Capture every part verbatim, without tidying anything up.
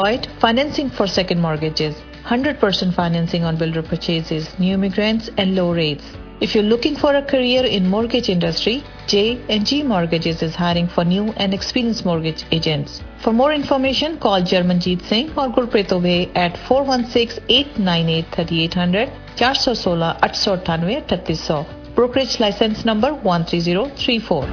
Avoid financing for second mortgages. one hundred percent financing on builder purchases, new immigrants and low rates. If you're looking for a career in mortgage industry, J and G Mortgages is hiring for new and experienced mortgage agents. For more information, call Jarmanjeet Singh or Gurpreet Obey at four one six, eight nine eight, three eight zero zero, four one six, eight eight nine eight, three eight zero zero. Brokerage license number one three zero three four.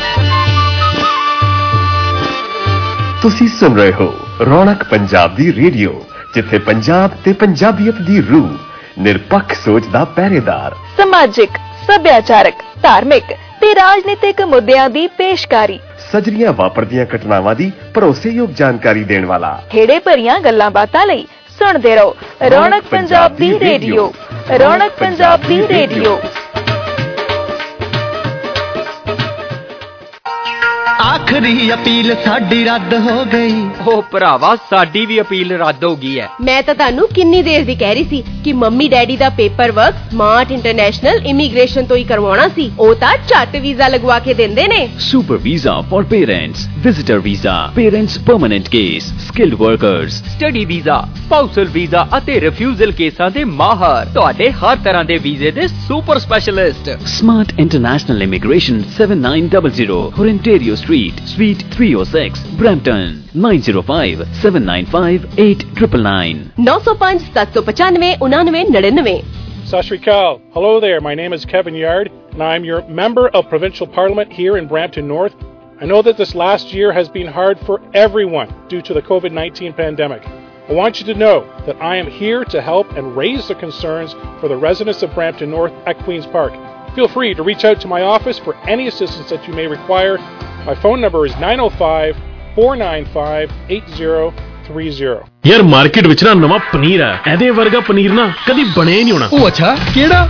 ਤੁਸੀਂ ਸੁਣ ਰਹੇ ਹੋ ਰੌਣਕ ਪੰਜਾਬ ਦੀ radio, ਜਿੱਥੇ ਪੰਜਾਬ ਤੇ ਪੰਜਾਬੀਅਤ ਦੀ ਰੂਹ ਨਿਰਪੱਖ ਸੋਚ ਦਾ ਪਹਿਰੇਦਾਰ, ਸਮਾਜਿਕ, ਸੱਭਿਆਚਾਰਕ, ਧਾਰਮਿਕ ਤੇ ਰਾਜਨੀਤਿਕ ਮੁੱਦਿਆਂ ਦੀ ਪੇਸ਼ਕਾਰੀ, ਸਜਰੀਆਂ ਵਾਪਰਦੀਆਂ ਘਟਨਾਵਾਂ ਦੀ ਭਰੋਸੇਯੋਗ ਜਾਣਕਾਰੀ ਦੇਣ ਵਾਲਾ, ਖੇੜੇ ਭਰੀਆਂ ਗੱਲਾਂ ਬਾਤਾਂ ਲਈ ਸੁਣਦੇ ਰਹੋ ਰੌਣਕ ਪੰਜਾਬ ਦੀ ਰੇਡੀਓ। ਰੌਣਕ ਪੰਜਾਬ ਦੀ ਰੇਡੀਓ। ਆਖਰੀ ਅਪੀਲ ਸਾਡੀ ਰੱਦ ਹੋ ਗਈ। ਉਹ ਭਰਾਵਾ ਸਾਡੀ ਵੀ ਅਪੀਲ ਰੱਦ ਹੋ ਗਈ ਹੈ। ਮੈਂ ਤਾਂ ਤੁਹਾਨੂੰ ਕਿੰਨੀ ਦੇਰ ਦੀ ਕਹਿ ਰਹੀ ਸੀ ਕਿ ਮੰਮੀ ਡੈਡੀ ਦਾ paper work Smart International Immigration ਤੋਂ ਹੀ ਕਰਵਾਉਣਾ ਸੀ। ਉਹ ਤਾਂ ਝੱਟ ਵੀਜ਼ਾ ਲਗਵਾ ਕੇ ਦਿੰਦੇ ਨੇ। Super visa for parents, visitor visa, parents permanent case, skilled workers, study visa, spousal visa ਅਤੇ ਰਿਫਿਊਜ਼ਲ ਕੇਸਾਂ ਦੇ ਮਾਹਰ, ਤੁਹਾਡੇ ਹਰ ਤਰ੍ਹਾਂ ਦੇ ਵੀਜ਼ੇ ਦੇ super specialist. Smart International Immigration seven nine zero zero Ontario Street, Suite three oh six, Brampton, nine zero five, seven nine five, eight nine nine nine. nine zero five, seven five five, nine nine nine nine. Sat Shri Akal. Hello there. My name is Kevin Yard, and I'm your member of Provincial Parliament here in Brampton North. I know that this last year has been hard for everyone due to the COVID nineteen pandemic. I want you to know that I am here to help and raise the concerns for the residents of Brampton North at Queen's Park. Feel free to reach out to my office for any assistance that you may require. My phone number is nine oh five, four nine five, eight zero three zero. ਯਾਰ market ਵਿੱਚ ਨਾ ਨਵਾਂ ਪਨੀਰ ਆ, ਇਹਦੇ ਵਰਗਾ ਪਨੀਰ ਨਾ ਕਦੀ ਬਣਿਆ ਹੀ ਨਹੀਂ ਹੋਣਾ। ਉਹ ਅੱਛਾ, ਕਿਹੜਾ?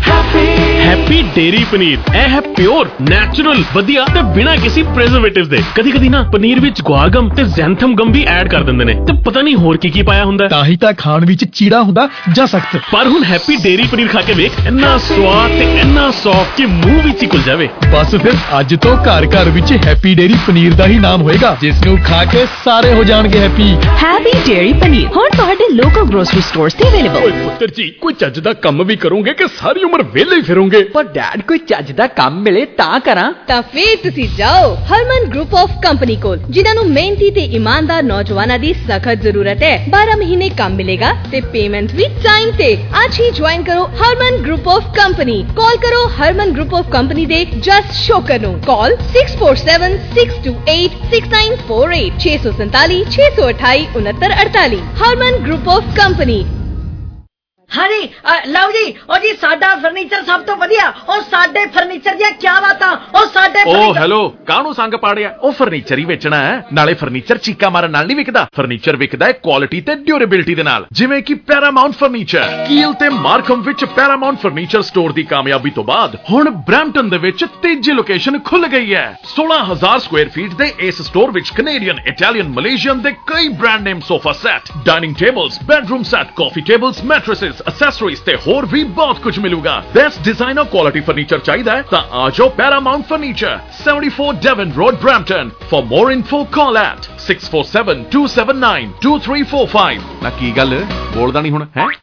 Happy Dairy paneer. ਇਹ ਹੈ ਪਿਓਰ, ਨੈਚੁਰਲ, ਵਧੀਆ ਤੇ ਬਿਨਾਂ ਕਿਸੇ ਪ੍ਰੀਜ਼ਰਵੇਟਿਵ ਦੇ। ਕਦੀ ਕਦੀ ਨਾ ਪਨੀਰ ਵਿੱਚ ਗੁਆਗਮ ਤੇ ਜ਼ੈਂਥਮ ਗਮ ਵੀ ਐਡ ਕਰ ਦਿੰਦੇ ਨੇ ਤੇ ਪਤਾ ਨਹੀਂ ਹੋਰ ਕੀ ਕੀ ਪਾਇਆ ਹੁੰਦਾ। ਤਾਂ ਹੀ ਤਾਂ ਖਾਣ ਵਿੱਚ ਚੀੜਾ ਹੁੰਦਾ ਜਾਂ ਸਖਤ। ਪਰ ਹੁਣ ਹੈਪੀ ਡੇਰੀ ਪਨੀਰ ਖਾ ਕੇ ਵੇਖ, ਇੰਨਾ ਸਵਾਦ ਤੇ ਇੰਨਾ ਸੌਫਟ ਕਿ ਮੂੰਹ ਵਿੱਚ ਹੀ ਘੁਲ ਜਾਵੇ। ਬਸ ਫਿਰ ਅੱਜ ਤੋਂ ਘਰ ਘਰ ਵਿੱਚ ਹੈਪੀ ਡੇਰੀ ਪਨੀਰ ਦਾ ਹੀ ਨਾਮ ਹੋਏਗਾ, ਜਿਸ ਨੂੰ ਖਾ ਕੇ ਸਾਰੇ ਹੋ ਜਾਣਗੇ ਹੈਪੀ। ਹੈਪੀ ਡੇਰੀ ਪਨੀਰ ਹੁਣ ਤੁਹਾਡੇ ਲੋਕਲ ਗਰੋਸਰੀ ਸਟੋਰਸ ਤੇ ਅਵੇਲੇਬਲ। ਓਏ ਪੁੱਤਰ ਜੀ, ਕੋਈ ਚੱਜ ਦਾ ਕੰਮ ਵੀ ਕਰੋਗੇ ਕਿ ਸਾਰੀ ਉਮਰ ਵਿਹਲੇ ਹੀ ਫਿਰੋਗੇ? ਪਰ ਡੈਡ, ਕੋਈ ਚੱਜ ਦਾ ਕੰਮ ਮਿਲੇ ਤਾਂ ਕਰਾਂ। ਤਾਂ ਫਿਰ ਤੁਸੀਂ ਜਾਓ ਹਰਮਨ ਗਰੁੱਪ ਆਫ ਕੰਪਨੀ ਕੋਲ, ਜਿਨ੍ਹਾਂ ਨੂੰ ਮਿਹਨਤੀ ਤੇ ਇਮਾਨਦਾਰ ਨੌਜਵਾਨਾਂ ਦੀ ਸਖਤ ਜ਼ਰੂਰਤ ਹੈ। ਬਾਰਾਂ ਮਹੀਨੇ ਕੰਮ ਮਿਲੇਗਾ ਤੇ ਪੇਮੈਂਟ ਵੀ ਟਾਈਮ ਤੇ। ਅੱਜ ਹੀ ਜੁਆਇਨ ਕਰੋ Harman group of company. Call ਕਰੋ ਹਰਮਨ ਗਰੁੱਪ ਆਫ ਕੰਪਨੀ ਦੇ ਜਸ ਸ਼ੋਕਰ ਨੂੰ। ਕਾਲ six four seven, six two eight, six nine four eight, ਛੇ ਸੌ ਸੰਤਾਲੀ, ਛੇ ਸੌ ਅਠਾਈ, ਉਨੱਤਰ ਅੜਤਾਲੀ। Harman group of company. ਹਾਂਜੀ ਲਓ ਜੀ, ਉਹ ਜੀ ਸਾਡਾ ਫਰਨੀਚਰ ਸਭ ਤੋਂ ਵਧੀਆ। ਉਹ ਸਾਡੇ ਫਰਨੀਚਰ ਦੀਆਂ ਕੀ ਬਾਤਾਂ। ਉਹ ਸਾਡੇ ਓ ਹੈਲੋ, ਕਾਹਨੂੰ ਸੰਗ ਪਾੜਿਆ? ਉਹ ਫਰਨੀਚਰ ਹੀ ਵੇਚਣਾ ਹੈ। ਨਾਲੇ ਫਰਨੀਚਰ ਚੀਕਾ ਮਾਰਨ ਨਾਲ ਨਹੀਂ ਵਿਕਦਾ, ਫਰਨੀਚਰ ਵਿਕਦਾ ਹੈ ਕੁਆਲਿਟੀ ਤੇ ਡਿਊਰੇਬਿਲਿਟੀ ਦੇ ਨਾਲ। ਜਿਵੇਂ ਕਿ ਪੈਰਾਮਾਉਂਟ ਫਰਨੀਚਰ। ਕੀਲ ਤੇ ਮਾਰਕਮ ਵਿੱਚ ਪੈਰਾਮਾਉਂਟ ਫਰਨੀਚਰ ਸਟੋਰ ਦੀ ਕਾਮਯਾਬੀ ਤੋਂ ਬਾਅਦ ਹੁਣ ਬ੍ਰੈਂਪਟਨ ਦੇ ਵਿੱਚ ਤੀਜੀ ਲੋਕੇਸ਼ਨ ਖੁੱਲ ਗਈ ਹੈ। ਸੋਲਾਂ ਹਜ਼ਾਰ ਸਕੁਆਇਰ ਫੀਟ ਦੇ ਇਸ ਸਟੋਰ ਵਿੱਚ ਕੈਨੇਡੀਅਨ, ਇਟਾਲੀਅਨ, ਮਲੇਸ਼ੀਅਨ ਦੇ ਕਈ brand name sofa set, dining tables, bedroom set, coffee tables, mattresses, accessories ਤੇ ਹੋਰ ਵੀ ਬਹੁਤ ਕੁਝ ਮਿਲੂਗਾ। ਬੈਸਟ ਡਿਜ਼ਾਈਨਰ ਕੁਆਲਿਟੀ ਫਰਨੀਚਰ ਚਾਹੀਦਾ ਹੈ ਤਾਂ ਆ ਜਾਓ Paramount furniture, seventy-four Devon Road, Brampton. For more info call at six four seven, two seven nine, two three four five. ਨਾ ਕੀ ਗੱਲ ਬੋਲਦਾ ਨਹੀਂ ਹੁਣ ਹੈ?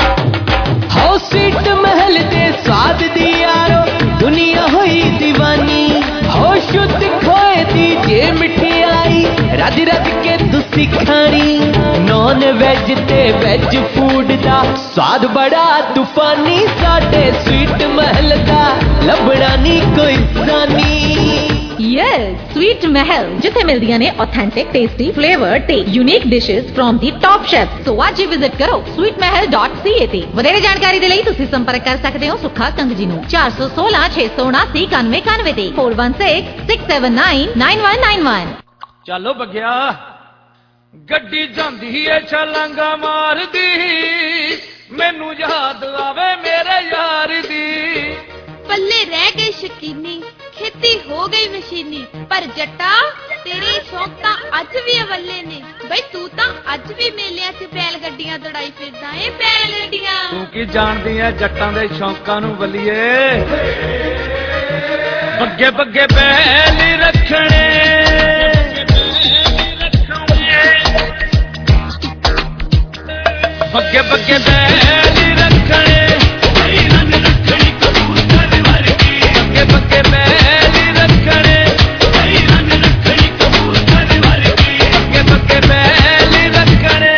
ਹੋ ਸੀਟ ਮਹਿਲ ਦੇ ਸਵਾਦ ਦੀ ਯਾਰੋ ਦੁਨੀਆ ਹੋਈ دیਵਾਨੀ। ਹੋ ਸ਼ੁੱਧ ਖੋਏ ਦੀ ਜੇ ਮਠਿਆਈ ਰੱਜ ਰੱਜ ਕੇ ਤੁਸੀਂ ਖਾਣੀ। ਨੌਨ ਵੈਜ ਤੇ ਵੈਜ ਫੂਡ ਦਾ ਸਵਾਦ ਬੜਾ ਤੂਫਾਨੀ। ਸਾਡੇ ਸਵੀਟ ਮਹਿਲ ਦਾ ਲੱਭਣਾ ਨਹੀਂ ਕੋਈ ਸਾਨੀ। ਯੈਸ, ਸਵੀਟ ਮਹਿਲ, ਜਿੱਥੇ ਮਿਲਦੀਆਂ ਨੇ authentic, tasty, flavored ਤੇ unique dishes from the top chefs। So ਅੱਜ ਹੀ ਵਿਜ਼ਿਟ ਕਰੋ sweet mahal dot c a ਤੇ। ਵਧੇਰੇ ਜਾਣਕਾਰੀ ਦੇ ਲਈ ਤੁਸੀਂ ਸੰਪਰਕ ਕਰ ਸਕਦੇ ਹੋ ਸੁੱਖਾ ਕੰਗ ਜੀ ਨੂੰ ਚਾਰ ਸੌ ਸੋਲਾਂ, ਛੇ ਸੌ ਉਨਾਸੀ, ਇਕਾਨਵੇਂ ਇਕਾਨਵੇਂ ਤੇ four one six, six seven nine, nine one nine one। ਚੱਲੋ ਬੱਗਿਆ, ਗੱਡੀ ਜਾਂਦੀ ਏ ਛਲਾਂਗਾ ਮਾਰਦੀ, ਮੈਨੂੰ ਯਾਦ ਆਵੇ ਮੇਰੇ ਯਾਰ ਦੀ। ਪੱਲੇ ਰਹਿ ਗਈ ਸ਼ਕੀਨੀ, ਖੇਤੀ ਹੋ ਗਈ ਮਸ਼ੀਨੀ, ਪਰ ਜੱਟਾ ਤੇਰੇ ਸ਼ੌਕ ਤਾਂ ਅੱਜ ਵੀ ਅਵੱਲੇ ਨੇ। ਬਈ ਤੂੰ ਤਾਂ ਅੱਜ ਵੀ ਮੇਲਿਆਂ 'ਚ ਬੈਲ ਗੱਡੀਆਂ ਦੌੜਾਈ ਫਿਰਦਾ ਏ, ਬੈਲ ਗੱਡੀਆਂ। ਤੂੰ ਕੀ ਜਾਣਦੀ ਐ ਜੱਟਾਂ ਦੇ ਸ਼ੌਕਾਂ ਨੂੰ ਬੱਲੀਏ। ਬੱਗੇ ਬੱਗੇ ਬੈਲ ਰੱਖਣੇ, ਬੱਗੇ ਬੱਗੇ ਬੈਲੀ ਰੱਖਣੇ ਰੰਨ ਰੱਖਣੀ ਕਬੂਤਰ ਵਰਗੀ ਬੱਗੇ ਬੱਗੇ ਬੈਲੀ ਰੱਖਣੇ ਰੰਨ ਰੱਖਣੀ ਕਬੂਤਰ ਵਰਗੀ ਬੱਗੇ ਬੱਗੇ ਬੈਲੀ ਰੱਖਣੇ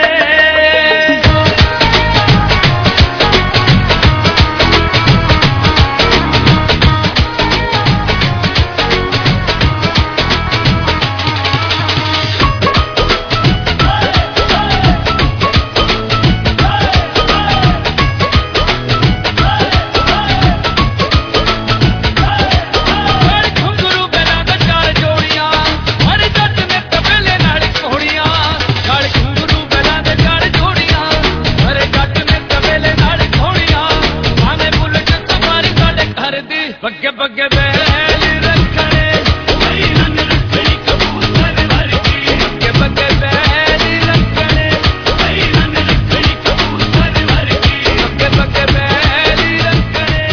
ਬੱਗੇ ਬੱਗੇ ਬੈਲੀ ਰੱਖਣੇ ਰੰਨ ਰੱਖਣੀ ਕਬੂਤਰ ਵਰਗੀ ਬੱਗੇ ਬੱਗੇ ਬੈਲੀ ਰੱਖਣੇ ਰੰਨ ਰੱਖਣੀ ਕਬੂਤਰ ਵਰਗੀ ਬੱਗੇ ਬੱਗੇ ਬੈਲੀ ਰੱਖਣੇ।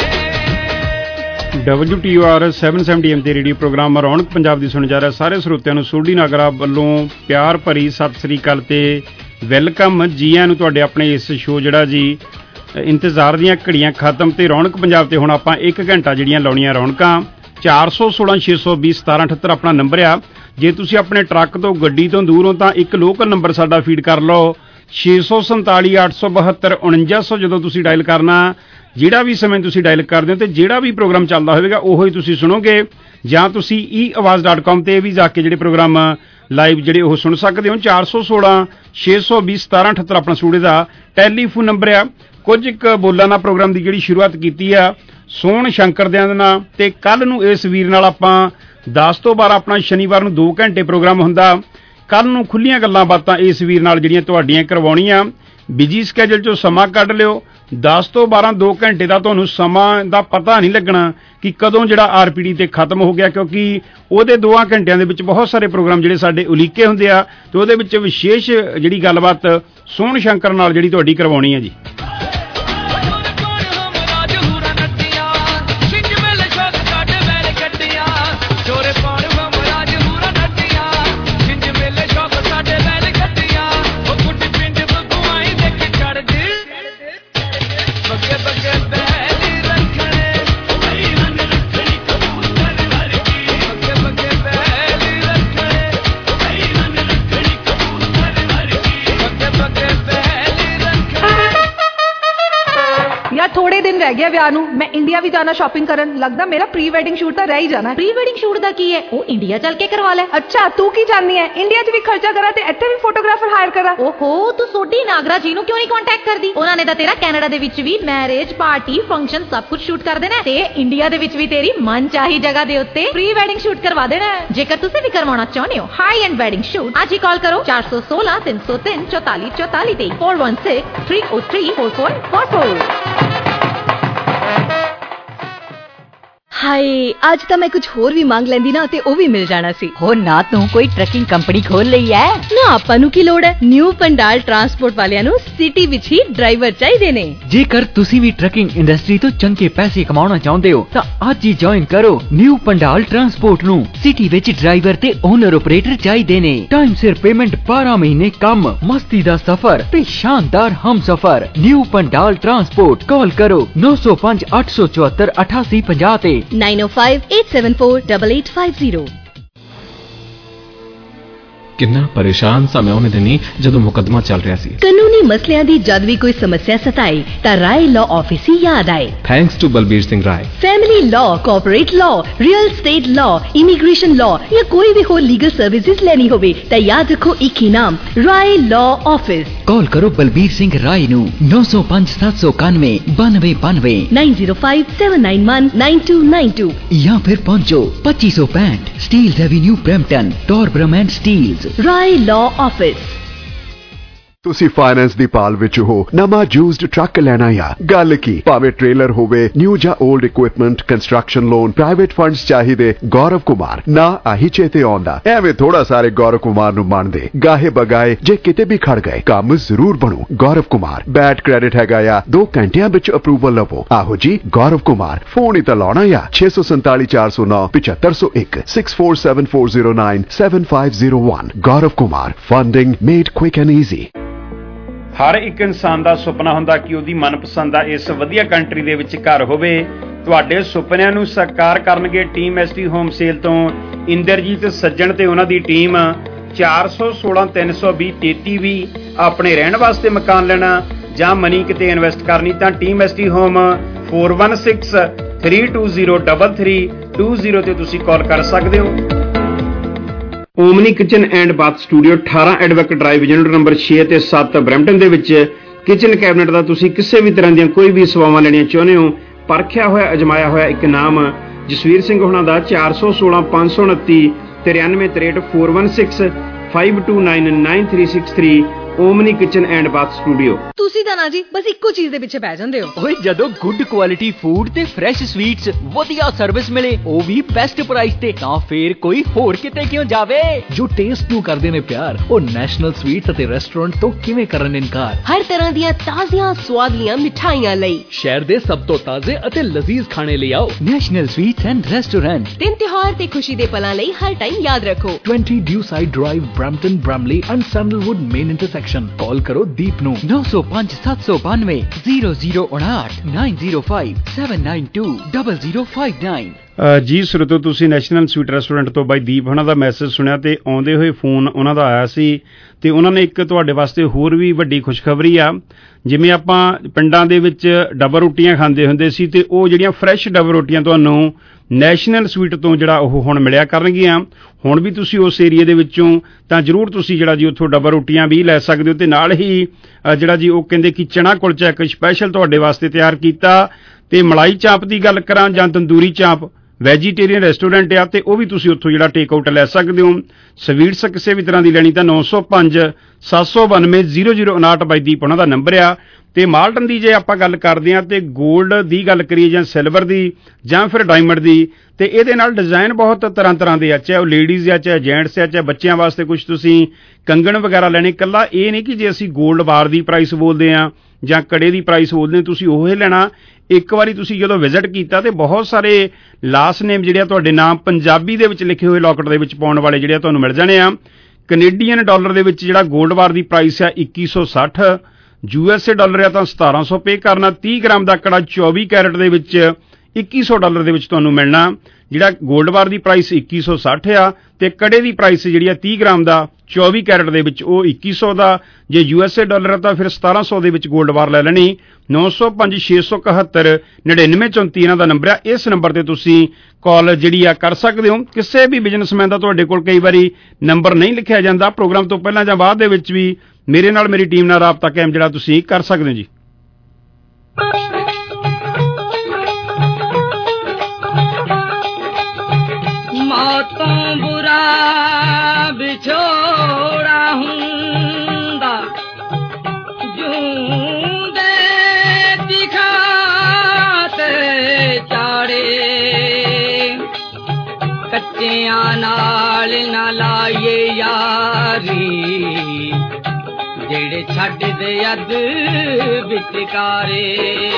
W T R seven seventy M ਤੇ ਰੇਡੀਓ ਪ੍ਰੋਗਰਾਮ ਰੌਣਕ ਪੰਜਾਬ ਦੀ ਸੁਣ ਜਾ ਰਿਹਾ ਸਾਰੇ ਸਰੋਤਿਆਂ ਨੂੰ ਸੋਢੀ ਨਾਗਰਾ ਵੱਲੋਂ ਪਿਆਰ ਭਰੀ ਸਤਿ ਸ੍ਰੀ ਅਕਾਲ ਤੇ ਵੈਲਕਮ। ਜੀ ਆਇਆਂ ਨੂੰ ਤੁਹਾਡੇ ਆਪਣੇ ਇਸ ਸ਼ੋਅ ਜਿਹੜਾ ਜੀ ਇੰਤਜ਼ਾਰ ਦੀਆਂ ਘੜੀਆਂ ਖਤਮ ਤੇ ਰੌਣਕ ਪੰਜਾਬ ਤੇ ਹੁਣ ਆਪਾਂ ਇੱਕ ਘੰਟਾ ਜਿਹੜੀਆਂ ਲਾਉਣੀਆਂ ਰੌਣਕਾਂ। ਚਾਰ ਸੌ ਸੋਲਾਂ ਛੇ ਸੌ ਵੀਹ ਸਤਾਰਾਂ ਅਠੱਤਰ ਆਪਣਾ ਨੰਬਰ ਆ। ਜੇ ਤੁਸੀਂ ਆਪਣੇ ਟਰੱਕ ਤੋਂ ਗੱਡੀ ਤੋਂ ਦੂਰ ਹੋ ਤਾਂ ਇੱਕ ਲੋਕਲ ਨੰਬਰ ਸਾਡਾ ਫੀਡ ਕਰ ਲਓ ਛੇ ਸੌ ਸੰਤਾਲੀ ਅੱਠ ਸੌ ਬਹੱਤਰ ਉਣੰਜਾ ਸੌ। ਜਦੋਂ ਤੁਸੀਂ ਡਾਇਲ ਕਰਨਾ ਜਿਹੜਾ ਵੀ ਸਮੇਂ ਤੁਸੀਂ ਡਾਇਲ ਕਰਦੇ ਹੋ ਤੇ ਜਿਹੜਾ ਵੀ ਪ੍ਰੋਗਰਾਮ ਚੱਲਦਾ ਹੋਵੇਗਾ ਉਹੋ ਹੀ ਤੁਸੀਂ ਸੁਣੋਗੇ, ਜਾਂ ਤੁਸੀਂ ਈ ਆਵਾਜ਼ ਡਾਟ ਕਾਮ ਤੇ ਵੀ ਜਾ ਕੇ ਜਿਹੜੇ ਪ੍ਰੋਗਰਾਮ ਲਾਈਵ ਜਿਹੜੇ ਉਹ ਸੁਣ ਸਕਦੇ ਹੋ। ਚਾਰ ਸੌ ਸੋਲਾਂ ਛੇ ਸੌ ਵੀਹ ਸਤਾਰਾਂ ਅਠੱਤਰ ਆਪਣਾ ਸਟੂਡੀਓ ਦਾ ਟੈਲੀਫੋਨ ਨੰਬਰ ਆ। ਕੁਝ ਇੱਕ ਬੋਲਾਂ ਨਾਲ ਪ੍ਰੋਗਰਾਮ ਦੀ ਜਿਹੜੀ ਸ਼ੁਰੂਆਤ ਕੀਤੀ ਆ ਸੋਹਣ ਸ਼ੰਕਰ ਦਿਆਂ ਦੇ ਨਾਲ, ਤੇ ਕੱਲ ਨੂੰ ਇਸ ਵੀਰ ਨਾਲ ਆਪਾਂ ਦਸ ਤੋਂ ਬਾਰਾਂ ਆਪਣਾ ਸ਼ਨੀਵਾਰ ਨੂੰ ਦੋ ਘੰਟੇ ਪ੍ਰੋਗਰਾਮ ਹੁੰਦਾ। ਕੱਲ ਨੂੰ ਖੁੱਲੀਆਂ ਗੱਲਾਂ ਬਾਤਾਂ ਇਸ ਵੀਰ ਨਾਲ ਜਿਹੜੀਆਂ ਤੁਹਾਡੀਆਂ ਕਰਵਾਉਣੀਆਂ। ਬਿਜੀ ਸਕੈਜੂਲ ਚੋਂ ਸਮਾਂ ਕੱਢ ਲਿਓ। ਦਸ ਤੋਂ ਬਾਰਾਂ ਦੋ ਘੰਟੇ ਦਾ ਤੁਹਾਨੂੰ ਸਮਾਂ ਦਾ ਪਤਾ ਨਹੀਂ ਲੱਗਣਾ ਕਿ ਕਦੋਂ ਜਿਹੜਾ ਆਰ ਪੀ ਡੀ ਤੇ ਖਤਮ ਹੋ ਗਿਆ, ਕਿਉਂਕਿ ਉਹਦੇ ਦੋਆਂ ਘੰਟਿਆਂ ਦੇ ਵਿੱਚ ਬਹੁਤ ਸਾਰੇ ਪ੍ਰੋਗਰਾਮ ਜਿਹੜੇ ਸਾਡੇ ਉਲੀਕੇ ਹੁੰਦੇ ਆ ਤੇ ਉਹਦੇ ਵਿੱਚ ਵਿਸ਼ੇਸ਼ ਜਿਹੜੀ ਗੱਲਬਾਤ ਸੋਹਣ ਸ਼ੰਕਰ ਨਾਲ ਜਿਹੜੀ ਤੁਹਾਡੀ ਕਰਵਾਉਣੀ ਹੈ ਜੀ। थोड़े दिन रह गया ਵਿਆਹ ਨੂੰ। ਮੈਂ ਇੰਡੀਆ ਵੀ ਜਾਣਾ ਸ਼ਾਪਿੰਗ ਕਰਨ। ਲੱਗਦਾ ਮੇਰਾ ਪ੍ਰੀ ਵੈਡਿੰਗ ਸ਼ੂਟ ਤਾਂ ਰਹਿ ਹੀ ਜਾਣਾ। ਪ੍ਰੀ ਵੈਡਿੰਗ ਸ਼ੂਟ ਦਾ ਕੀ ਹੈ, ਉਹ ਇੰਡੀਆ ਚੱਲ ਕੇ ਕਰਵਾ ਲੈ। ਅੱਛਾ ਤੂੰ ਕੀ ਚਾਹਨੀ ਹੈ, ਇੰਡੀਆ 'ਚ ਵੀ ਖਰਚਾ ਕਰਾਂ ਤੇ ਇੱਥੇ ਵੀ ਫੋਟੋਗ੍ਰਾਫਰ ਹਾਇਰ ਕਰਾਂ? ਓਹੋ ਤੂੰ ਸੋਢੀ ਨਾਗਰਾ ਜੀ ਨੂੰ ਕਿਉਂ ਨਹੀਂ ਕੰਟੈਕਟ ਕਰਦੀ? ਉਹਨਾਂ ਨੇ ਤਾਂ ਤੇਰਾ ਕੈਨੇਡਾ ਦੇ ਵਿੱਚ ਵੀ ਮੈਰਿਜ ਪਾਰਟੀ ਫੰਕਸ਼ਨ ਸਭ ਕੁਝ ਸ਼ੂਟ ਕਰ ਦੇਣਾ ਤੇ ਇੰਡੀਆ ਦੇ ਵਿੱਚ ਵੀ ਤੇਰੀ ਮਨ ਚਾਹੀ ਜਗ੍ਹਾ ਦੇ ਉੱਤੇ ਪ੍ਰੀ ਵੈਡਿੰਗ ਸ਼ੂਟ ਕਰਵਾ ਦੇਣਾ। ਜੇਕਰ ਤੁਸੀਂ ਵੀ ਕਰਵਾਉਣਾ ਚਾਹੁੰਦੇ ਹੋ ਹਾਈ ਐਂਡ ਵੈਡਿੰਗ ਸ਼ੂਟ, ਅੱਜ ਹੀ ਕਾਲ ਕਰੋ ਚਾਰ ਸੌ ਸੋਲਾਂ ਤਿੰਨ ਸੌ ਤਿੰਨ ਚੌਤਾਲੀ ਚੌਤਾਲੀ ਤੇ four one six three oh three four four four four। ਹਾਏ ਅੱਜ ਤਾਂ ਮੈਂ ਕੁਝ ਹੋਰ ਵੀ ਮੰਗ ਲੈਂਦੀ ਨਾ ਤੇ ਉਹ ਵੀ ਮਿਲ ਜਾਣਾ ਸੀ। ਹੋ ਨਾ ਤੂੰ ਕੋਈ ਟਰੱਕਿੰਗ ਕੰਪਨੀ ਖੋਲ ਲਈ ਐ ਨਾ? ਆਪਾਂ ਨੂੰ ਕੀ ਲੋੜ ਹੈ, ਨਿਊ ਪੰਡਾਲ ਟਰਾਂਸਪੋਰਟ ਵਾਲਿਆਂ ਨੂੰ ਸਿਟੀ ਵਿੱਚ ਹੀ ਡਰਾਈਵਰ ਚਾਹੀਦੇ ਨੇ। ਜੇਕਰ ਤੁਸੀਂ ਵੀ ਟਰੱਕਿੰਗ ਇੰਡਸਟਰੀ ਤੋਂ ਚੰਗੇ ਪੈਸੇ ਕਮਾਉਣਾ ਚਾਹੁੰਦੇ ਹੋ ਤਾਂ ਅੱਜ ਹੀ ਜੁਆਇਨ ਕਰੋ ਨਿਊ ਪੰਡਾਲ ਟਰਾਂਸਪੋਰਟ ਨੂੰ। ਸਿਟੀ ਵਿੱਚ ਡਰਾਈਵਰ ਤੇ ਓਨਰ ਆਪਰੇਟਰ ਚਾਹੀਦੇ ਨੇ। ਟਾਈਮ ਸਿਰ ਪੇਮੈਂਟ, ਬਾਰਾਂ ਮਹੀਨੇ ਕੰਮ, ਮਸਤੀ ਦਾ ਸਫ਼ਰ ਤੇ ਸ਼ਾਨਦਾਰ ਹਮਸਫ਼ਰ। ਨਿਊ ਪੰਡਾਲ ਟਰਾਂਸਪੋਰਟ, ਕਾਲ ਕਰੋ ਨੌ ਸੌ ਪੰਜ ਅੱਠ ਸੌ ਚੁਹੱਤਰ ਅਠਾਸੀ ਪੰਜਾਹ ਤੇ nine oh five eight seven four eight eight five zero। ਕਿੰਨਾ ਪਰੇਸ਼ਾਨ ਸਾਂ ਮੈਂ ਉਹਨੇ ਦਿਨੀ ਜਦੋਂ ਮੁਕੱਦਮਾ ਚੱਲ ਰਿਹਾ ਸੀ। ਕਾਨੂੰਨੀ ਮਸਲਿਆਂ ਦੀ ਜਦ ਵੀ ਕੋਈ ਸਮੱਸਿਆ ਸਤਾਏ ਤਾਂ ਰਾਏ ਲਾਅ ਆਫਿਸ ਹੀ ਯਾਦ ਆਏ। Thanks to Balbir Singh Rai. Family law, corporate law, real estate law, immigration law ਜਾਂ ਕੋਈ ਵੀ ਹੋਰ ਲੀਗਲ ਸਰਵਿਸਿਜ਼ ਲੈਣੀ ਹੋਵੇ ਤਾਂ ਯਾਦ ਰੱਖੋ ਇੱਕ ਹੀ ਨਾਮ, ਰਾਏ ਲਾਅ ਆਫਿਸ। ਕਾਲ ਕਰੋ ਬਲਬੀਰ ਸਿੰਘ ਰਾਏ ਨੂੰ ਨੌ ਸੌ ਪੰਜ ਸੱਤ ਸੌ ਇਕਾਨਵੇਂ ਬਾਨਵੇਂ ਬਾਨਵੇਂ nine zero five seven nine one nine two nine two ਜਾਂ ਫਿਰ ਪਹੁੰਚੋ ਪੱਚੀ ਸੌ ਪੈਂਹਠ Steeles Avenue Brampton, Torbram and Steeles. Rai law office. ਤੁਸੀਂ ਫਾਈਨੈਂਸ ਦੀ ਭਾਲ ਵਿੱਚ ਹੋ, ਨਵਾਂ ਯੂਜ਼ਡ ਟਰੱਕ ਲੈਣਾ ਆ? ਗੱਲ ਕੀ, ਭਾਵੇਂ ਟ੍ਰੇਲਰ ਹੋਵੇ, ਨਿਊ ਜਾਂ old equipment, construction loan, private funds ਚਾਹੀਦੇ, ਗੌਰਵ ਕੁਮਾਰ ਨਾ ਆਹੀ ਚੇਤੇ ਆਉਂਦਾ। ਐਵੇਂ ਥੋੜਾ ਸਾਰੇ ਗੌਰਵ ਕੁਮਾਰ ਨੂੰ ਮੰਨਦੇ, ਗਾਹੇ ਬਗਾਏ ਜੇ ਕਿਤੇ ਵੀ ਖੜ ਗਏ ਕੰਮ ਜ਼ਰੂਰ ਬਣੂ। ਗੌਰਵ ਕੁਮਾਰ ਬੈਡ ਕ੍ਰੈਡਿਟ ਹੈਗਾ ਆ, ਦੋ ਘੰਟਿਆਂ ਵਿੱਚ ਅਪਰੂਵਲ ਲਵੋ। ਆਹੋ ਜੀ ਗੌਰਵ ਕੁਮਾਰ, ਫੋਨ ਹੀ ਤਾਂ ਲਾਉਣਾ ਆ ਛੇ ਸੌ ਸੰਤਾਲੀ ਚਾਰ ਸੌ ਨੌ ਪਚੱਤਰ ਸੌ ਇੱਕ six four seven four zero nine seven five zero one। Gaurav Kumar, funding made quick and easy. ਹਰ ਇੱਕ ਇਨਸਾਨ ਦਾ ਸੁਪਨਾ ਹੁੰਦਾ ਕਿ ਉਹਦੀ ਮਨਪਸੰਦ ਦਾ ਇਸ ਵਧੀਆ ਕੰਟਰੀ ਦੇ ਵਿੱਚ ਘਰ ਹੋਵੇ। ਤੁਹਾਡੇ ਸੁਪਨਿਆਂ ਨੂੰ ਸਾਕਾਰ ਕਰਨਗੇ ਟੀਮ ਐਸਟੀ ਹੋਮ ਸੇਲ ਤੋਂ ਇੰਦਰਜੀਤ ਸੱਜਣ ਤੇ ਉਹਨਾਂ ਦੀ ਟੀਮ। ਚਾਰ ਸੌ ਸੋਲਾਂ ਤਿੰਨ ਸੌ ਵੀਹ ਤੇਤੀ ਵੀ ਆਪਣੇ ਰਹਿਣ ਵਾਸਤੇ ਮਕਾਨ ਲੈਣਾ ਜਾਂ ਮਨੀ ਕਿਤੇ ਇਨਵੈਸਟ ਕਰਨੀ ਤਾਂ team ST home four one six three two zero double three two zero ਤੇ ਤੁਸੀਂ ਕਾਲ ਕਰ ਸਕਦੇ ਹੋ। Omni kitchen and bath studio ਅਠਾਰਾਂ ਐਡਵੈਕ ਡਰਾਈਵ ਯੂਨਿਟ ਨੰਬਰ ਛੇ ਤੇ ਸੱਤ ਬਰੈਂਪਟਨ ਦੇ ਵਿੱਚ ਕਿਚਨ ਕੈਬਨਿਟ ਦਾ ਤੁਸੀਂ ਕਿਸੇ ਵੀ ਤਰ੍ਹਾਂ ਦੀਆਂ ਕੋਈ ਵੀ ਸੇਵਾਵਾਂ ਲੈਣੀਆਂ ਚਾਹੁੰਦੇ ਹੋ, ਪਰਖਿਆ ਹੋਇਆ ਅਜਮਾਇਆ ਹੋਇਆ ਇੱਕ ਨਾਮ ਜਸਵੀਰ ਸਿੰਘ ਹੋਣਾ ਦਾ ਚਾਰ ਸੌ ਸੋਲਾਂ ਪੰਜ ਸੌ ਉਨੱਤੀ ਤਰਿਆਨਵੇਂ ਤਰੇਹਠ four one six five two nine nine three six three Omni kitchen and bath studio. ਤੁਸੀਂ ਤਾਂ ਨਾ ਜੀ ਬਸ ਇੱਕੋ ਚੀਜ਼ ਦੇ ਪਿੱਛੇ ਪੈ ਜਾਂਦੇ ਹੋ। ਓਏ ਜਦੋਂ ਗੁੱਡ ਕੁਆਲਿਟੀ ਫੂਡ ਤੇ ਫਰੈਸ਼ ਸਵੀਟਸ ਵਧੀਆ ਸਰਵਿਸ ਮਿਲੇ ਉਹ ਵੀ ਬੈਸਟ ਪ੍ਰਾਈਸ ਤੇ ਤਾਂ ਫੇਰ ਕੋਈ ਹੋਰ ਕਿਤੇ ਕਿਉਂ ਜਾਵੇ। ਜੋ ਟੇਸਟ ਨੂੰ ਕਰਦੇ ਨੇ ਪਿਆਰ ਉਹ ਨੈਸ਼ਨਲ ਸਵੀਟਸ ਅਤੇ ਰੈਸਟੋਰੈਂਟ ਤੋਂ ਕਿਵੇਂ ਕਰਨ ਇਨਕਾਰ। ਹਰ ਤਰ੍ਹਾਂ ਦੀਆਂ ਤਾਜ਼ੀਆਂ ਸਵਾਦਲੀਆਂ ਮਿਠਾਈਆਂ ਲਈ ਸ਼ਹਿਰ ਦੇ ਸਭ ਤੋਂ ਤਾਜ਼ੇ ਅਤੇ ਲਜ਼ੀਜ਼ ਖਾਣੇ ਲਈ ਆਓ ਨੈਸ਼ਨਲ ਸਵੀਟਸ ਐਂਡ ਰੈਸਟੋਰੈਂਟ। ਦਿਨ ਤਿਉਹਾਰ ਤੇ ਖੁਸ਼ੀ ਦੇ ਪਲਾਂ ਲਈ ਹਰ ਟਾਈਮ ਯਾਦ ਰੱਖੋ twenty Dewside drive Brampton Bramalea and Sandalwood main intersection. Call करो दीप नू नौ सौ पांच सात सौ बानवे जीरो जीरो उनाहठ nine zero five seven nine two double zero five nine. ਜੀ ਸਰੋਤੋ ਤੁਸੀਂ ਨੈਸ਼ਨਲ ਸਵੀਟ ਰੈਸਟੋਰੈਂਟ ਤੋਂ ਬਾਈ ਦੀਪ ਉਹਨਾਂ ਦਾ ਮੈਸੇਜ ਸੁਣਿਆ ਤੇ ਆਉਂਦੇ ਹੋਏ ਫੋਨ ਉਹਨਾਂ ਦਾ ਆਇਆ ਸੀ ਤੇ ਉਹਨਾਂ ਨੇ ਇੱਕ ਤੁਹਾਡੇ ਵਾਸਤੇ ਹੋਰ ਵੀ ਵੱਡੀ ਖੁਸ਼ਖਬਰੀ ਆ। ਜਿਵੇਂ ਆਪਾਂ ਪਿੰਡਾਂ ਦੇ ਵਿੱਚ ਡਬਲ ਰੋਟੀਆਂ ਖਾਂਦੇ ਹੁੰਦੇ ਸੀ ਤੇ ਉਹ ਜਿਹੜੀਆਂ ਫਰੈਸ਼ ਡਬਲ ਰੋਟੀਆਂ ਤੁਹਾਨੂੰ ਨੈਸ਼ਨਲ ਸਵੀਟ ਤੋਂ ਜਿਹੜਾ ਉਹ ਹੁਣ ਮਿਲਿਆ ਕਰਨਗੀਆਂ। ਹੁਣ ਵੀ ਤੁਸੀਂ ਉਸ ਏਰੀਏ ਦੇ ਵਿੱਚੋਂ ਤਾਂ ਜ਼ਰੂਰ ਤੁਸੀਂ ਜਿਹੜਾ ਜੀ ਉੱਥੋਂ ਡਬਲ ਰੋਟੀਆਂ ਵੀ ਲੈ ਸਕਦੇ ਹੋ ਤੇ ਨਾਲ ਹੀ ਜਿਹੜਾ ਜੀ ਉਹ ਕਹਿੰਦੇ ਕਿ ਚਣਾ ਕੁਲਚਾ ਇੱਕ ਸਪੈਸ਼ਲ ਤੁਹਾਡੇ ਵਾਸਤੇ ਤਿਆਰ ਕੀਤਾ ਤੇ ਮਲਾਈ ਚਾਂਪ ਦੀ ਗੱਲ ਕਰਾਂ ਜਾਂ ਤੰਦੂਰੀ ਚਾਂਪ ਵੈਜੀਟੇਰੀਅਨ ਰੈਸਟੋਰੈਂਟ ਆ ਤੇ ਉਹ ਵੀ ਤੁਸੀਂ ਉੱਥੋਂ ਜਿਹੜਾ ਟੇਕ ਆਊਟ ਲੈ ਸਕਦੇ ਹੋ। ਸਵੀਟਸ ਕਿਸੇ ਵੀ ਤਰ੍ਹਾਂ ਦੀ ਲੈਣੀ ਤਾਂ ਨੌ ਸੌ ਪੰਜ ਸੱਤ ਸੌ ਬਾਨਵੇਂ ਜ਼ੀਰੋ ਜ਼ੀਰੋ ਉਨਾਹਠ ਬਾਈ ਦੀਪ ਉਹਨਾਂ ਦਾ ਨੰਬਰ ਆ। ਤੇ ਮਾਲਟਨ ਦੀ ਜੇ ਆਪਾਂ ਗੱਲ ਕਰਦੇ ਹਾਂ ਤੇ 골ਡ ਦੀ ਗੱਲ ਕਰੀਏ ਜਾਂ ਸਿਲਵਰ ਦੀ ਜਾਂ ਫਿਰ ਡਾਇਮੰਡ ਦੀ ਤੇ ਇਹਦੇ ਨਾਲ ਡਿਜ਼ਾਈਨ ਬਹੁਤ ਤਰ੍ਹਾਂ ਤਰ੍ਹਾਂ ਦੇ ਆ, ਚਾਹੇ ਉਹ ਲੇਡੀਜ਼ ਆ ਚਾਹੇ ਜੈਂਟਸ ਆ ਚਾਹੇ ਬੱਚਿਆਂ ਵਾਸਤੇ ਕੁਝ ਤੁਸੀਂ ਕੰਗਣ ਵਗੈਰਾ ਲੈਣੇ। ਇਕੱਲਾ ਇਹ ਨਹੀਂ ਕਿ ਜੇ ਅਸੀਂ 골ਡ ਬਾਰ ਦੀ ਪ੍ਰਾਈਸ ਬੋਲਦੇ ਹਾਂ ਜਾਂ ਕੜੇ ਦੀ ਪ੍ਰਾਈਸ ਬੋਲਦੇ ਤੁਸੀਂ ਉਹ ਲੈਣਾ। ਇੱਕ ਵਾਰੀ ਤੁਸੀਂ ਜਦੋਂ ਵਿਜ਼ਿਟ ਕੀਤਾ ਤੇ ਬਹੁਤ ਸਾਰੇ ਲਾਸਟ ਨੇਮ ਜਿਹੜੇ ਆ ਤੁਹਾਡੇ ਨਾਮ ਪੰਜਾਬੀ ਦੇ ਵਿੱਚ ਲਿਖੇ ਹੋਏ ਲੋਕਟ ਦੇ ਵਿੱਚ ਪਾਉਣ ਵਾਲੇ ਜਿਹੜੇ ਆ ਤੁਹਾਨੂੰ ਮਿਲ ਜਾਣੇ ਆ। ਕੈਨੇਡੀਅਨ ਡਾਲਰ ਦੇ ਵਿੱਚ ਜਿਹੜਾ 골ਡ ਬਾਰ ਦੀ ਪ੍ਰਾਈਸ ਆ ਇੱਕੀ ਸੌ ਸੱਠ, ਯੂ ਐਸ ਏ ਡਾਲਰ ਆ ਤਾਂ ਸਤਾਰਾਂ ਸੌ ਪੇ ਕਰਨਾ। ਤੀਹ ਗ੍ਰਾਮ ਦਾ ਕੜਾ ਚੌਵੀ ਕੈਰਟ ਦੇ ਵਿੱਚ ਇੱਕੀ ਸੌ ਡਾਲਰ ਦੇ ਵਿੱਚ ਤੁਹਾਨੂੰ ਮਿਲਣਾ। ਜਿਹੜਾ 골ਡ ਬਾਰ ਦੀ ਪ੍ਰਾਈਸ ਇੱਕੀ ਸੌ ਸੱਠ ਆ ਤੇ ਕੜੇ ਦੀ ਪ੍ਰਾਈਸ ਜਿਹੜੀ ਆ ਤੀਹ ਗ੍ਰਾਮ ਦਾ ਚੌਵੀ ਕੈਰਟ ਦੇ ਵਿੱਚ ਉਹ ਇੱਕੀ ਸੌ ਦਾ। ਜੇ ਯੂ ਐਸ ਏ ਡਾਲਰ ਆ ਤਾਂ ਫਿਰ ਸਤਾਰਾਂ ਸੌ ਦੇ ਵਿੱਚ 골ਡ ਬਾਰ ਲੈ ਲੈਣੀ। ਨੌ ਸੌ ਪੰਜ ਛੇ ਸੌ ਇਕਹੱਤਰ ਨੜਿਨਵੇਂ ਚੌਂਤੀ ਇਹਨਾਂ ਦਾ ਨੰਬਰ ਆ। ਇਸ ਨੰਬਰ ਤੇ ਤੁਸੀਂ ਕਾਲ ਜਿਹੜੀ ਆ ਕਰ ਸਕਦੇ ਹੋ। ਕਿਸੇ ਵੀ ਬਿਜ਼ਨਸਮੈਨ ਦਾ ਤੁਹਾਡੇ ਕੋਲ ਕਈ ਵਾਰੀ ਨੰਬਰ ਨਹੀਂ ਲਿਖਿਆ ਜਾਂਦਾ, ਪ੍ਰੋਗਰਾਮ ਤੋਂ ਪਹਿਲਾਂ ਜਾਂ ਬਾਅਦ ਦੇ ਵਿੱਚ ਵੀ ਮੇਰੇ ਨਾਲ ਮੇਰੀ ਟੀਮ ਨਾਲ ਰਾਬਤਾ ਕਾਇਮ ਜਿਹੜਾ ਤੁਸੀਂ ਕਰ ਸਕਦੇ ਹੋ ਜੀ। ਮੌਤੋਂ ਬੁਰਾ ਵਿਛੋੜਾ ਹੁੰਦਾ ਜੂੰਦੇ ਦਿਖਾਤੇ ਚਾੜੇ ਕੱਚਿਆਂ ਨਾਲ ਨਾ ਲਾਈਏ ਯਾਰੀ ਜਿਹੜੇ ਛੱਡ ਦੇ ਅੱਧ ਵਿਚਕਾਰੇ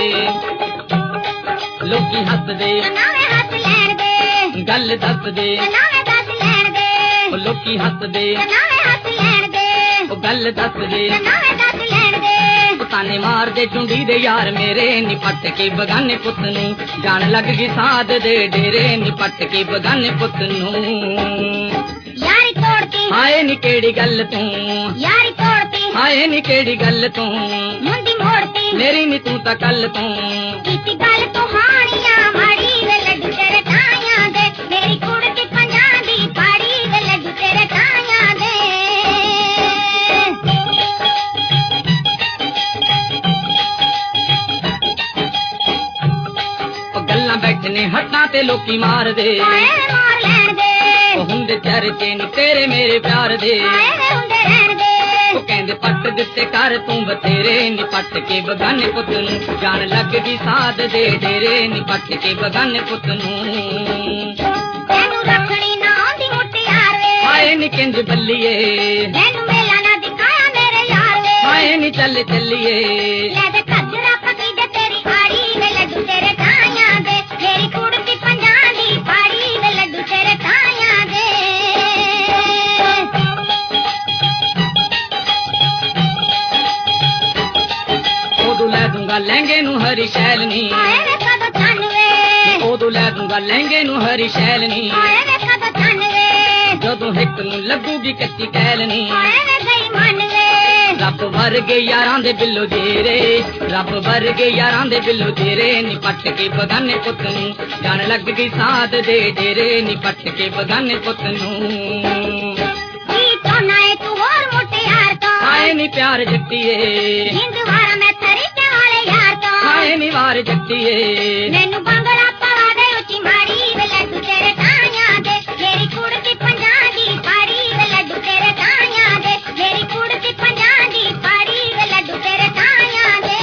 ਲੋਕੀ ਹੱਸਦੇ ਨਾਵੇਂ ਹੱਸ ਲੈਣ ਦੇ ਗੱਲ ਦੱਸਦੇ ਨਾਵੇਂ ਦੱਸ ਲੈਣ ਦੇ ਲੋਕੀ ਹੱਸਦੇ ਨਾਵੇਂ ਹੱਸ ਲੈਣ ਦੇ ਉਹ ਗੱਲ ਦੱਸਦੇ ਨਾਵੇਂ ਦੱਸ ਲੈਣ ਦੇ ਤਾਨੇ ਮਾਰਦੇ ਚੁੰਡੀ ਦੇ ਯਾਰ ਮੇਰੇ ਨਿਪਟ ਕੇ ਬਗਾਨੇ ਪੁੱਤ ਨੂੰ ਜਾਣ ਲੱਗ ਗਈ ਸਾਧ ਦੇ ਡੇਰੇ ਨਿਪਟ ਕੇ ਬਗਾਨੇ ਪੁੱਤ ਨੂੰ ਯਾਰੀ ਤੋੜਤੀ ਹਾਏ ਨੀ ਕਿਹੜੀ ਗੱਲ ਤੂੰ ਯਾਰੀ ਤੋੜਤੀ ਹਾਏ ਨੀ ਕਿਹੜੀ ਗੱਲ ਤੂੰ ਮੁੰਡੀ ਮੋੜਤੀ ਮੇਰੀ ਨੀ ਤੂੰ ਤਾਂ ਕੱਲ ਤੂੰ ਕੀਤੀ ਗੱਲ ਤੂੰ ਹਾਣੀਆਂ ਮਾੜੀ ਵੇ ਲੱਡੂ ਤੇਰੇ ਤਾਈਆਂ ਦੇ ਮੇਰੀ ਕੁੜਤੀ ਪੰਜਾਂ ਦੀ ਪਾੜੀ ਵੇ ਲੱਡੂ ਤੇਰੇ ਤਾਈਆਂ ਦੇ ਉਹ ਗੱਲਾਂ ਬੈਠਨੇ ਹੱਥਾਂ ਤੇ ਲੋਕੀ ਮਾਰਦੇ ਮਾਰ ਲੈਣ ਦੇ ਹੁੰਦੇ ਚਰਚੇ ਨੀ ਤੇਰੇ ਮੇਰੇ ਪਿਆਰ ਦੇ ਹੁੰਦੇ ਰਹਿਣ ਦੇ ਉਹ ਕਹਿੰਦੇ ਪੱਟ ਦਿੱਤੇ ਕਰ ਤੂੰ ਬਤੇਰੇ ਨੀ ਪੱਟ ਕੇ ਬਗਾਨੇ ਪੁੱਤ ਨੂੰ ਜਾਣ ਲੱਗ ਗਈ ਸਾਧ ਦੇ ਡੇਰੇ ਨੀ ਪੱਟ ਕੇ ਬਗਾਨੇ ਪੁੱਤ ਨੂੰ ਤੈਨੂੰ ਰੱਖਣੀ ਨਾ ਆਉਂਦੀ ਮੁੱਟਿਆਰ ਵੇ ਹਾਏ ਨੀ ਕਿੰਜ ਬੱਲੀਏ ਤੈਨੂੰ ਮੇਲਾ ਨਾ ਦਿਖਾਇਆ ਮੇਰੇ ਯਾਰ ਵੇ ਹਾਏ ਨੀ ਚੱਲ ਚੱਲੀਏ ਲੈ ਦੇ ਖੱਜਰਾ ਪੱਕੀ ਦੇ ਤੇਰੀ ਆੜੀ ਵੇ ਲੱਡੂ ਤੇਰੇ ਤਾਈਆਂ ਦੇ ਮੇਰੀ ਕੁੜਤੀ ਪੰਜਾਂ ਦੀ ਪਾੜੀ ਵੇ ਲੱਡੂ ਤੇਰੇ ਤਾਈਆਂ ਦੇ ਦੂੰਗਾ ਲਹਿੰਗੇ ਨੂੰ ਹਰੀ ਸ਼ੈਲ ਨੀ ਉਦੋਂ ਲੈ ਦੂੰਗਾ ਲਹਿੰਗੇ ਨੂੰ ਹਰੀ ਸ਼ੈਲ ਨੀ ਜਦੋਂ ਹਿੱਕ ਨੂੰ ਲੱਗੂਗੀ ਕੱਚੀ ਕੈਲ ਨੀ ਰੱਬ ਵਰਗੇ ਯਾਰਾਂ ਦੇ ਬਿੱਲੋ ਜੇਰੇ ਰੱਬ ਵਰਗੇ ਯਾਰਾਂ ਦੇ ਬਿੱਲੋ ਜੇਰੇ ਨੀ ਪੱਟ ਕੇ ਬਗਾਨੇ ਪੁੱਤ ਨੂੰ ਜਾਣ ਲੱਗ ਗਈ ਸਾਧ ਦੇ ਡੇਰੇ ਨੀ ਪੱਟ ਕੇ ਬਗਾਨੇ ਪੁੱਤ ਨੂੰ ਤੂੰ ਹੋਰ ਮੁਟਿਆਰ ਤੋਂ ਆਏ ਨੀ ਪਿਆਰ ਜੱਟੀਏ ਹਿੰਦਵਾਰਾ ਮੈਂ ਤਰੀਕੇ ਵਾਲੇ ਯਾਰ ਤੋਂ ਆਏ ਨੀ ਵਾਰ ਜੱਟੀਏ ਮੈਨੂੰ ਬੰਗਲਾ ਪਵਾ ਦੇ ਉੱਚੀ ਮਾਰੀ ਵੇ ਲੱਡੂ ਤੇਰੇ ਤਾਈਆਂ ਦੇ ਮੇਰੀ ਕੁੜਤੀ ਪੰਜਾਂ ਦੀ ਪਾਰੀ ਵੇ ਲੱਡੂ ਤੇਰੇ ਤਾਈਆਂ ਦੇ ਮੇਰੀ ਕੁੜਤੀ ਪੰਜਾਂ ਦੀ ਪਾਰੀ ਵੇ ਲੱਡੂ ਤੇਰੇ ਤਾਈਆਂ ਦੇ।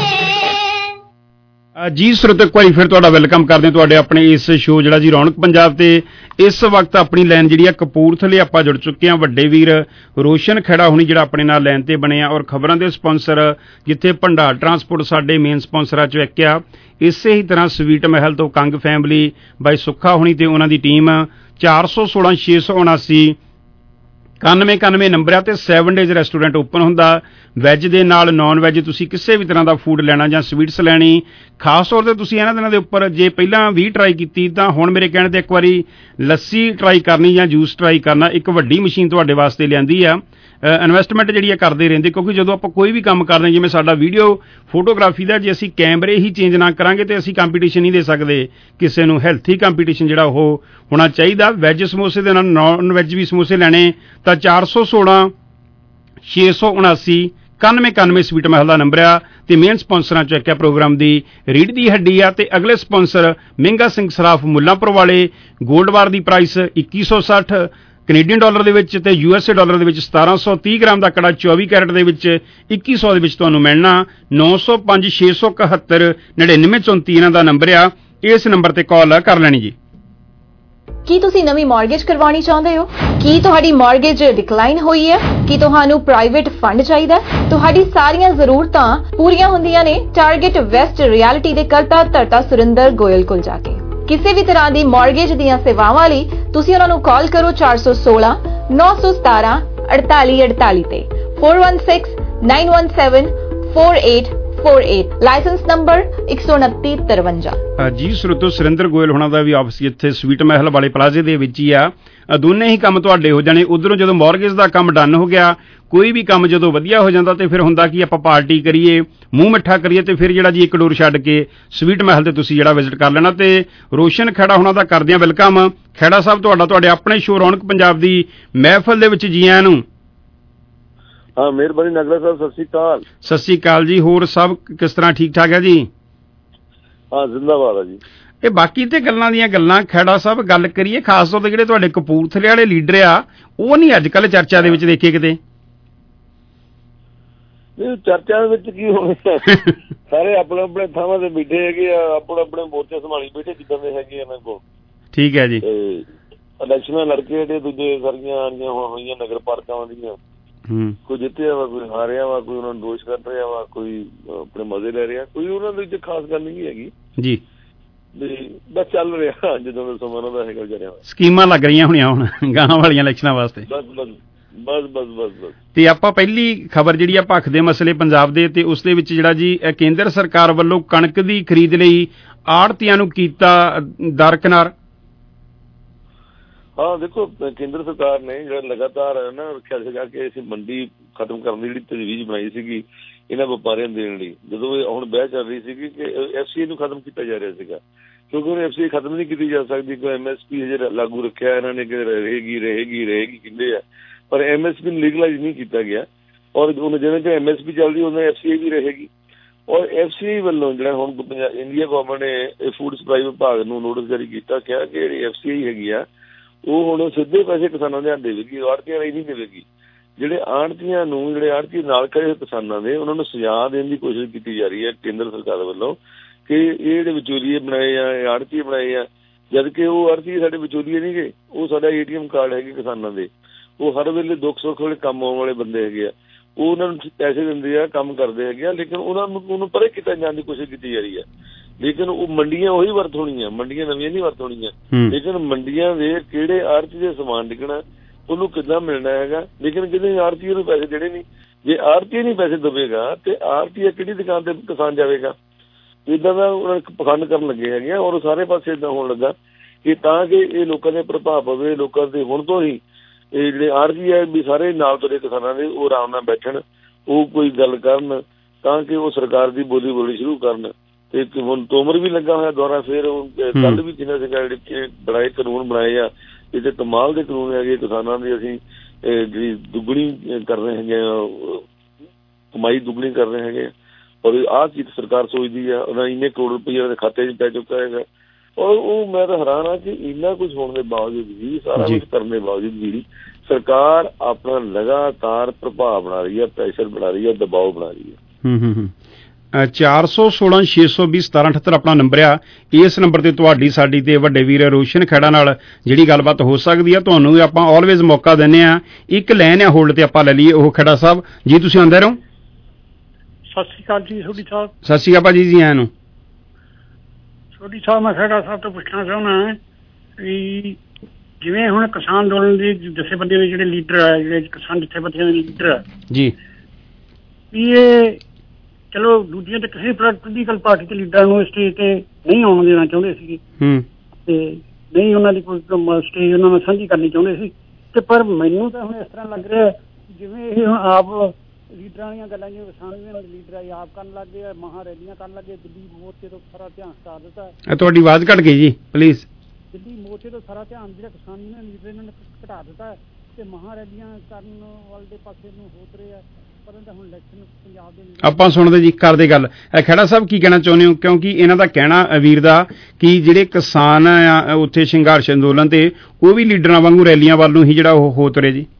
ਜੀ ਸਰੋਤਕ ਇੱਕ ਵਾਰੀ ਫਿਰ ਤੁਹਾਡਾ ਵੈਲਕਮ ਕਰਦੇ ਤੁਹਾਡੇ ਆਪਣੇ ਇਸ ਸ਼ੋਅ ਜਿਹੜਾ ਜੀ ਰੌਣਕ ਪੰਜਾਬ ਤੇ ਇਸ ਵਕਤ ਆਪਣੀ ਲਾਈਨ ਜਿਹੜੀ ਆ ਕਪੂਰਥਲੇ ਆਪਾਂ ਜੁੜ ਚੁੱਕੇ ਹਾਂ। ਵੱਡੇ ਵੀਰ ਰੋਸ਼ਨ ਖੇੜਾ ਹੁਣੀ ਜਿਹੜਾ ਆਪਣੇ ਨਾਲ ਲਾਈਨ ਤੇ ਬਣਿਆ ਔਰ ਖਬਰਾਂ ਦੇ ਸਪਾਂਸਰ ਜਿੱਥੇ ਭੰਡਾਰ ਟਰਾਂਸਪੋਰਟ ਸਾਡੇ ਮੇਨ ਸਪਾਂਸਰਾਂ ਚੋਂ ਇੱਕ ਆ। ਇਸੇ ਹੀ ਤਰ੍ਹਾਂ ਸਵੀਟ ਮਹਿਲ ਤੋਂ ਕੰਗ ਫੈਮਿਲੀ ਬਾਈ ਸੁੱਖਾ ਹੁਣੀ ਤੇ ਉਹਨਾਂ ਦੀ ਟੀਮ ਚਾਰ ਸੌ ਸੋਲਾਂ ਛੇ ਸੌ ਉਨਾਸੀ ਇਕਾਨਵੇਂ ਇਕਾਨਵੇਂ ਨੰਬਰ ਆ ਤੇ ਸੈਵਨ ਡੇਜ਼ ਰੈਸਟੋਰੈਂਟ ਓਪਨ ਹੁੰਦਾ। ਵੈਜ ਦੇ ਨਾਲ ਨੌਨ ਵੈਜ ਤੁਸੀਂ ਕਿਸੇ ਵੀ ਤਰ੍ਹਾਂ ਦਾ ਫੂਡ ਲੈਣਾ ਜਾਂ ਸਵੀਟਸ ਲੈਣੀ ਖਾਸ ਤੌਰ ਤੇ ਤੁਸੀਂ ਇਹਨਾਂ ਦਿਨਾਂ ਦੇ ਉੱਪਰ ਜੇ ਪਹਿਲਾਂ ਵੀ ਟਰਾਈ ਕੀਤੀ ਤਾਂ ਹੁਣ ਮੇਰੇ ਕਹਿਣ ਤੇ ਇੱਕ ਵਾਰੀ ਲੱਸੀ ਟਰਾਈ ਕਰਨੀ ਜਾਂ ਜੂਸ ਟਰਾਈ ਕਰਨਾ ਇੱਕ ਵੱਡੀ ਮਸ਼ੀਨ ਤੁਹਾਡੇ ਵਾਸਤੇ ਲਿਆਂਦੀ ਆ। ਇਨਵੈਸਟਮੈਂਟ ਜਿਹੜੀ ਆ ਕਰਦੇ ਰਹਿੰਦੇ ਕਿਉਂਕਿ ਜਦੋਂ ਆਪਾਂ ਕੋਈ ਵੀ ਕੰਮ ਕਰਦੇ ਜਿਵੇਂ ਸਾਡਾ ਵੀਡੀਓ ਫੋਟੋਗ੍ਰਾਫੀ ਦਾ ਜੇ ਅਸੀਂ ਕੈਮਰੇ ਹੀ ਚੇਂਜ ਨਾ ਕਰਾਂਗੇ ਤੇ ਅਸੀਂ ਕੰਪੀਟੀਸ਼ਨ ਨਹੀਂ ਦੇ ਸਕਦੇ ਕਿਸੇ ਨੂੰ। ਹੈਲਥੀ ਕੰਪੀਟੀਸ਼ਨ ਜਿਹੜਾ ਉਹ ਹੋਣਾ ਚਾਹੀਦਾ। ਵੈਜ ਸਮੋਸੇ ਦੇ ਨਾਲ ਨੌਨ ਵੈਜ ਵੀ ਸਮੋਸੇ ਲੈਣੇ ਤਾਂ ਚਾਰ ਸੌ ਸੋਲਾਂ ਛੇ ਸੌ ਉਨਾਸੀ ਇਕਾਨਵੇਂ ਇਕਾਨਵੇਂ ਸਵੀਟ ਮਹਿਲ ਦਾ ਨੰਬਰ ਆ ਤੇ ਮੇਨ ਸਪਾਂਸਰਾਂ ਚੋਂ ਇੱਕ ਆ ਪ੍ਰੋਗਰਾਮ ਦੀ ਰੀੜ ਦੀ ਹੱਡੀ ਆ ਤੇ ਅਗਲੇ ਸਪਾਂਸਰ ਮਹਿੰਗਾ ਸਿੰਘ ਸਰਾਫ ਮੁੱਲਾਂਪੁਰ ਵਾਲੇ ਗੋਲਡ ਬਾਰ ਦੀ ਪ੍ਰਾਈਸ ਇੱਕੀ ਸੌ ਸੱਠ ਕੈਨੇਡੀਅਨ ਡਾਲਰ ਦੇ ਵਿੱਚ ਤੇ ਯੂ ਐਸ ਏ ਡਾਲਰ ਦੇ ਵਿੱਚ ਸਤਾਰਾਂ ਸੌ ਤੀਹ ਗ੍ਰਾਮ ਦਾ ਕੜਾ ਚੌਵੀ ਕੈਰਟ ਦੇ ਵਿੱਚ ਇੱਕੀ ਸੌ ਦੇ ਵਿੱਚ ਤੁਹਾਨੂੰ ਮਿਲਣਾ। ਨੌ ਸੌ ਪੰਜ ਛੇ ਸੌ ਇਕਹੱਤਰ ਨੜਿਨਵੇਂ ਚੌਂਤੀ ਇਹਨਾਂ ਦਾ ਨੰਬਰ ਆ। ਇਸ ਨੰਬਰ ਤੇ ਕਾਲ ਕਰ ਲੈਣੀ ਜੀ। ਕੀ ਤੁਸੀਂ ਨਵੀਂ ਮਾਰਗੇਜ ਕਰਵਾਉਣੀ ਚਾਹੁੰਦੇ ਹੋ? ਕੀ ਤੁਹਾਡੀ ਮਾਰਗੇਜ ਡਿਕਲਾਈਨ ਹੋਈ ਹੈ? ਕੀ ਤੁਹਾਨੂੰ ਪ੍ਰਾਈਵੇਟ ਫੰਡ ਚਾਹੀਦਾ? ਤੁਹਾਡੀ ਸਾਰੀਆਂ ਜ਼ਰੂਰਤਾਂ ਪੂਰੀਆਂ ਹੁੰਦੀਆਂ ਨੇ ਟਾਰਗੇਟ ਵੈਸਟ ਰਿਐਲਿਟੀ ਦੇ ਕਰਤਾ ਧਰਤਾ ਸੁਰਿੰਦਰ ਗੋਇਲ ਕੋਲ ਜਾ ਕੇ। ਕਿਸੇ ਵੀ ਤਰ੍ਹਾਂ ਦੀ ਮਾਰਗੇਜ ਦੀਆਂ ਸੇਵਾਵਾਂ ਲਈ ਤੁਸੀਂ ਉਹਨਾਂ ਨੂੰ ਕਾਲ ਕਰੋ ਚਾਰ ਸੌ ਸੋਲਾਂ ਨੌ ਸੌ ਸਤਾਰਾਂ ਅੜਤਾਲੀ ਅੜਤਾਲੀ ਤੇ four one six nine one seven four eight four eight license number ਇੱਕ ਸੌ ਉਨੱਤੀ ਤਰਵੰਜਾ। ਜੀ ਸਰੋਤੋ ਸੁਰਿੰਦਰ ਗੋਇਲ ਹੋਣਾ ਦਾ ਵੀ ਆਫਿਸ ਇੱਥੇ ਸਵੀਟ ਮਹਿਲ ਵਾਲੇ ਪਲਾਜ਼ੇ ਦੇ ਵਿੱਚ ਹੀ ਆ। ਦੋਨੇ ਹੀ ਕੰਮ ਤੁਹਾਡੇ ਹੋ ਜਾਣੇ। ਉਧਰੋਂ ਜਦੋਂ ਮਾਰਗੇਜ ਦਾ ਕੰਮ ਡਨ ਹੋ ਗਿਆ ਕੋਈ ਵੀ ਕੰਮ ਜਦੋਂ ਵਧੀਆ ਹੋ ਜਾਂਦਾ ਤੇ ਫਿਰ ਹੁੰਦਾ ਕਿ ਆਪਾਂ ਪਾਰਟੀ ਕਰੀਏ ਮੂੰਹ ਮਿੱਠਾ ਕਰੀਏ ਤੇ ਫਿਰ ਜਿਹੜਾ ਜੀ ਇੱਕ ਡੋਰ ਛੱਡ ਕੇ ਸਵੀਟ ਮਹਿਲ ਤੇ ਤੁਸੀਂ ਜਿਹੜਾ ਵਿਜ਼ਿਟ ਕਰ ਲੈਣਾ। ਤੇ ਰੋਸ਼ਨ ਖੇੜਾ ਹੋਣਾ ਦਾ ਕਰਦੇ ਆ ਵੈਲਕਮ। ਖੇੜਾ ਸਾਹਿਬ ਤੁਹਾਡਾ ਤੁਹਾਡੇ ਆਪਣੇ ਸ਼ੋਅ ਰੌਣਕ ਪੰਜਾਬ ਦੀ ਮਹਿਫਲ ਦੇ ਵਿੱਚ ਜੀ ਆਇਆਂ ਨੂੰ। ਹਾਂ ਮਿਹਰਬਾਨੀ ਨਗਰਾ ਸਾਹਿਬ ਸਤਿ ਸ੍ਰੀ ਅਕਾਲ। ਸਤਿ ਸ੍ਰੀ ਅਕਾਲ ਜੀ। ਹੋਰ ਸਭ ਕਿਸ ਤਰ੍ਹਾਂ ਠੀਕ ਠਾਕ ਹੈ ਜੀ? ਹਾਂ ਜ਼ਿੰਦਾਬਾਦ ਆ ਜੀ। ਇਹ ਬਾਕੀ ਤੇ ਗੱਲਾਂ ਦੀਆਂ ਗੱਲਾਂ ਖੇੜਾ ਸਾਹਿਬ ਗੱਲ ਕਰੀਏ ਖਾਸ ਤੌਰ ਤੇ ਜਿਹੜੇ ਤੁਹਾਡੇ ਕਪੂਰਥਲੇ ਵਾਲੇ ਲੀਡਰ ਆ ਉਹ ਨਹੀਂ ਅੱਜ ਕੱਲ੍ਹ ਚਰਚਾ ਦੇ ਵਿੱਚ ਦੇਖੇ ਕਿਤੇ। ਨਹੀਂ ਚਰਚਾ ਦੇ ਵਿੱਚ ਕੀ ਹੋਣਾ ਸਾਰੇ ਆਪਣੇ ਆਪਣੇ ਥਾਵਾਂ ਤੇ ਬੈਠੇ ਹੈਗੇ ਆ ਆਪਣੇ ਆਪਣੇ ਮੋਰਚੇ ਸੰਭਾਲੀ ਬੈਠੇ ਜਿੱਦਾਂ ਦੇ ਹੈਗੇ ਇਹਨਾਂ ਕੋਲ। ਠੀਕ ਹੈ ਜੀ। ਇਲੈਕਸ਼ਨਾਂ ਲੜਕੇ ਜਿਹੜੇ ਦੂਜੇ ਸਾਰੀਆਂ ਆਣੀਆਂ ਹੋਈਆਂ ਨਗਰ ਪਾਲਿਕਾਵਾਂ ਦੀਆਂ ਕੋਈ ਜਿੱਤਿਆ ਵਾ ਕੋਈ ਹਾਰਿਆ ਵਾ ਕੋਈ ਉਹਨਾਂ ਨੂੰ ਦੋਸ਼ ਕਰ ਰਿਹਾ ਵਾ ਕੋਈ ਆਪਣੇ ਮਜ਼ੇ ਲੈ ਰਿਹਾ ਕੋਈ ਉਹਨਾਂ ਦੇ ਵਿੱਚ ਖਾਸ ਗੱਲ ਨਹੀਂ ਹੈਗੀ ਜੀ। ਬਸ ਚੱਲ ਰਿਹਾ ਜਦੋਂ ਦਾ ਸਮਾਂ ਦਾ ਹੈਗਾ ਵਿਚਾਰਿਆਂ ਦਾ ਸਕੀਮਾਂ ਲੱਗ ਰਹੀਆਂ ਹੋਣੀਆਂ ਹੁਣ ਗਾਹਾਂ ਵਾਲੀਆਂ ਇਲੈਕਸ਼ਨਾਂ ਵਾਸਤੇ। ਬਸ ਬਸ ਬਸ ਬਸ ਬਸ ਬਸ ਤੇ ਆਪਾਂ ਪਹਿਲੀ ਖਬਰ ਜਿਹੜੀ ਆ ਭੱਖ ਦੇ ਮਸਲੇ ਪੰਜਾਬ ਦੇ ਤੇ ਉਸ ਦੇ ਵਿੱਚ ਜਿਹੜਾ ਜੀ ਕੇਂਦਰ ਸਰਕਾਰ ਵੱਲੋਂ ਕਣਕ ਦੀ ਖਰੀਦ ਲਈ ਆੜ੍ਹਤੀਆਂ ਨੂੰ ਕੀਤਾ ਦਰਕਿਨਾਰ। ਹਾਂ ਦੇਖੋ ਕੇਂਦਰ ਸਰਕਾਰ ਨੇ ਜਿਹੜਾ ਲਗਾਤਾਰ ਨਾ ਰੱਖਿਆ ਸੀਗਾ ਕਿ ਅਸੀਂ ਮੰਡੀ ਖਤਮ ਕਰਨ ਦੀ ਜਿਹੜੀ ਤਜਵੀਜ਼ ਬਣਾਈ ਸੀਗੀ ਇਹਨਾਂ ਵਪਾਰੀਆਂ ਨੂੰ ਦੇਣ ਲਈ ਜਦੋਂ ਇਹ ਹੁਣ ਬਹਿਸ ਚੱਲ ਰਹੀ ਸੀਗੀ ਕਿ ਐਫ ਸੀ ਆਈ ਨੂੰ ਖਤਮ ਕੀਤਾ ਜਾ ਰਿਹਾ ਸੀਗਾ ਕਿਉਂਕਿ ਉਹਨੇ ਐਫ ਸੀ ਆਈ ਖਤਮ ਨਹੀਂ ਕੀਤੀ ਜਾ ਸਕਦੀ ਕੋਈ ਐਮ ਐਸ ਪੀ ਜਿਹੜਾ ਲਾਗੂ ਰੱਖਿਆ ਇਹਨਾਂ ਨੇ ਕਿ ਰਹੇਗੀ ਰਹੇਗੀ ਰਹੇਗੀ ਕਹਿੰਦੇ ਆ ਪਰ ਐਮ ਐਸ ਪੀ ਨੂੰ ਲੀਗਲਾਈਜ਼ ਨਹੀਂ ਕੀਤਾ ਗਿਆ ਔਰ ਉਹਨੇ ਜਿਵੇਂ ਕਿ ਐਮ ਐਸ ਪੀ ਚੱਲਦੀ ਉਹਨੇ ਐਫ ਸੀ ਆਈ ਵੀ ਰਹੇਗੀ ਔਰ ਐਫ ਸੀ ਆਈ ਵੱਲੋਂ ਜਿਹੜਾ ਹੁਣ ਇੰਡੀਆ ਗੌਰਮੈਂਟ ਨੇ ਫੂਡ ਸਪਲਾਈ ਵਿਭਾਗ ਨੂੰ ਨੋਟਿਸ ਜਾਰੀ ਕੀਤਾ ਕਿਹਾ ਕਿ ਜਿਹੜੀ ਐਫ ਸੀ ਆਈ ਹੈਗੀ ਆ ਉਹ ਹੁਣ ਸਿੱਧੇ ਪੈਸੇ ਕਿਸਾਨਾਂ ਦੇ ਹੱਥ ਦੇਵੇਗੀ ਆੜ੍ਹਤੀਆਂ ਰਾਹੀਂ ਨਹੀਂ ਦੇਵੇਗੀ। ਜਿਹੜੇ ਆੜ੍ਹਤੀਆਂ ਨੂੰ ਜਿਹੜੇ ਆੜ੍ਹਤੀ ਨਾਲ ਖੜੇ ਕਿਸਾਨਾਂ ਦੇ ਉਹਨਾਂ ਨੂੰ ਸਜ਼ਾ ਦੇਣ ਦੀ ਕੋਸ਼ਿਸ਼ ਕੀਤੀ ਜਾ ਰਹੀ ਹੈ ਕੇਂਦਰ ਸਰਕਾਰ ਵੱਲੋਂ ਕਿ ਇਹ ਜਿਹੜੇ ਵਿਚੋਲੀਏ ਬਣਾਏ ਆ ਇਹ ਆੜ੍ਹਤੀ ਬਣਾਏ ਆ ਜਦ ਕਿ ਉਹ ਆੜ੍ਹਤੀ ਸਾਡੇ ਵਿਚੋਲੀਏ ਨਹੀਂ ਗੇ ਉਹ ਸਾਡਾ ਏ ਟੀ ਐਮ ਕਾਰਡ ਹੈਗੇ ਕਿਸਾਨਾਂ ਦੇ ਉਹ ਹਰ ਵੇਲੇ ਦੁੱਖ ਸੁੱਖ ਵੇਲੇ ਕੰਮ ਆਉਣ ਵਾਲੇ ਬੰਦੇ ਹੈਗੇ ਆ ਉਹ ਉਹਨਾਂ ਨੂੰ ਪੈਸੇ ਦਿੰਦੇ ਆ ਕੰਮ ਕਰਦੇ ਹੈਗੇ ਆ ਲੇਕਿਨ ਉਹਨਾਂ ਨੂੰ ਉਹਨੂੰ ਪਰੇ ਕੀਤਾ ਜਾਣ ਦੀ ਕੋਸ਼ਿਸ਼ ਕੀਤੀ ਜਾ ਰਹੀ ਹੈ ਲੇਕਿਨ ਉਹ ਮੰਡੀਆਂ ਉਹੀ ਵਰਤ ਹੋਣੀਆਂ ਮੰਡੀਆਂ ਨਵੀਆਂ ਨਹੀਂ ਵਰਤ ਹੋਣੀਆਂ ਲੇਕਿਨ ਮੰਡੀਆਂ ਦੇ ਕਿਹੜੇ ਆੜ੍ਹਤੀ ਦੇ ਸਮਾਨ ਵਿਕਣਾ ਉਹਨੂੰ ਕਿੱਦਾਂ ਮਿਲਣਾ ਹੈਗਾ ਲੇਕਿਨ ਕਿਤੇ ਆੜ੍ਹਤੀ ਨੂੰ ਪੈਸੇ ਦੇਣੇ ਨਹੀਂ ਜੇ ਆੜ੍ਹਤੀ ਨਹੀਂ ਪੈਸੇ ਦੇਵੇਗਾ ਤੇ ਆੜ੍ਹਤੀ ਕਿਹੜੀ ਦੁਕਾਨ ਤੇ ਕਿਸਾਨ ਜਾਵੇਗਾ ਇੱਦਾਂ ਦਾ ਉਹਨਾਂ ਨੇ ਪਖੰਡ ਕਰਨ ਲੱਗੇ ਹੈਗੇ ਆ, ਔਰ ਸਾਰੇ ਪਾਸੇ ਇੱਦਾਂ ਹੋਣ ਲੱਗਾ ਕਿ ਤਾਂ ਕਿ ਇਹ ਲੋਕਾਂ ਦੇ ਪ੍ਰਭਾਵ ਪਵੇ, ਲੋਕਾਂ ਦੇ ਹੁਣ ਤੋਂ ਹੀ ਇਹ ਜਿਹੜੇ ਆੜ੍ਹਤੀ ਹੈ ਵੀ ਸਾਰੇ ਨਾਲ ਤੁਰੇ ਕਿਸਾਨਾਂ ਦੇ ਉਹ ਆਰਾਮ ਨਾਲ ਬੈਠਣ, ਉਹ ਕੋਈ ਗੱਲ ਕਰਨ ਤਾਂ ਕਿ ਉਹ ਸਰਕਾਰ ਦੀ ਬੋਲੀ ਬੋਲੀ ਸ਼ੁਰੂ ਕਰਨ। ਤੇ ਹੁਣ ਤੋਮਰ ਵੀ ਲੱਗਾ ਹੋਇਆ ਦੁਆਰਾ, ਫਿਰ ਕੱਲ੍ਹ ਵੀ ਜਿਨ੍ਹਾਂ ਸੀਗਾ ਜਿਹੜੇ ਬਣਾਏ ਕਾਨੂੰਨ ਬਣਾਏ ਆ, ਇਹ ਤੇ ਕਮਾਲ ਦੇ ਕਾਨੂੰਨ ਹੈਗੇ ਕਿਸਾਨਾਂ ਦੀ। ਅਸੀਂ ਜਿਹੜੀ ਦੁੱਗਣੀ ਕਰ ਰਹੇ ਹੈਗੇ ਆ, ਕਮਾਈ ਦੁੱਗਣੀ ਕਰ ਰਹੇ ਹੈਗੇ, ਔਰ ਆਹ ਚੀਜ਼ ਸਰਕਾਰ ਸੋਚਦੀ ਆ। ਉਹਨਾਂ ਇੰਨੇ ਕਰੋੜ ਰੁਪਏ ਉਹਨਾਂ ਦੇ ਖਾਤੇ 'ਚ ਪੈ ਚੁੱਕਾ ਹੈਗਾ, ਔਰ ਉਹ ਮੈਂ ਤਾਂ ਹੈਰਾਨ ਆ ਕਿ ਇੰਨਾ ਕੁਛ ਹੋਣ ਦੇ ਬਾਵਜੂਦ ਵੀ, ਸਾਰਾ ਕੁਛ ਕਰਨ ਦੇ ਬਾਵਜੂਦ ਵੀ ਸਰਕਾਰ ਆਪਣਾ ਲਗਾਤਾਰ ਪ੍ਰਭਾਵ ਬਣਾ ਰਹੀ ਹੈ, ਪ੍ਰੈਸ਼ਰ ਬਣਾ ਰਹੀ ਹੈ, ਦਬਾਅ ਬਣਾ ਰਹੀ ਹੈ। ਹੂੰ ਹੂੰ ਹੂੰ ਚਾਰ ਸੌ ਸੋਲਾਂ ਛੇ ਸੌ ਵੀਹ ਸਤਾਰਾਂ ਅਠੱਤਰ ਆਪਣਾ ਨੰਬਰ ਆ। ਇਸ ਨੰਬਰ ਤੇ ਤੁਹਾਡੀ ਸਾਡੀ ਤੇ ਵੱਡੇ ਵੀਰ ਰੋਸ਼ਨ ਖੇੜਾ ਨਾਲ ਜਿਹੜੀ ਗੱਲਬਾਤ ਹੋ ਸਕਦੀ ਆ, ਤੁਹਾਨੂੰ ਵੀ ਆਪਾਂ ਆਲਵੇਜ਼ ਮੌਕਾ ਦਿੰਦੇ ਆ। ਇੱਕ ਲਾਈਨ ਆ ਹੋਲਡ ਤੇ ਆਪਾਂ ਲੈ ਲਈਏ। ਉਹ ਖੇੜਾ ਸਾਹਿਬ ਜੀ, ਤੁਸੀਂ ਆਉਂਦੇ ਰਹੋ। ਸਤਿ ਸ਼੍ਰੀ ਅਕਾਲ ਜੀ ਸੋਢੀ ਸਾਹਿਬ। ਸਤਿ ਸ਼੍ਰੀ ਅਕਾਲ ਭਾਜੀ ਜੀ, ਆਇਆਂ ਨੂੰ। ਸੋਢੀ ਸਾਹਿਬ ਮੈਂ ਖੇੜਾ ਸਾਹਿਬ ਤੋਂ ਪੁੱਛਣਾ ਚਾਹੁੰਦਾ ਵੀ ਜਿਵੇਂ ਹੁਣ ਕਿਸਾਨ ਅੰਦੋਲਨ ਦੇ ਜਥੇਬੰਦੀਆਂ ਦੇ ਜਿਹੜੇ ਲੀਡਰ ਆ, ਜਿਹੜੇ ਕਿਸਾਨ ਜਥੇਬੰਦੀਆਂ ਦੇ ਲੀਡਰ ਆ ਜੀ, ਵੀ ਇਹ ਚਲੋ ਦੂਜੀਆਂ ਤੇ ਕਿਸੇ ਪੋਲੀਟੀਕਲ ਪਾਰਟੀ ਦੇ ਲੀਡਰਾਂ ਨੂੰ ਸਟੇਜ ਤੇ ਨਹੀਂ ਆਉਣ ਦੇਣਾ ਚਾਹੁੰਦੇ ਸੀਗੇ ਤੇ ਨਹੀਂ ਉਹਨਾਂ ਦੀ ਕੋਈ ਸਟੇਜ ਉਹਨਾਂ ਨਾਲ ਸਾਂਝੀ ਕਰਨੀ ਚਾਹੁੰਦੇ ਸੀ, ਤੇ ਪਰ ਮੈਨੂੰ ਤਾਂ ਹੁਣ ਇਸ ਤਰ੍ਹਾਂ ਲੱਗ ਰਿਹਾ ਜਿਵੇਂ ਇਹ ਹੁਣ ਆਪ ਲੀਡਰਾਂ ਦੀਆਂ ਗੱਲਾਂ ਜਿਵੇਂ ਕਿਸਾਨ ਲੀਡਰ ਆ ਆਪ ਕਰਨ ਲੱਗ ਗਏ, ਮਹਾ ਰੈਲੀਆਂ ਕਰਨ ਲੱਗੇ, ਦਿੱਲੀ ਮੋਰਚੇ ਤੋਂ ਸਾਰਾ ਧਿਆਨ ਹਟਾ ਦਿੱਤਾ। ਤੁਹਾਡੀ ਆਵਾਜ਼ ਘੱਟ ਗਈ ਜੀ, ਪਲੀਜ਼। ਦਿੱਲੀ ਮੋਰਚੇ ਤੋਂ ਸਾਰਾ ਧਿਆਨ ਜਿਹੜਾ ਕਿਸਾਨ ਯੂਨੀਅਨ ਲੀਡਰ ਇਹਨਾਂ ਨੇ ਘਟਾ ਦਿੱਤਾ ਤੇ ਮਹਾ ਰੈਲੀਆਂ ਕਰਨ ਵਾਲੇ ਪਾਸੇ ਨੂੰ ਹੋ ਰਹੇ ਆ। ਆਪਾਂ ਸੁਣਦੇ ਜੀ, ਕਰਦੇ ਗੱਲ। ਖੇੜਾ ਸਾਹਿਬ ਕੀ ਕਹਿਣਾ ਚਾਹੁੰਦੇ ਹੋ, ਕਿਉਂਕਿ ਇਹਨਾਂ ਦਾ ਕਹਿਣਾ ਵੀਰ ਦਾ ਕਿ ਜਿਹੜੇ ਕਿਸਾਨ ਆ ਉੱਥੇ ਸੰਘਰਸ਼ ਅੰਦੋਲਨ ਤੇ ਉਹ ਵੀ ਲੀਡਰਾਂ ਵਾਂਗੂ ਰੈਲੀਆਂ ਵੱਲ ਨੂੰ ਹੀ ਜਿਹੜਾ ਉਹ ਹੋ ਤੁਰੇ ਜੀ।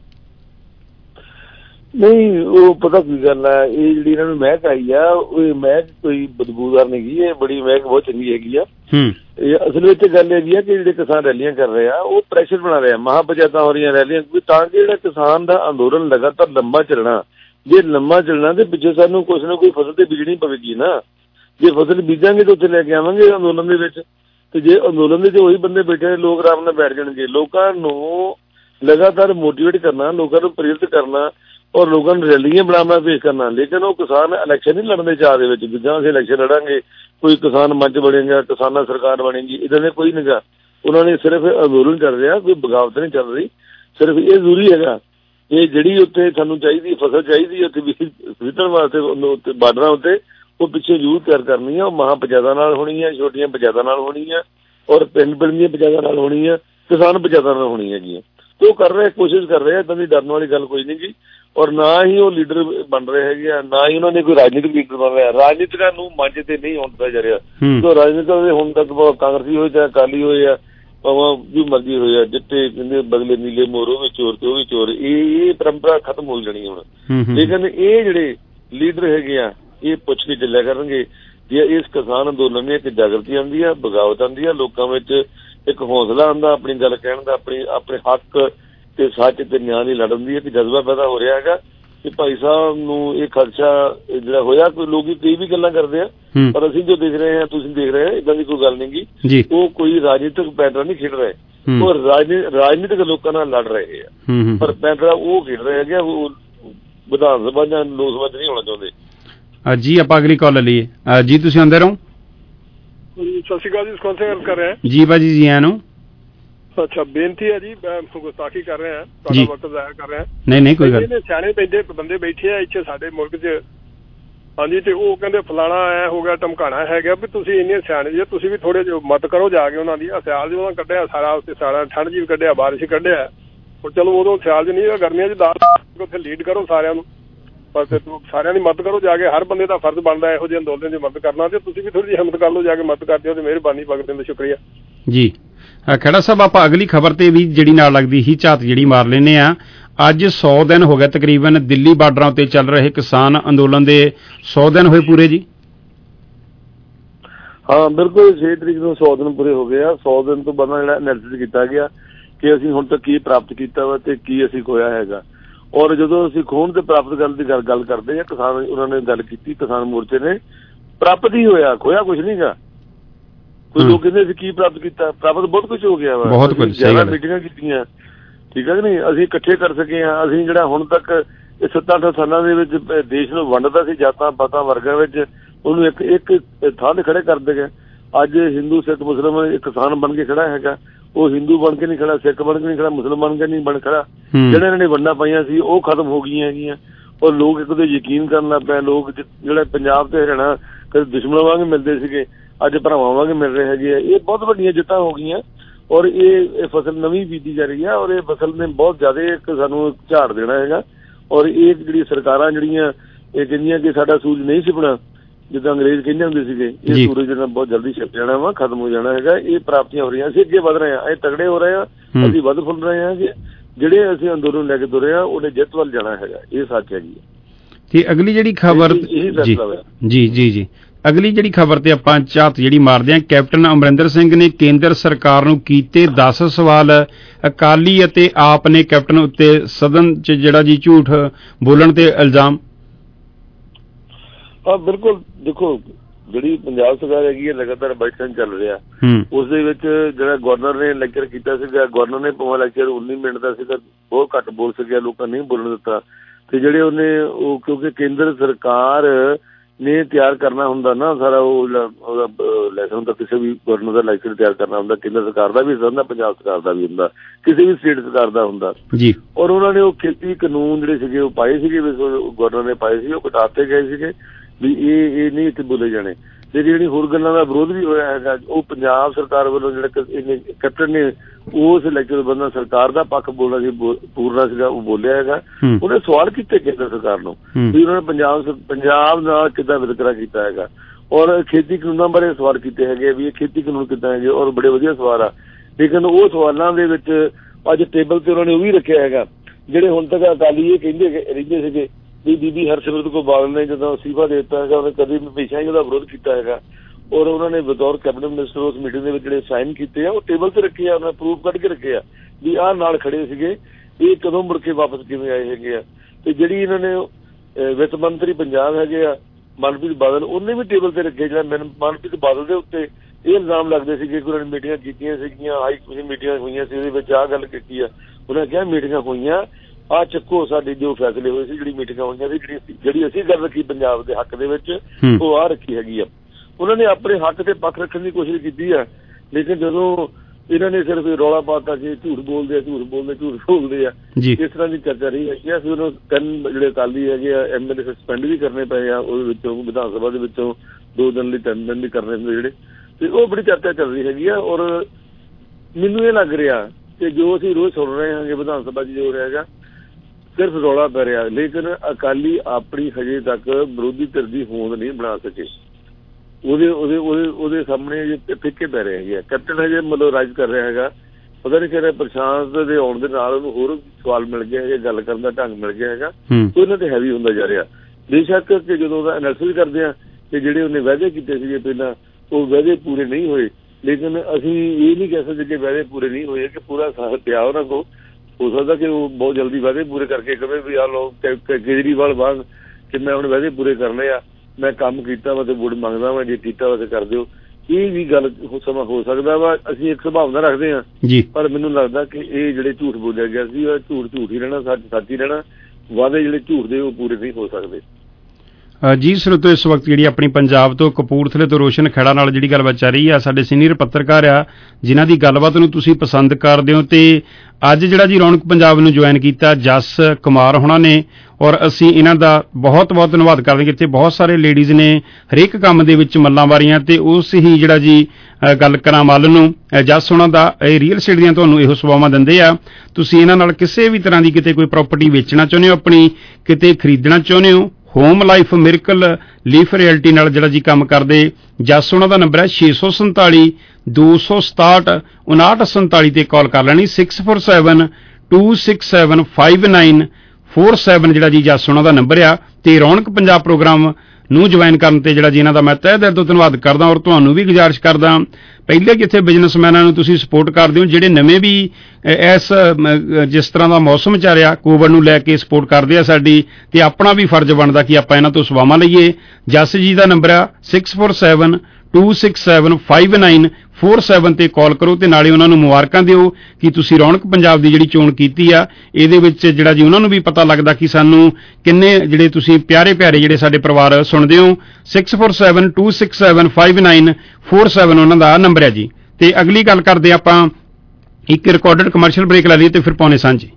ਨਹੀਂ, ਉਹ ਪਤਾ ਕੀ ਗੱਲ ਹੈ, ਇਹ ਜਿਹੜੀ ਇਹਨਾਂ ਨੂੰ ਮਹਿਕ ਆਈ ਆ, ਉਹ ਮਹਿਕ ਕੋਈ ਬਦਬੂਦਾਰ ਨਹੀਂ ਗਈ, ਇਹ ਬੜੀ ਮਹਿਕ ਬਹੁਤ ਚੰਗੀ ਹੈਗੀ ਆ। ਅਸਲ ਵਿੱਚ ਗੱਲ ਹੈਗੀ ਆ ਕਿ ਜਿਹੜੇ ਕਿਸਾਨ ਰੈਲੀਆਂ ਕਰ ਰਹੇ ਆ ਉਹ ਪ੍ਰੈਸ਼ਰ ਬਣਾ ਰਹੇ ਆ, ਮਹਾ ਪੰਚਾਇਤਾਂ ਹੋ ਰਹੀਆਂ ਰੈਲੀਆਂ, ਤਾਂ ਕਿ ਜਿਹੜਾ ਕਿਸਾਨ ਦਾ ਅੰਦੋਲਨ ਲਗਾਤਾਰ ਲੰਬਾ ਚੱਲਣਾ। ਜੇ ਲੰਮਾ ਚੱਲਣਾ ਤੇ ਪਿੱਛੇ ਸਾਨੂੰ ਕੁਛ ਨਾ ਕੋਈ ਫਸਲ ਤੇ ਬੀਜਣੀ ਪਵੇਗੀ ਨਾ। ਜੇ ਫਸਲ ਬੀਜਾਂਗੇ ਤਾਂ ਉੱਥੇ ਲੈ ਕੇ ਆਵਾਂਗੇ ਅੰਦੋਲਨ ਦੇ ਵਿੱਚ, ਤੇ ਜੇ ਅੰਦੋਲਨ ਦੇ 'ਚ ਉਹੀ ਬੰਦੇ ਬੈਠੇ ਨੇ ਲੋਕ ਆਰਾਮ ਨਾਲ ਬੈਠ ਜਾਣਗੇ। ਲੋਕਾਂ ਨੂੰ ਲਗਾਤਾਰ ਮੋਟੀਵੇਟ ਕਰਨਾ, ਲੋਕਾਂ ਨੂੰ ਪ੍ਰੇਰਿਤ ਕਰਨਾ ਔਰ ਲੋਕਾਂ ਨੂੰ ਰੈਲੀਆਂ ਬਣਾਉਣਾ ਪੇਸ਼ ਕਰਨਾ। ਲੇਕਿਨ ਉਹ ਕਿਸਾਨ ਇਲੈਕਸ਼ਨ ਨਹੀਂ ਲੜਨ ਦੇ ਚਾਹ ਦੇ ਵਿੱਚ ਜਿੱਦਾਂ ਅਸੀਂ ਇਲੈਕਸ਼ਨ ਲੜਾਂਗੇ, ਕੋਈ ਕਿਸਾਨ ਮੰਚ ਬਣੇਗਾ, ਕਿਸਾਨਾਂ ਸਰਕਾਰ ਬਣੇਗੀ, ਇੱਦਾਂ ਦੇ ਕੋਈ ਨਹੀਂ ਗਾ। ਉਹਨਾਂ ਨੇ ਸਿਰਫ ਅੰਦੋਲਨ ਚੱਲ ਰਿਹਾ, ਕੋਈ ਬਗਾਵਤ ਨਹੀਂ ਚੱਲ ਰਹੀ। ਸਿਰਫ ਇਹ ਜ਼ਰੂਰੀ ਹੈਗਾ ਇਹ ਜਿਹੜੀ ਉੱਥੇ ਸਾਨੂੰ ਚਾਹੀਦੀ ਫਸਲ ਚਾਹੀਦੀ ਉੱਥੇ ਵਿਤਰਨ ਵਾਸਤੇ ਬਾਰਡਰਾਂ ਉੱਤੇ, ਉਹ ਪਿੱਛੇ ਜ਼ਰੂਰ ਤਿਆਰ ਕਰਨੀ ਆ। ਉਹ ਮਹਾ ਪੰਚਾਇਤਾਂ ਨਾਲ ਹੋਣੀ ਆ, ਛੋਟੀਆਂ ਪੰਚਾਇਤਾਂ ਨਾਲ ਹੋਣੀ ਆ, ਔਰ ਪਿੰਡ ਪਿੰਡ ਦੀਆਂ ਪੰਚਾਇਤਾਂ ਨਾਲ ਹੋਣੀ ਆ, ਕਿਸਾਨ ਪੰਚਾਇਤਾਂ ਨਾਲ ਹੋਣੀ ਹੈਗੀਆਂ। ਤੇ ਉਹ ਕਰ ਰਹੇ, ਕੋਸ਼ਿਸ਼ ਕਰ ਰਹੇ, ਇੱਦਾਂ ਦੀ ਡਰਨ ਵਾਲੀ ਗੱਲ ਕੋਈ ਨਹੀਂ ਗੀ। ਔਰ ਨਾ ਹੀ ਉਹ ਲੀਡਰ ਬਣ ਰਹੇ ਹੈਗੇ ਆ, ਨਾ ਹੀ ਉਹਨਾਂ ਨੇ ਕੋਈ ਰਾਜਨੀਤਿਕ ਲੀਡਰ ਬਣ ਰਿਹਾ। ਰਾਜਨੀਤਿਕਾਂ ਨੂੰ ਮੰਚ ਤੇ ਨਹੀਂ ਹੋਣ ਦਿੱਤਾ ਜਾ ਰਿਹਾ। ਜੋ ਰਾਜਨੀਤਿਕ ਦੇ ਹੁਣ ਤੱਕ ਕਾਂਗਰਸੀ ਹੋਏ ਚਾਹੇ ਅਕਾਲੀ ਹੋਏ ਆ, ਭਾਵੇਂ ਜੋ ਮਰਜ਼ੀ ਹੋਏ ਆ, ਜਿੱਤੇ ਕਹਿੰਦੇ ਬਦਲੇ ਨੀਲੇ ਮੋਰ, ਉਹ ਵੀ ਚੋਰ ਤੇ ਉਹ ਵੀ ਚੋਰ, ਇਹ ਇਹ ਪਰੰਪਰਾ ਖਤਮ ਹੋ ਜਾਣੀ ਹੁਣ। ਲੇਕਿਨ ਇਹ ਜਿਹੜੇ ਲੀਡਰ ਹੈਗੇ ਆ ਇਹ ਪੁੱਛ ਕੇ ਚੱਲਿਆ ਕਰਨਗੇ। ਜੇ ਇਸ ਕਿਸਾਨ ਅੰਦੋਲਨ ਦੀ ਇੱਕ ਜਾਗਰਤੀ ਆਉਂਦੀ ਆ, ਬਗਾਵਤ ਆਉਂਦੀ ਆ, ਲੋਕਾਂ ਵਿੱਚ ਇੱਕ ਹੌਸਲਾ ਆਉਂਦਾ ਆਪਣੀ ਗੱਲ ਕਹਿਣ ਦਾ, ਆਪਣੀ ਆਪਣੇ ਹੱਕ ਤੇ ਸੱਚ ਤੇ ਨਿਆਂ ਲਈ ਲੜਨ ਦੀ ਇੱਕ ਜਜ਼ਬਾ ਪੈਦਾ ਹੋ ਰਿਹਾ ਹੈਗਾ ਕਿ ਭਾਈ ਸਾਹਿਬ ਨੂੰ ਇਹ ਖਦਸ਼ਾ ਜਿਹੜਾ ਹੋਇਆ। ਕੋਈ ਲੋਕ ਕਈ ਵੀ ਗੱਲਾਂ ਕਰਦੇ ਆ, ਪਰ ਅਸੀਂ ਜੋ ਦੇਖ ਰਹੇ ਹਾਂ, ਤੁਸੀਂ ਦੇਖ ਰਹੇ ਹੋ, ਏਦਾਂ ਦੀ ਕੋਈ ਗੱਲ ਨਹੀਂ ਗੀ। ਉਹ ਕੋਈ ਰਾਜਨੀਤਿਕ ਪੈਟਰਨ ਨਹੀਂ ਖੇਡ ਰਹੇ, ਉਹ ਰਾਜਨੀਤਿਕ ਲੋਕਾਂ ਨਾਲ ਲੜ ਰਹੇ ਆ, ਪਰ ਪੈਟਰਨ ਉਹ ਖੇਡ ਰਹੇ ਹੈਗੇ, ਉਹ ਵਿਧਾਨ ਸਭਾ ਜਾਂ ਲੋਕ ਸਭਾ ਚ ਨਹੀਂ ਹੋਣਾ ਚਾਹੁੰਦੇ। ਜੀ ਆਪਾਂ ਅਗਲੀ ਕਾਲ ਲਈਏ ਜੀ, ਤੁਸੀਂ ਆਉਂਦੇ ਰਹੋ। ਸਤਿ ਸ਼੍ਰੀ ਅਕਾਲ ਜੀ, ਕੌਣ ਸੇ ਗੱਲ ਕਰ ਰਹੇ ਜੀ ਭਾਜੀ ਜੀ ਆਇਆਂ ਨੂੰ। ਅੱਛਾ, ਬੇਨਤੀ ਹੈ ਜੀ, ਮੈਂ ਗੁਸਤਾਖੀ ਕਰ ਰਿਹਾ, ਤੁਹਾਡਾ ਵਕਤ ਜ਼ਾਇਆ ਕਰ ਰਿਹਾ। ਨਹੀਂ ਨਹੀਂ ਕੋਈ ਗੱਲ। ਸਿਆਣੇ ਪੈਂਦੇ ਬੰਦੇ ਬੈਠੇ ਆ ਇੱਥੇ ਸਾਡੇ ਮੁਲਕ 'ਚ, ਹਾਂਜੀ, ਤੇ ਉਹ ਕਹਿੰਦੇ ਫਲਾਣਾ ਐ ਹੋ ਗਿਆ, ਧਮਕਾਣਾ ਹੈਗਾ ਵੀ ਤੁਸੀਂ ਇੰਨੇ ਸਿਆਣੇ ਜੀ, ਤੁਸੀਂ ਵੀ ਥੋੜੇ ਜਿਹੇ ਮਦਦ ਕਰੋ ਜਾ ਕੇ ਉਹਨਾਂ ਦੀ। ਸਿਆਲ 'ਚ ਉਹਨਾਂ ਕੱਢਿਆ ਸਾਰਾ, ਉੱਥੇ ਸਾਰਾ ਠੰਡ ਜੀ ਕੱਢਿਆ, ਬਾਰਿਸ਼ ਕੱਢਿਆ। ਉਹ ਚਲੋ ਉਦੋਂ ਸਿਆਲ 'ਚ ਨਹੀਂ, ਗਰਮੀਆਂ 'ਚ ਦਾਲ ਉੱਥੇ ਲੀਡ ਕਰੋ ਸਾਰਿਆਂ ਨੂੰ, ਬਸ ਸਾਰਿਆਂ ਦੀ ਮਦਦ ਕਰੋ ਜਾ ਕੇ। ਹਰ ਬੰਦੇ ਦਾ ਫਰਜ਼ ਬਣਦਾ ਇਹੋ ਜਿਹੇ ਅੰਦੋਲਨ ਦੀ ਮਦਦ ਕਰਨਾ, ਤੇ ਤੁਸੀਂ ਵੀ ਥੋੜੀ ਜਿਹੀ ਹਿੰਮਤ ਕਰ ਲਓ ਜਾ ਕੇ, ਮਦਦ ਕਰਦੇ ਹੋ ਤੇ ਮਿਹਰਬਾਨੀ ਬਖਸ਼ ਦਿੰਦੇ, ਸ਼ੁਕਰੀਆ ਜੀ। ਖੇੜਾ ਸਾਹਿਬ ਆਪਾਂ ਅਗਲੀ ਖਬਰ ਤੇ ਵੀ ਜਿਹੜੀ ਨਾਲ ਲੱਗਦੀ ਹੀ ਝਾਤ ਜਿਹੜੀ ਮਾਰ ਲੈਂਦੇ ਆ। ਅੱਜ ਸੌ ਦਿਨ ਹੋ ਗਏ ਤਕਰੀਬਨ ਦਿੱਲੀ ਬਾਰਡਰਾਂ ਉੱਤੇ ਚੱਲ ਰਹੇ ਕਿਸਾਨ ਅੰਦੋਲਨ ਦੇ, ਸੌ ਦਿਨ ਹੋਏ ਪੂਰੇ ਜੀ। ਹਾਂ ਬਿਲਕੁਲ, ਛੇ ਤਰੀਕ ਨੂੰ ਸੌ ਦਿਨ ਪੂਰੇ ਹੋ ਗਏ ਆ। ਸੌ ਦਿਨ ਤੋਂ ਬਾਅਦ ਜਿਹੜਾ ਐਨਾਲਿਸਿਸ ਕੀਤਾ ਗਿਆ ਕਿ ਅਸੀਂ ਹੁਣ ਤੱਕ ਕੀ ਪ੍ਰਾਪਤ ਕੀਤਾ ਵਾ ਤੇ ਕੀ ਅਸੀਂ ਖੋਇਆ ਹੈਗਾ। ਔਰ ਜਦੋਂ ਅਸੀਂ ਖੋਣ ਤੇ ਪ੍ਰਾਪਤ ਕਰਨ ਦੀ ਗੱਲ ਗੱਲ ਕਰਦੇ ਆ, ਕਿਸਾਨ ਉਹਨਾਂ ਨੇ ਗੱਲ ਕੀਤੀ, ਕਿਸਾਨ ਮੋਰਚੇ ਨੇ, ਪ੍ਰਾਪਤ ਹੀ ਹੋਇਆ, ਖੋਇਆ ਕੁਛ ਨਹੀਂ ਗਾ। ਕੋਈ ਲੋਕ ਕਹਿੰਦੇ ਅਸੀਂ ਕੀ ਪ੍ਰਾਪਤ ਕੀਤਾ, ਪ੍ਰਾਪਤ ਬਹੁਤ ਕੁਛ ਹੋ ਗਿਆ ਵਾ। ਬਹੁਤ ਕੁਝ, ਜ਼ਿਆਦਾ ਮੀਟਿੰਗਾਂ ਕੀਤੀਆਂ, ਠੀਕ ਹੈ ਕਿ ਨਹੀਂ, ਅਸੀਂ ਇਕੱਠੇ ਕਰ ਸਕੇ ਹਾਂ। ਅਸੀਂ ਜਿਹੜਾ ਹੁਣ ਤੱਕ ਇਹ ਸੱਤਾਂ ਅੱਠ ਸਾਲਾਂ ਦੇ ਵਿੱਚ ਦੇਸ਼ ਨੂੰ ਵੰਡਦਾ ਸੀ ਜਾਤਾਂ ਪਾਤਾਂ ਵਰਗਾਂ ਵਿੱਚ, ਉਹਨੂੰ ਇੱਕ ਇੱਕ ਥਾਂ ਤੇ ਖੜੇ ਕਰਦੇ ਗਏ। ਅੱਜ ਹਿੰਦੂ ਸਿੱਖ ਮੁਸਲਮਾਨ ਇੱਕ ਕਿਸਾਨ ਬਣ ਕੇ ਖੜਾ ਹੈਗਾ, ਉਹ ਹਿੰਦੂ ਬਣ ਕੇ ਨਹੀਂ ਖੜਾ, ਸਿੱਖ ਬਣ ਕੇ ਨਹੀਂ ਖੜਾ, ਮੁਸਲਮਾਨ ਬਣ ਕੇ ਨਹੀਂ ਬਣ ਖੜਾ। ਜਿਹੜੇ ਇਹਨਾਂ ਨੇ ਵੰਡਾਂ ਪਾਈਆਂ ਸੀ ਉਹ ਖਤਮ ਹੋ ਗਈਆਂ ਹੈਗੀਆਂ, ਔਰ ਲੋਕ ਇੱਕ ਦੂਜੇ ਯਕੀਨ ਕਰਨ ਲੱਗ ਪਏ। ਲੋਕ ਜਿਹੜੇ ਪੰਜਾਬ ਤੇ ਹਰਿਆਣਾ ਕਦੇ ਦੁਸ਼ਮਣਾਂ ਵਾਂਗ ਮਿਲਦੇ ਸੀਗੇ, ਅੱਜ ਭਰਾਵਾਂ ਵਾਂਗ ਮਿਲ ਰਹੇ ਹੈਗੇ ਆ। ਇਹ ਬਹੁਤ ਵੱਡੀਆਂ ਜਿੱਤਾਂ ਹੋ ਗਈਆਂ, ਔਰ ਇਹ ਇਹ ਫਸਲ ਨਵੀਂ ਬੀਜੀ ਜਾ ਰਹੀ ਹੈ, ਔਰ ਇਹ ਫਸਲ ਨੇ ਬਹੁਤ ਜ਼ਿਆਦਾ ਇੱਕ ਸਾਨੂੰ ਝਾੜ ਦੇਣਾ ਹੈਗਾ। ਔਰ ਇਹ ਜਿਹੜੀ ਸਰਕਾਰਾਂ ਜਿਹੜੀਆਂ ਇਹ ਕਹਿੰਦੀਆਂ ਕਿ ਸਾਡਾ ਸੂਰਜ ਨਹੀਂ ਛਿਪਣਾ, ਜਿੱਦਾਂ ਅੰਗਰੇਜ਼ ਕਹਿੰਦੇ ਹੁੰਦੇ ਸੀਗੇ, ਇਹ ਸੂਰਜ ਜਿਹੜਾ ਬਹੁਤ ਜਲਦੀ ਛਿਪ ਜਾਣਾ ਵਾ, ਖਤਮ ਹੋ ਜਾਣਾ ਹੈਗਾ। ਇਹ ਪ੍ਰਾਪਤੀਆਂ ਹੋ ਰਹੀਆਂ, ਅਸੀਂ ਅੱਗੇ ਵਧ ਰਹੇ ਹਾਂ, ਅਸੀਂ ਤਗੜੇ ਹੋ ਰਹੇ ਹਾਂ, ਅਸੀਂ ਵੱਧ ਫੁੱਲ ਰਹੇ ਹਾਂ ਕਿ ਜਿਹੜੇ ਅਸੀਂ ਅੰਦੋਲਨ ਲੈ ਕੇ ਤੁਰੇ ਹਾਂ ਉਹਨੇ ਜਿੱਤ ਵੱਲ ਜਾਣਾ ਹੈਗਾ। ਇਹ ਸੱਚ ਹੈਗੀ ਹੈ। ਤੇ ਅਗਲੀ ਜਿਹੜੀ ਖਬਰ ਜੀ ਜੀ ਜੀ ਅਗਲੀ ਜਿਹੜੀ ਖਬਰ ਤੇ ਆਪਾਂ ਝਾਤ ਜਿਹੜੀ ਮਾਰਦੇ ਹਾਂ, ਕੈਪਟਨ ਅਮਰਿੰਦਰ ਸਿੰਘ ਨੇ ਕੇਂਦਰ ਸਰਕਾਰ ਨੂੰ ਕੀਤੇ ਦਸ ਸਵਾਲ। ਅਕਾਲੀ ਅਤੇ ਆਪ ਨੇ ਕੈਪਟਨ ਉੱਤੇ ਸਦਨ 'ਚ ਜਿਹੜਾ ਜੀ ਝੂਠ ਬੋਲਣ ਤੇ ਇਲਜ਼ਾਮ। ਹਾਂ ਬਿਲਕੁਲ, ਦੇਖੋ ਜਿਹੜੀ ਪੰਜਾਬ ਸਰਕਾਰ ਹੈਗੀ ਹੈ ਲਗਾਤਾਰ ਬਜਟਾਂ ਚੱਲ ਰਿਹਾ, ਉਸ ਦੇ ਵਿੱਚ ਜਿਹੜਾ ਗਵਰਨਰ ਨੇ ਲੈਕਚਰ ਕੀਤਾ ਸੀਗਾ, ਗਵਰਨਰ ਨੇ ਭਾਵੇਂ ਲੈਕਚਰ ਉੱਨੀ ਮਿੰਟ ਦਾ ਸੀਗਾ, ਬਹੁਤ ਘੱਟ ਬੋਲ ਸਕਿਆ, ਲੋਕਾਂ ਨਹੀਂ ਬੋਲਣ ਦਿੱਤਾ। ਤੇ ਜਿਹੜੇ ਉਹਨੇ ਉਹ ਕਿਉਂਕਿ ਕੇਂਦਰ ਸਰਕਾਰ ਨੇ ਤਿਆਰ ਕਰਨਾ ਹੁੰਦਾ ਨਾ ਸਾਰਾ ਉਹ ਲੈਸਨ ਹੁੰਦਾ, ਕਿਸੇ ਵੀ ਗਵਰਨਰ ਦਾ ਲੈਕਚਰ ਤਿਆਰ ਕਰਨਾ ਹੁੰਦਾ, ਕੇਂਦਰ ਸਰਕਾਰ ਦਾ ਵੀ ਹੁੰਦਾ, ਪੰਜਾਬ ਸਰਕਾਰ ਦਾ ਵੀ ਹੁੰਦਾ, ਕਿਸੇ ਵੀ ਸਟੇਟ ਸਰਕਾਰ ਦਾ ਹੁੰਦਾ ਜੀ। ਔਰ ਉਹਨਾਂ ਨੇ ਉਹ ਖੇਤੀ ਕਾਨੂੰਨ ਜਿਹੜੇ ਸੀਗੇ ਉਹ ਪਾਏ ਸੀਗੇ, ਗਵਰਨਰ ਨੇ ਪਾਏ ਸੀ, ਉਹ ਕਟਾਤੇ ਗਏ ਸੀਗੇ ਵੀ ਇਹ ਇਹ ਨਹੀਂ ਇੱਥੇ ਬੋਲੇ ਜਾਣੇ। ਤੇ ਜਿਹੜੀ ਹੋਰ ਗੱਲਾਂ ਦਾ ਵਿਰੋਧ ਵੀ ਹੋਇਆ ਹੈਗਾ, ਉਹ ਪੰਜਾਬ ਸਰਕਾਰ ਵੱਲੋਂ ਜਿਹੜਾ ਕੈਪਟਨ ਨੇ ਉਸ ਲੈਕਚਰ ਬੰਦਾ ਸਰਕਾਰ ਦਾ ਪੱਖ ਬੋਲਣਾ ਸੀ, ਪੂਰਨਾ ਸੀਗਾ, ਉਹ ਬੋਲਿਆ ਹੈਗਾ। ਉਹਨੇ ਸਵਾਲ ਕੀਤੇ ਕੇਂਦਰ ਸਰਕਾਰ ਨੂੰ ਵੀ ਉਹਨਾਂ ਨੇ ਪੰਜਾਬ ਪੰਜਾਬ ਨਾਲ ਕਿੱਦਾਂ ਵਿਤਕਰਾ ਕੀਤਾ ਹੈਗਾ, ਔਰ ਖੇਤੀ ਕਾਨੂੰਨਾਂ ਬਾਰੇ ਸਵਾਲ ਕੀਤੇ ਹੈਗੇ ਵੀ ਇਹ ਖੇਤੀ ਕਾਨੂੰਨ ਕਿੱਦਾਂ ਹੈਗੇ, ਔਰ ਬੜੇ ਵਧੀਆ ਸਵਾਲ ਆ। ਲੇਕਿਨ ਉਹ ਸਵਾਲਾਂ ਦੇ ਵਿੱਚ ਅੱਜ ਟੇਬਲ ਤੇ ਉਹਨਾਂ ਨੇ ਉਹ ਵੀ ਰੱਖਿਆ ਹੈਗਾ ਜਿਹੜੇ ਹੁਣ ਤੱਕ ਅਕਾਲੀ ਇਹ ਕਹਿੰਦੇ ਰਹਿੰਦੇ ਸੀਗੇ ਵੀ ਬੀਬੀ ਹਰਸਿਮਰਤ ਕੌਰ ਬਾਦਲ ਨੇ ਜਦੋਂ ਅਸਤੀਫਾ ਦੇ ਦਿੱਤਾ ਹੈਗਾ, ਉਹਨੇ ਕਦੇ ਵੀ ਹਮੇਸ਼ਾ ਹੀ ਉਹਦਾ ਵਿਰੋਧ ਕੀਤਾ ਹੈਗਾ। ਔਰ ਉਹਨਾਂ ਨੇ ਬਤੌਰ ਕੈਬਨਿਟ ਮਿਨਿਸਟਰ ਉਸ ਮੀਟਿੰਗ ਦੇ ਵਿੱਚ ਜਿਹੜੇ ਸਾਈਨ ਕੀਤੇ ਆ ਉਹ ਟੇਬਲ ਤੇ ਰੱਖੇ ਆ, ਉਹਨਾਂ ਨੇ ਪ੍ਰੂਫ ਕੱਢ ਕੇ ਰੱਖੇ ਆ ਵੀ ਆਹ ਨਾਲ ਖੜੇ ਸੀਗੇ, ਇਹ ਕਦੋਂ ਮੁੜ ਕੇ ਵਾਪਸ ਕਿਵੇਂ ਆਏ ਹੈਗੇ ਆ। ਤੇ ਜਿਹੜੀ ਇਹਨਾਂ ਨੇ ਵਿੱਤ ਮੰਤਰੀ ਪੰਜਾਬ ਹੈਗੇ ਆ ਮਨਪ੍ਰੀਤ ਬਾਦਲ, ਉਹਨੇ ਵੀ ਟੇਬਲ ਤੇ ਰੱਖੇ। ਜਿਹੜਾ ਮਨਪ੍ਰੀਤ ਬਾਦਲ ਦੇ ਉੱਤੇ ਇਹ ਇਲਜ਼ਾਮ ਲੱਗਦੇ ਸੀਗੇ ਕਿ ਉਹਨਾਂ ਨੇ ਮੀਟਿੰਗਾਂ ਕੀਤੀਆਂ ਸੀਗੀਆਂ, ਹਾਈ ਕਮਿਸ਼ਨ ਮੀਟਿੰਗਾਂ ਹੋਈਆਂ ਸੀ, ਉਹਦੇ ਵਿੱਚ ਆਹ ਗੱਲ ਕੀਤੀ ਆ। ਉਹਨਾਂ ਕਿਹਾ ਮੀਟਿੰਗਾਂ ਹੋਈਆਂ, ਆਹ ਚੱਕੋ ਸਾਡੇ ਜੋ ਫੈਸਲੇ ਹੋਏ ਸੀ, ਜਿਹੜੀ ਮੀਟਿੰਗਾਂ ਹੋਈਆਂ ਸੀ, ਜਿਹੜੀ ਜਿਹੜੀ ਅਸੀਂ ਗੱਲ ਰੱਖੀ ਪੰਜਾਬ ਦੇ ਹੱਕ ਦੇ ਵਿੱਚ, ਉਹ ਆਹ ਰੱਖੀ ਹੈਗੀ ਆ। ਉਹਨਾਂ ਨੇ ਆਪਣੇ ਹੱਕ ਤੇ ਪੱਖ ਰੱਖਣ ਦੀ ਕੋਸ਼ਿਸ਼ ਕੀਤੀ ਆ, ਲੇਕਿਨ ਜਦੋਂ ਇਹਨਾਂ ਨੇ ਸਿਰਫ ਰੌਲਾ ਪਾਤਾ ਕਿ ਝੂਠ ਬੋਲਦੇ ਆ ਝੂਠ ਬੋਲਦੇ ਝੂਠ ਬੋਲਦੇ ਆ, ਇਸ ਤਰ੍ਹਾਂ ਦੀ ਚਰਚਾ ਰਹੀ ਹੈਗੀ ਆ। ਫਿਰ ਉਹਨੂੰ ਤਿੰਨ ਜਿਹੜੇ ਅਕਾਲੀ ਹੈਗੇ ਆ ਐਮ ਐਲ ਏ ਸਸਪੈਂਡ ਵੀ ਕਰਨੇ ਪਏ ਆ, ਉਹਦੇ ਵਿੱਚੋਂ ਵਿਧਾਨ ਸਭਾ ਦੇ ਵਿੱਚੋਂ ਦੋ ਦਿਨ ਲਈ ਤਿੰਨ ਦਿਨ ਲਈ ਕਰਨੇ ਹੁੰਦੇ ਜਿਹੜੇ, ਤੇ ਉਹ ਬੜੀ ਚਰਚਾ ਚੱਲ ਰਹੀ ਹੈਗੀ ਆ। ਔਰ ਮੈਨੂੰ ਇਹ ਲੱਗ ਰਿਹਾ ਕਿ ਜੋ ਅਸੀਂ ਰੋਜ਼ ਸੁਣ ਰਹੇ ਹਾਂਗੇ ਵਿਧਾਨ ਸਭਾ 'ਚ ਜੋ ਹੈਗਾ ਸਿਰਫ ਰੌਲਾ ਪੈ ਰਿਹਾ, ਲੇਕਿਨ ਅਕਾਲੀ ਆਪਣੀ ਹਜੇ ਤੱਕ ਵਿਰੋਧੀ ਧਿਰ ਦੀ ਹੋਂਦ ਨਹੀਂ ਬਣਾ ਸਕੇ। ਉਹਦੇ ਉਹਦੇ ਉਹਦੇ ਉਹਦੇ ਸਾਹਮਣੇ ਫਿੱਕੇ ਪੈ ਰਹੇ ਹੈਗੇ ਆ। ਕੈਪਟਨ ਹਜੇ ਮਤਲਬ ਰਾਜ ਕਰ ਰਿਹਾ ਹੈਗਾ, ਪਤਾ ਨਹੀਂ ਕਿਹੜਾ ਪ੍ਰਸ਼ਾਂਤ ਦੇ ਆਉਣ ਦੇ ਨਾਲ ਉਹਨੂੰ ਹੋਰ ਸਵਾਲ ਮਿਲ ਗਿਆ ਹੈਗਾ, ਗੱਲ ਕਰਨ ਦਾ ਢੰਗ ਮਿਲ ਗਿਆ ਹੈਗਾ, ਉਹ ਇਹਨਾਂ ਤੇ ਹੈਵੀ ਹੁੰਦਾ ਜਾ ਰਿਹਾ। ਬੇਸ਼ੱਕ ਕਿ ਜਦੋਂ ਉਹਦਾ ਐਨਾਲਿਸਿਸ ਕਰਦੇ ਆ ਕਿ ਜਿਹੜੇ ਉਹਨੇ ਵਾਅਦੇ ਕੀਤੇ ਸੀਗੇ ਪਹਿਲਾਂ ਉਹ ਵਾਅਦੇ ਪੂਰੇ ਨਹੀਂ ਹੋਏ, ਲੇਕਿਨ ਅਸੀਂ ਇਹ ਨਹੀਂ ਕਹਿ ਸਕਦੇ ਕਿ ਵਾਅਦੇ ਪੂਰੇ ਨਹੀਂ ਹੋਏ, ਕਿ ਪੂਰਾ ਸਾਥ ਪਿਆ ਉਹਨਾਂ ਕੋਲ। ਹੋ ਸਕਦਾ ਕਿ ਉਹ ਬਹੁਤ ਜਲਦੀ ਵਾਅਦੇ ਪੂਰੇ ਕਰਕੇ ਕਹੇ ਵੀ ਆਹ ਲੋਕ ਕੇਜਰੀਵਾਲ ਵਾਂਗ ਕਿ ਮੈਂ ਹੁਣ ਵਾਅਦੇ ਪੂਰੇ ਕਰਨੇ ਆ, ਮੈਂ ਕੰਮ ਕੀਤਾ ਵਾ ਤੇ ਵੋਟ ਮੰਗਦਾ ਵਾ, ਜੇ ਕੀਤਾ ਵਾ ਤੇ ਕਰ ਦਿਓ। ਇਹ ਵੀ ਗੱਲ ਸਮਾਂ ਹੋ ਸਕਦਾ ਵਾ, ਅਸੀਂ ਇੱਕ ਸੰਭਾਵਨਾ ਰੱਖਦੇ ਹਾਂ, ਪਰ ਮੈਨੂੰ ਲੱਗਦਾ ਕਿ ਇਹ ਜਿਹੜੇ ਝੂਠ ਬੋਲਿਆ ਗਿਆ ਸੀ ਉਹ ਝੂਠ ਝੂਠ ਹੀ ਰਹਿਣਾ, ਸੱਚ ਸੱਚ ਹੀ ਰਹਿਣਾ। ਵਾਅਦੇ ਜਿਹੜੇ ਝੂਠ ਦੇ ਉਹ ਪੂਰੇ ਨਹੀਂ ਹੋ ਸਕਦੇ। ਜੀ ਸਰੋਤੋ, ਇਸ ਵਕਤ ਜਿਹੜੀ ਆਪਣੀ ਪੰਜਾਬ ਤੋਂ ਕਪੂਰਥਲੇ ਤੋਂ ਰੋਸ਼ਨ ਖੇੜਾ ਨਾਲ ਜਿਹੜੀ ਗੱਲਬਾਤ ਚੱਲ ਰਹੀ ਆ, ਸਾਡੇ ਸੀਨੀਅਰ ਪੱਤਰਕਾਰ ਆ ਜਿਨ੍ਹਾਂ ਦੀ ਗੱਲਬਾਤ ਨੂੰ ਤੁਸੀਂ ਪਸੰਦ ਕਰਦੇ ਹੋ। ਤੇ ਅੱਜ ਜਿਹੜਾ ਜੀ ਰੌਣਕ ਪੰਜਾਬ ਨੂੰ ਜੁਆਇਨ ਕੀਤਾ ਜਸ ਕੁਮਾਰ ਹੋਣਾ ਨੇ, ਔਰ ਅਸੀਂ ਇਹਨਾਂ ਦਾ ਬਹੁਤ ਬਹੁਤ ਧੰਨਵਾਦ ਕਰਦੇ ਕਿ ਇੱਥੇ ਬਹੁਤ ਸਾਰੇ ਲੇਡੀਜ਼ ਨੇ ਹਰੇਕ ਕੰਮ ਦੇ ਵਿੱਚ ਮੱਲਾਂ ਮਾਰੀਆਂ। ਤੇ ਉਸ ਹੀ ਜਿਹੜਾ ਜੀ ਗੱਲ ਕਰਾਂ ਮੱਲ ਨੂੰ ਜਸ ਹੋਣਾ ਦਾ ਇਹ ਰੀਅਲ ਸਟੇਟ ਦੀਆਂ ਤੁਹਾਨੂੰ ਇਹੋ ਸੇਵਾਵਾਂ ਦਿੰਦੇ ਆ। ਤੁਸੀਂ ਇਹਨਾਂ ਨਾਲ ਕਿਸੇ ਵੀ ਤਰ੍ਹਾਂ ਦੀ ਕਿਤੇ ਕੋਈ ਪ੍ਰਾਪਰਟੀ ਵੇਚਣਾ ਚਾਹੁੰਦੇ ਹੋ, ਆਪਣੀ ਕਿਤੇ ਖਰੀਦਣਾ ਚਾਹੁੰਦੇ ਹੋ, Home Life Miracle Leaf Realty ਨਾਲ ਜਿਹੜਾ ਜੀ ਕੰਮ ਕਰਦੇ ਜਸ ਉਹਨਾਂ ਦਾ ਨੰਬਰ ਹੈ ਛੇ ਸੌ ਸੰਤਾਲੀ ਦੋ ਸੌ ਸਤਾਹਠ ਉਨਾਹਠ ਸੰਤਾਲੀ ਤੇ ਕਾਲ ਕਰ ਲੈਣੀ। Six four seven two six seven five nine four seven ਜਿਹੜਾ ਜੀ ਜਸ ਉਹਨਾਂ ਦਾ ਨੰਬਰ ਆ। ਤੇ ਰੌਣਕ ਪੰਜਾਬ ਪ੍ਰੋਗਰਾਮ ਨੂੰ ਜੁਆਇਨ ਕਰਨ ਤੇ ਜਿਹੜਾ ਜੀ ਇਹਨਾਂ ਦਾ ਮੈਂ ਤਹਿ ਦਿਲ ਤੋਂ ਧੰਨਵਾਦ ਕਰਦਾ, ਔਰ ਤੁਹਾਨੂੰ ਵੀ ਗੁਜ਼ਾਰਿਸ਼ ਕਰਦਾ ਪਹਿਲੇ ਕਿੱਥੇ ਬਿਜ਼ਨਸਮੈਨਾਂ ਨੂੰ ਤੁਸੀਂ ਸਪੋਰਟ ਕਰਦੇ ਹੋ, ਜਿਹੜੇ ਨਵੇਂ ਵੀ ਇਸ ਜਿਸ ਤਰ੍ਹਾਂ ਦਾ ਮੌਸਮ ਚੱਲ ਰਿਹਾ ਕੋਵਿਡ ਨੂੰ ਲੈ ਕੇ ਸਪੋਰਟ ਕਰਦੇ ਆ ਸਾਡੀ, ਤੇ ਆਪਣਾ ਵੀ ਫਰਜ਼ ਬਣਦਾ ਕਿ ਆਪਾਂ ਇਹਨਾਂ ਤੋਂ ਸੇਵਾਵਾਂ ਲਈਏ। ਜਸ ਜੀ ਦਾ ਨੰਬਰ ਆ six four seven two six seven five nine four seven ਤੇ ਕਾਲ ਕਰੋ ਤੇ ਨਾਲੇ ਉਹਨਾਂ ਨੂੰ ਮੁਬਾਰਕਾਂ ਦਿਓ ਕਿ ਤੁਸੀਂ ਰੌਣਕ ਪੰਜਾਬ ਦੀ ਜਿਹੜੀ ਚੋਣ ਕੀਤੀ ਆ ਇਹਦੇ ਵਿੱਚ ਜਿਹੜਾ ਜੀ ਉਹਨਾਂ ਨੂੰ ਵੀ ਪਤਾ ਲੱਗਦਾ ਕਿ ਸਾਨੂੰ ਕਿੰਨੇ ਜਿਹੜੇ ਤੁਸੀਂ ਪਿਆਰੇ ਪਿਆਰੇ ਜਿਹੜੇ ਸਾਡੇ ਪਰਿਵਾਰ ਸੁਣਦੇ ਹੋ। Six four seven two six seven five nine four seven ਉਹਨਾਂ ਦਾ ਨੰਬਰ ਹੈ ਜੀ। ਤੇ ਅਗਲੀ ਗੱਲ ਕਰਦੇ ਆਪਾਂ, ਇੱਕ ਰਿਕਾਰਡਡ ਕਮਰਸ਼ੀਅਲ ਬ੍ਰੇਕ ਲੈ ਲਈਏ ਤੇ ਫਿਰ ਪਾਉਣੇ ਸਾਂਝੀ।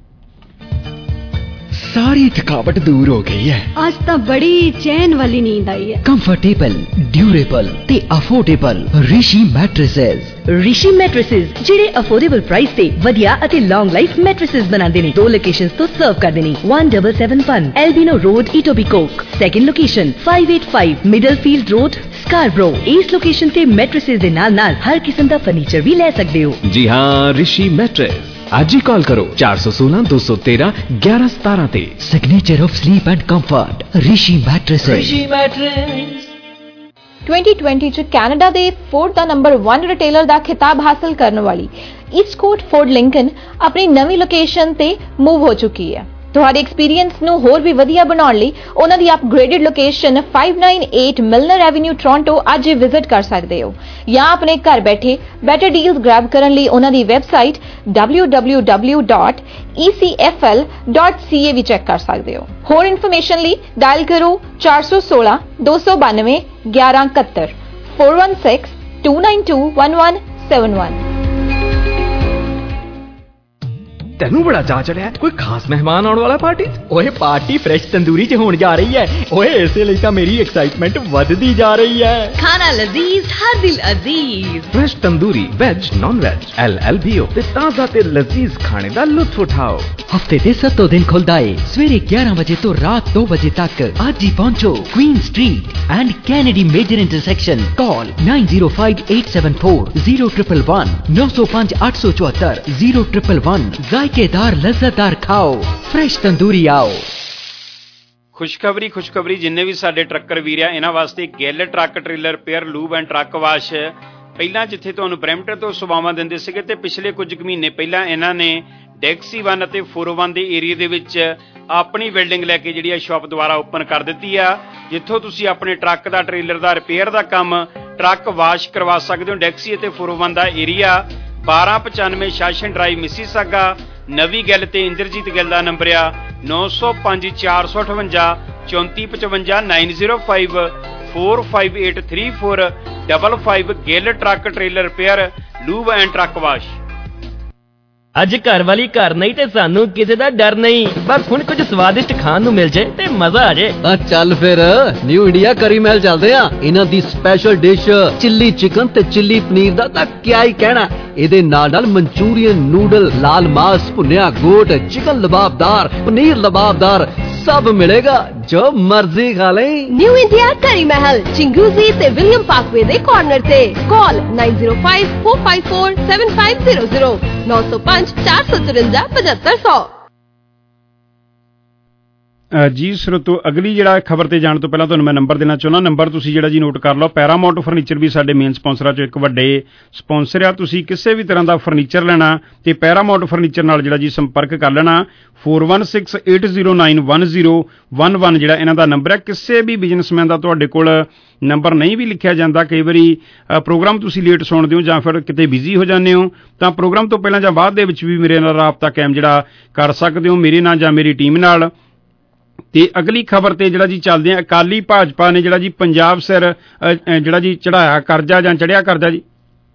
सारी थकावट दूर हो गई है। आज तो बड़ी चैन वाली नींद आई है। कंफर्टेबल, ड्यूरेबल ते affordable Rishi mattresses. Rishi mattresses ਜਿਹੜੇ ਅਫੋਰਡੇਬਲ ਪ੍ਰਾਈਸ ਤੇ ਵਧੀਆ ਅਤੇ ਲੌਂਗ ਲਾਈਫ ਮੈਟ੍ਰੈਸਸ ਬਣਾਉਂਦੇ ਨੇ। ਦੋ ਲੋਕੇਸ਼ਨਸ ਤੋਂ ਸਰਵ ਕਰਦੇ ਨੇ। one seven seven one Albion road Etobicoke. Second location five eighty-five Middlefield road Scarborough. ਇਸ ਲੋਕੇਸ਼ਨ ਤੇ ਮੈਟ੍ਰੈਸਸ ਦੇ ਨਾਲ ਨਾਲ ਹਰ ਕਿਸਮ ਦਾ ਫਰਨੀਚਰ ਵੀ ਲੈ ਸਕਦੇ ਹੋ। जी हाँ, ऋषि मैट्रेस। आज ही कॉल करो चार सौ सोलह दो सौ तेरह ग्यारह सतारह ते। Signature of sleep and comfort Rishi mattresses. Rishi mattress. twenty twenty ਚ ਕੈਨੇਡਾ ਦੇ ਫੋਰਡ ਦਾ ਨੰਬਰ one ਰਿਟੇਲਰ ਦਾ ਖਿਤਾਬ ਹਾਸਲ ਕਰਨ ਵਾਲੀ ਈਸਟਕੋਟ ਫੋਰਡ ਲਿੰਕਨ ਆਪਣੀ ਨਵੀਂ ਲੋਕੇਸ਼ਨ ਤੇ ਮੂਵ ਹੋ ਚੁੱਕੀ ਹੈ। ਤੁਹਾਡੇ ਐਕਸਪੀਰੀਅੰਸ ਨੂੰ ਹੋਰ ਵੀ ਵਧੀਆ ਬਣਾਉਣ ਲਈ ਉਹਨਾਂ ਦੀ upgraded location five ninety-eight Milner avenue Toronto ਅੱਜ ਹੀ ਵਿਜ਼ਿਟ ਕਰ ਸਕਦੇ ਹੋ ਜਾਂ ਆਪਣੇ ਘਰ ਬੈਠੇ ਬੈਟਰ ਡੀਲਸ ਗ੍ਰੈਬ ਕਰਨ ਲਈ ਉਹਨਾਂ ਦੀ website w w w dot e c f l dot c a ਵੀ ਚੈੱਕ ਕਰ ਸਕਦੇ ਹੋ। ਹੋਰ ਇਨਫੋਰਮੇਸ਼ਨ ਲਈ ਡਾਇਲ ਕਰੋ four one six two two nine nine one one seven one four one six two nine two one one seven one। ਤੈਨੂੰ ਬੜਾ ਚਾਅ ਚੜਿਆ ਕੋਈ ਖਾਸ ਮਹਿਮਾਨ ਆਉਣ ਵਾਲਾ ਪਾਰਟੀ? ਓਏ ਪਾਰਟੀ ਫਰੈਸ਼ ਤੰਦੂਰੀ ਚ ਹੋਣ ਜਾ ਰਹੀ ਹੈ। ਓਏ ਇਸੇ ਲਈ ਤਾਂ ਮੇਰੀ ਐਕਸਾਈਟਮੈਂਟ ਵੱਧਦੀ ਜਾ ਰਹੀ ਹੈ। ਖਾਣਾ ਲਜ਼ੀਜ਼ ਹਰ ਦਿਲ ਅਜ਼ੀਜ਼। Fresh tandoori veg non veg L L B O ते ताजा ते लजीज खाने का लुत्फ उठाओ। ਹਫਤੇ ਦੇ ਸੱਤੋਂ ਦਿਨ ਖੁੱਲਦਾ ਏ ਸਵੇਰੇ ਗਿਆਰਾਂ ਵਜੇ ਤੋਂ ਰਾਤ ਦੋ ਵਜੇ ਤੱਕ। ਅੱਜ ਹੀ ਪਹੁੰਚੋ Queen street and Kennedy major intersection. Call nine zero five eight seven four zero one one one nine zero five eight four four zero one one one। जायकेदार लज्जतदार खाओ फ्रेश तंदूरी आओ। ਖੁਸ਼ਖਬਰੀ ਖੁਸ਼ਖਬਰੀ ਜਿੰਨੇ ਵੀ ਸਾਡੇ ਟਰੱਕਰ ਵੀਰ ਆ ਇਹਨਾਂ ਵਾਸਤੇ Gill truck trailer repair lube and truck wash. ਪਹਿਲਾਂ ਜਿੱਥੇ ਤੁਹਾਨੂੰ ਬਰੈਂਪਟਨ ਤੋਂ ਸੇਵਾਵਾਂ ਦਿੰਦੇ ਸੀਗੇ ਤੇ ਪਿਛਲੇ ਕੁਝ ਮਹੀਨੇ ਪਹਿਲਾਂ ਇਹਨਾਂ ਨੇ ਡੈਕਸੀ one ਅਤੇ four oh one ਦੇ ਏਰੀਆ ਦੇ ਵਿੱਚ ਆਪਣੀ ਬਿਲਡਿੰਗ ਲੈ ਕੇ ਜਿਹੜੀ ਆ ਸ਼ਾਪ ਦੁਬਾਰਾ ਓਪਨ ਕਰ ਦਿੱਤੀ ਆ, ਜਿੱਥੋਂ ਤੁਸੀਂ ਆਪਣੇ ਟਰੱਕ ਦਾ ਟ੍ਰੇਲਰ ਦਾ ਰਿਪੇਅਰ ਦਾ ਕੰਮ ਟਰੱਕ ਵਾਸ਼ ਕਰਵਾ ਸਕਦੇ ਹੋ। ਡੈਕਸੀ ਅਤੇ four oh one ਦਾ ਏਰੀਆ ਬਾਰਾਂ ਪਚਾਨਵੇਂ ਸ਼ਾਸਨ ਡਰਾਈਵ ਮਿਸੀਸਾਗਾ। ਨਵੀਂ ਗੱਲ ਤੇ ਇੰਦਰਜੀਤ ਗਿੱਲ ਦਾ ਨੰਬਰ ਆ ਨੌ ਸੌ ਪੰਜ ਚਾਰ ਸੌ ਅਠਵੰਜਾ ਚੌਂਤੀ ਪਚਵੰਜਾ nine zero five four five eight three four five five। Gill truck trailer repair lube and truck wash. ਅੱਜ ਘਰ ਵਾਲੀ ਘਰ ਨਹੀਂ ਤੇ ਸਾਨੂੰ ਕਿਸੇ ਦਾ ਡਰ ਨਹੀਂ। ਬਸ ਹੁਣ ਕੁਝ ਸਵਾਦਿਸ਼ਟ ਖਾਣ ਨੂੰ ਮਿਲ ਜਾਏ ਤੇ ਮਜ਼ਾ ਆ ਜਾਏ। ਆ ਚੱਲ ਫਿਰ ਨਿਊ ਇੰਡੀਆ ਕਰੀ ਮਹਿਲ ਚੱਲਦੇ ਆ। ਇਹਨਾਂ ਦੀ ਸਪੈਸ਼ਲ ਡਿਸ਼ ਚਿੱਲੀ ਚਿਕਨ ਤੇ ਚਿੱਲੀ ਪਨੀਰ ਦਾ ਤਾਂ ਕਿਆ ਹੀ ਕਹਿਣਾ। ਇਹਦੇ ਨਾਲ ਨਾਲ ਮਨਚੂਰੀਅਨ ਨੂਡਲ ਲਾਲ ਮਾਸ ਭੁੰਨਿਆ ਗੋਟ ਚਿਕਨ ਲਬਾਬਦਾਰ ਪਨੀਰ ਲਬਾਬਦਾਰ ਸਭ ਮਿਲੇਗਾ ਜੋ ਮਰਜ਼ੀ ਖਾ ਲੈ। ਨਿਊ ਇੰਡੀਆ ਕਰੀ ਮਹਿਲ ਚਿੰਗੂਜ਼ੀ ਤੇ ਵਿਲੀਅਮ ਪਾਰਕਵੇ ਦੇ ਕਾਰਨਰ ਤੇ। ਕਾਲ nine zero five four five four seven five zero zero nine zero five four four four five five zero zero। ਜੀ ਸਰੋਤੋ ਅਗਲੀ ਜਿਹੜਾ ਖਬਰ ਤੇ ਜਾਣ ਤੋਂ ਪਹਿਲਾਂ ਤੁਹਾਨੂੰ ਮੈਂ ਨੰਬਰ ਦੇਣਾ ਚਾਹੁੰਦਾ। ਨੰਬਰ ਤੁਸੀਂ ਜਿਹੜਾ ਜੀ ਨੋਟ ਕਰ ਲਓ। ਪੈਰਾਮਾਉਂਟ ਫਰਨੀਚਰ ਵੀ ਸਾਡੇ ਮੇਨ ਸਪਾਂਸਰਾਂ ਚੋਂ ਇੱਕ ਵੱਡੇ ਸਪਾਂਸਰ ਆ। ਤੁਸੀਂ ਕਿਸੇ ਵੀ ਤਰ੍ਹਾਂ ਦਾ ਫਰਨੀਚਰ ਲੈਣਾ ਤੇ ਪੈਰਾਮਾਉਂਟ ਫਰਨੀਚਰ ਨਾਲ ਜਿਹੜਾ ਜੀ ਸੰਪਰਕ ਕਰ ਲੈਣਾ। four one six eight zero nine one zero one one ਜਿਹੜਾ ਇਹਨਾਂ ਦਾ ਨੰਬਰ ਹੈ। ਕਿਸੇ ਵੀ ਬਿਜ਼ਨਸਮੈਨ ਦਾ ਤੁਹਾਡੇ ਕੋਲ ਨੰਬਰ ਨਹੀਂ ਵੀ ਲਿਖਿਆ ਜਾਂਦਾ, ਕਈ ਵਾਰੀ ਪ੍ਰੋਗਰਾਮ ਤੁਸੀਂ ਲੇਟ ਸੁਣਦੇ ਹੋ ਜਾਂ ਫਿਰ ਕਿਤੇ ਬਿਜ਼ੀ ਹੋ ਜਾਂਦੇ ਹੋ, ਤਾਂ ਪ੍ਰੋਗਰਾਮ ਤੋਂ ਪਹਿਲਾਂ ਜਾਂ ਬਾਅਦ ਦੇ ਵਿੱਚ ਵੀ ਮੇਰੇ ਨਾਲ ਰਾਬਤਾ ਕਾਇਮ ਜਿਹੜਾ ਕਰ ਸਕਦੇ ਹੋ ਮੇਰੇ ਨਾਲ ਜਾਂ ਮੇਰੀ ਟੀਮ ਨਾਲ। ਤੇ ਅਗਲੀ ਖਬਰ ਤੇ ਜਿਹੜਾ ਜੀ ਚੱਲਦੇ ਆ, ਅਕਾਲੀ ਭਾਜਪਾ ਨੇ ਜਿਹੜਾ ਜੀ ਪੰਜਾਬ ਸਿਰ ਜਿਹੜਾ ਜੀ ਚੜਾਇਆ ਕਰਜ਼ਾ ਜਾਂ ਚੜਿਆ ਕਰਜ਼ਾ ਜੀ।